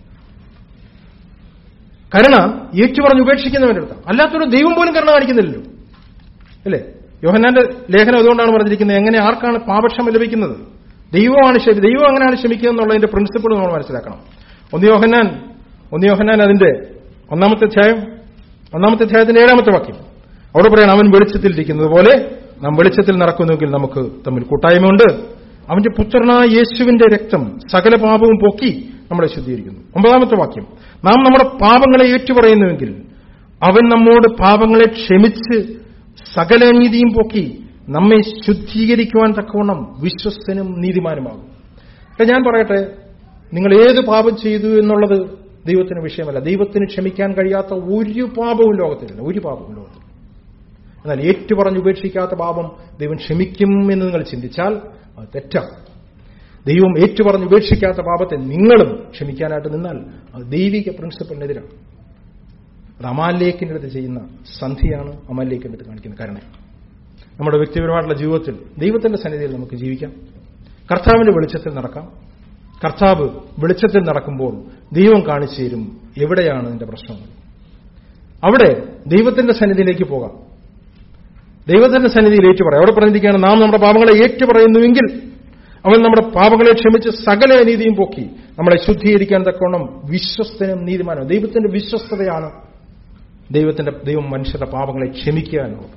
Speaker 2: കരുണ ഏറ്റുപറഞ്ഞ് ഉപേക്ഷിക്കുന്നവന്റെ അടുത്താണ്. അല്ലാത്തൊരു ദൈവം പോലും കരുണ കാണിക്കുന്നില്ലല്ലോ, അല്ലേ? യോഹന്നാന്റെ ലേഖനം അതുകൊണ്ടാണ് പറഞ്ഞിരിക്കുന്നത്, എങ്ങനെ ആർക്കാണ് പാപക്ഷമ ലഭിക്കുന്നത്? ദൈവമാണ് ശരി, ദൈവം അങ്ങനെയാണ് ക്ഷമിക്കുക എന്നുള്ളതിന്റെ പ്രിൻസിപ്പിൾ നമ്മൾ മനസ്സിലാക്കണം. ഒന്ന് യോഹന്നാൻ ഒന്ന് യോഹന്നാൻ അതിന്റെ ഒന്നാമത്തെ അധ്യായം ഒന്നാമത്തെ അധ്യായത്തിന്റെ ഏഴാമത്തെ വാക്യം, അവിടെ പറയണം, അവൻ വെളിച്ചത്തിലിരിക്കുന്നത് പോലെ നാം വെളിച്ചത്തിൽ നടക്കുന്നുവെങ്കിൽ നമുക്ക് തമ്മിൽ കൂട്ടായ്മയുണ്ട്. അവന്റെ പുത്രനായ യേശുവിന്റെ രക്തം സകല പാപവും പോക്കി നമ്മളെ ശുദ്ധീകരിക്കുന്നു. ഒമ്പതാമത്തെ വാക്യം, നാം നമ്മുടെ പാപങ്ങളെ ഏറ്റുപറയുന്നുവെങ്കിൽ അവൻ നമ്മോട് പാപങ്ങളെ ക്ഷമിച്ച് സകല നീതിയും പോക്കി നമ്മെ ശുദ്ധീകരിക്കുവാൻ തക്കവണ്ണം വിശ്വസ്തനും നീതിമാനുമാകും. ഞാൻ പറയട്ടെ, നിങ്ങൾ ഏത് പാപം ചെയ്തു എന്നുള്ളത് ദൈവത്തിന് വിഷയമല്ല. ദൈവത്തിന് ക്ഷമിക്കാൻ കഴിയാത്ത ഒരു പാപവും ലോകത്തിലില്ല, ഒരു പാപവും ലോകത്തിൽ. എന്നാൽ ഏറ്റുപറഞ്ഞ് ഉപേക്ഷിക്കാത്ത പാപം ദൈവം ക്ഷമിക്കും എന്ന് നിങ്ങൾ ചിന്തിച്ചാൽ അത് തെറ്റാണ്. ദൈവം ഏറ്റുപറഞ്ഞ് ഉപേക്ഷിക്കാത്ത പാപത്തെ നിങ്ങളും ക്ഷമിക്കാനായിട്ട് നിന്നാൽ അത് ദൈവിക പ്രിൻസിപ്പലിനെതിരാണ്. അത് അമാലേക്കിന്റെ അടുത്ത് ചെയ്യുന്ന സന്ധിയാണ് അമാലേക്കിന്റെ അടുത്ത് കാണിക്കുന്ന കരുണ. നമ്മുടെ വ്യക്തിപരമായിട്ടുള്ള ജീവിതത്തിൽ ദൈവത്തിന്റെ സന്നിധിയിൽ നമുക്ക് ജീവിക്കാം, കർത്താവിന്റെ വെളിച്ചത്തിൽ നടക്കാം. കർത്താവ് വെളിച്ചത്തിൽ നടക്കുമ്പോൾ ദൈവം കാണിച്ചു തരും എവിടെയാണ് നിന്റെ പ്രശ്നങ്ങൾ. അവിടെ ദൈവത്തിന്റെ സന്നിധിയിലേക്ക് പോകാം, ദൈവത്തിന്റെ സന്നിധിയിൽ ഏറ്റുപറയാം. അവിടെ പറഞ്ഞിരിക്കുകയാണ്, നാം നമ്മുടെ പാപങ്ങളെ ഏറ്റുപറയുന്നുവെങ്കിൽ അവൻ നമ്മുടെ പാപങ്ങളെ ക്ഷമിച്ച് സകല അനീതിയും പോക്കി നമ്മളെ ശുദ്ധീകരിക്കാൻ തക്കവണ്ണം വിശ്വസ്തനും നീതിമാനും. ദൈവത്തിന്റെ വിശ്വസ്തതയാണ് ദൈവത്തിന്റെ ദൈവം മനുഷ്യരുടെ പാപങ്ങളെ ക്ഷമിക്കുക എന്നുള്ളത്.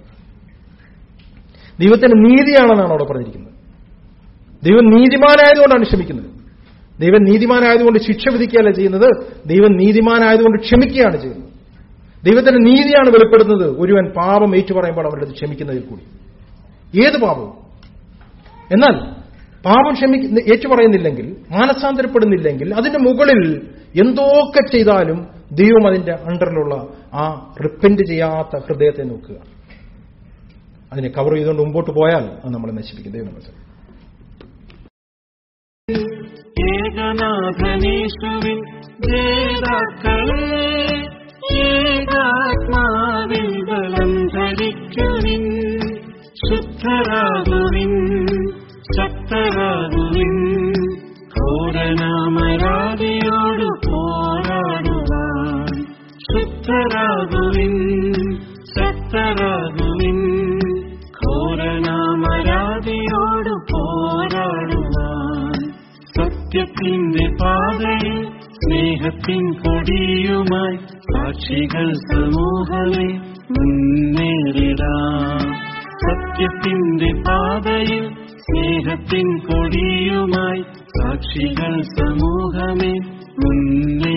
Speaker 2: ദൈവത്തിന്റെ നീതിയാണെന്നാണ് അവിടെ പറഞ്ഞിരിക്കുന്നത്. ദൈവം നീതിമാനായതുകൊണ്ടാണ് ക്ഷമിക്കുന്നത്. ദൈവം നീതിമാനായതുകൊണ്ട് ശിക്ഷ വിധിക്കുകയല്ല ചെയ്യുന്നത്, ദൈവം നീതിമാനായതുകൊണ്ട് ക്ഷമിക്കുകയാണ് ചെയ്യുന്നത്. ദൈവത്തിന്റെ നീതിയാണ് വെളിപ്പെടുന്നത് ഒരുവൻ പാപം ഏറ്റുപറയുമ്പോൾ അവരുടെ ക്ഷമിക്കുന്നതിൽ കൂടി, ഏത് പാപവും. എന്നാൽ പാപം ക്ഷമിക്കുന്ന ഏറ്റുപറയുന്നില്ലെങ്കിൽ, മാനസാന്തരപ്പെടുന്നില്ലെങ്കിൽ, അതിന്റെ മുകളിൽ എന്തൊക്കെ ചെയ്താലും ദൈവം അതിന്റെ അണ്ടറിലുള്ള ആ റിപ്പന്റ് ചെയ്യാത്ത ഹൃദയത്തെ നോക്കുക. അതിനെ കവർ ചെയ്തുകൊണ്ട് മുമ്പോട്ട് പോയാൽ അത് നമ്മളെ നശിപ്പിക്കും. ദൈവം നമ്മളെ
Speaker 1: ഏകനാഥനേശുവിൻ ജേതാക്കളെ ഏകാത്മാവിൽ ബലം ധരിക്കുവിൻ, ശുദ്ധരാകുവിൻ, ശക്തരാകുവിൻ, ഘോരനാമരാതിയോട് പോരാടുവാൻ. ശുദ്ധരാകുവിൻ, ശക്തരാകുവിൻ, ഘോരനാമരാതിയോട് പോരാടുവാൻ. സത്യത്തിന്റെ പാതയിൽ സ്നേഹത്തിൻ കൊടിയുമായി സാക്ഷികൾ സമൂഹമേ മുന്നേറിടാം. സത്യത്തിന്റെ പാതയിൽ സ്നേഹത്തിൻ കൊടിയുമായി സാക്ഷികൾ സമൂഹമേ മുന്നേ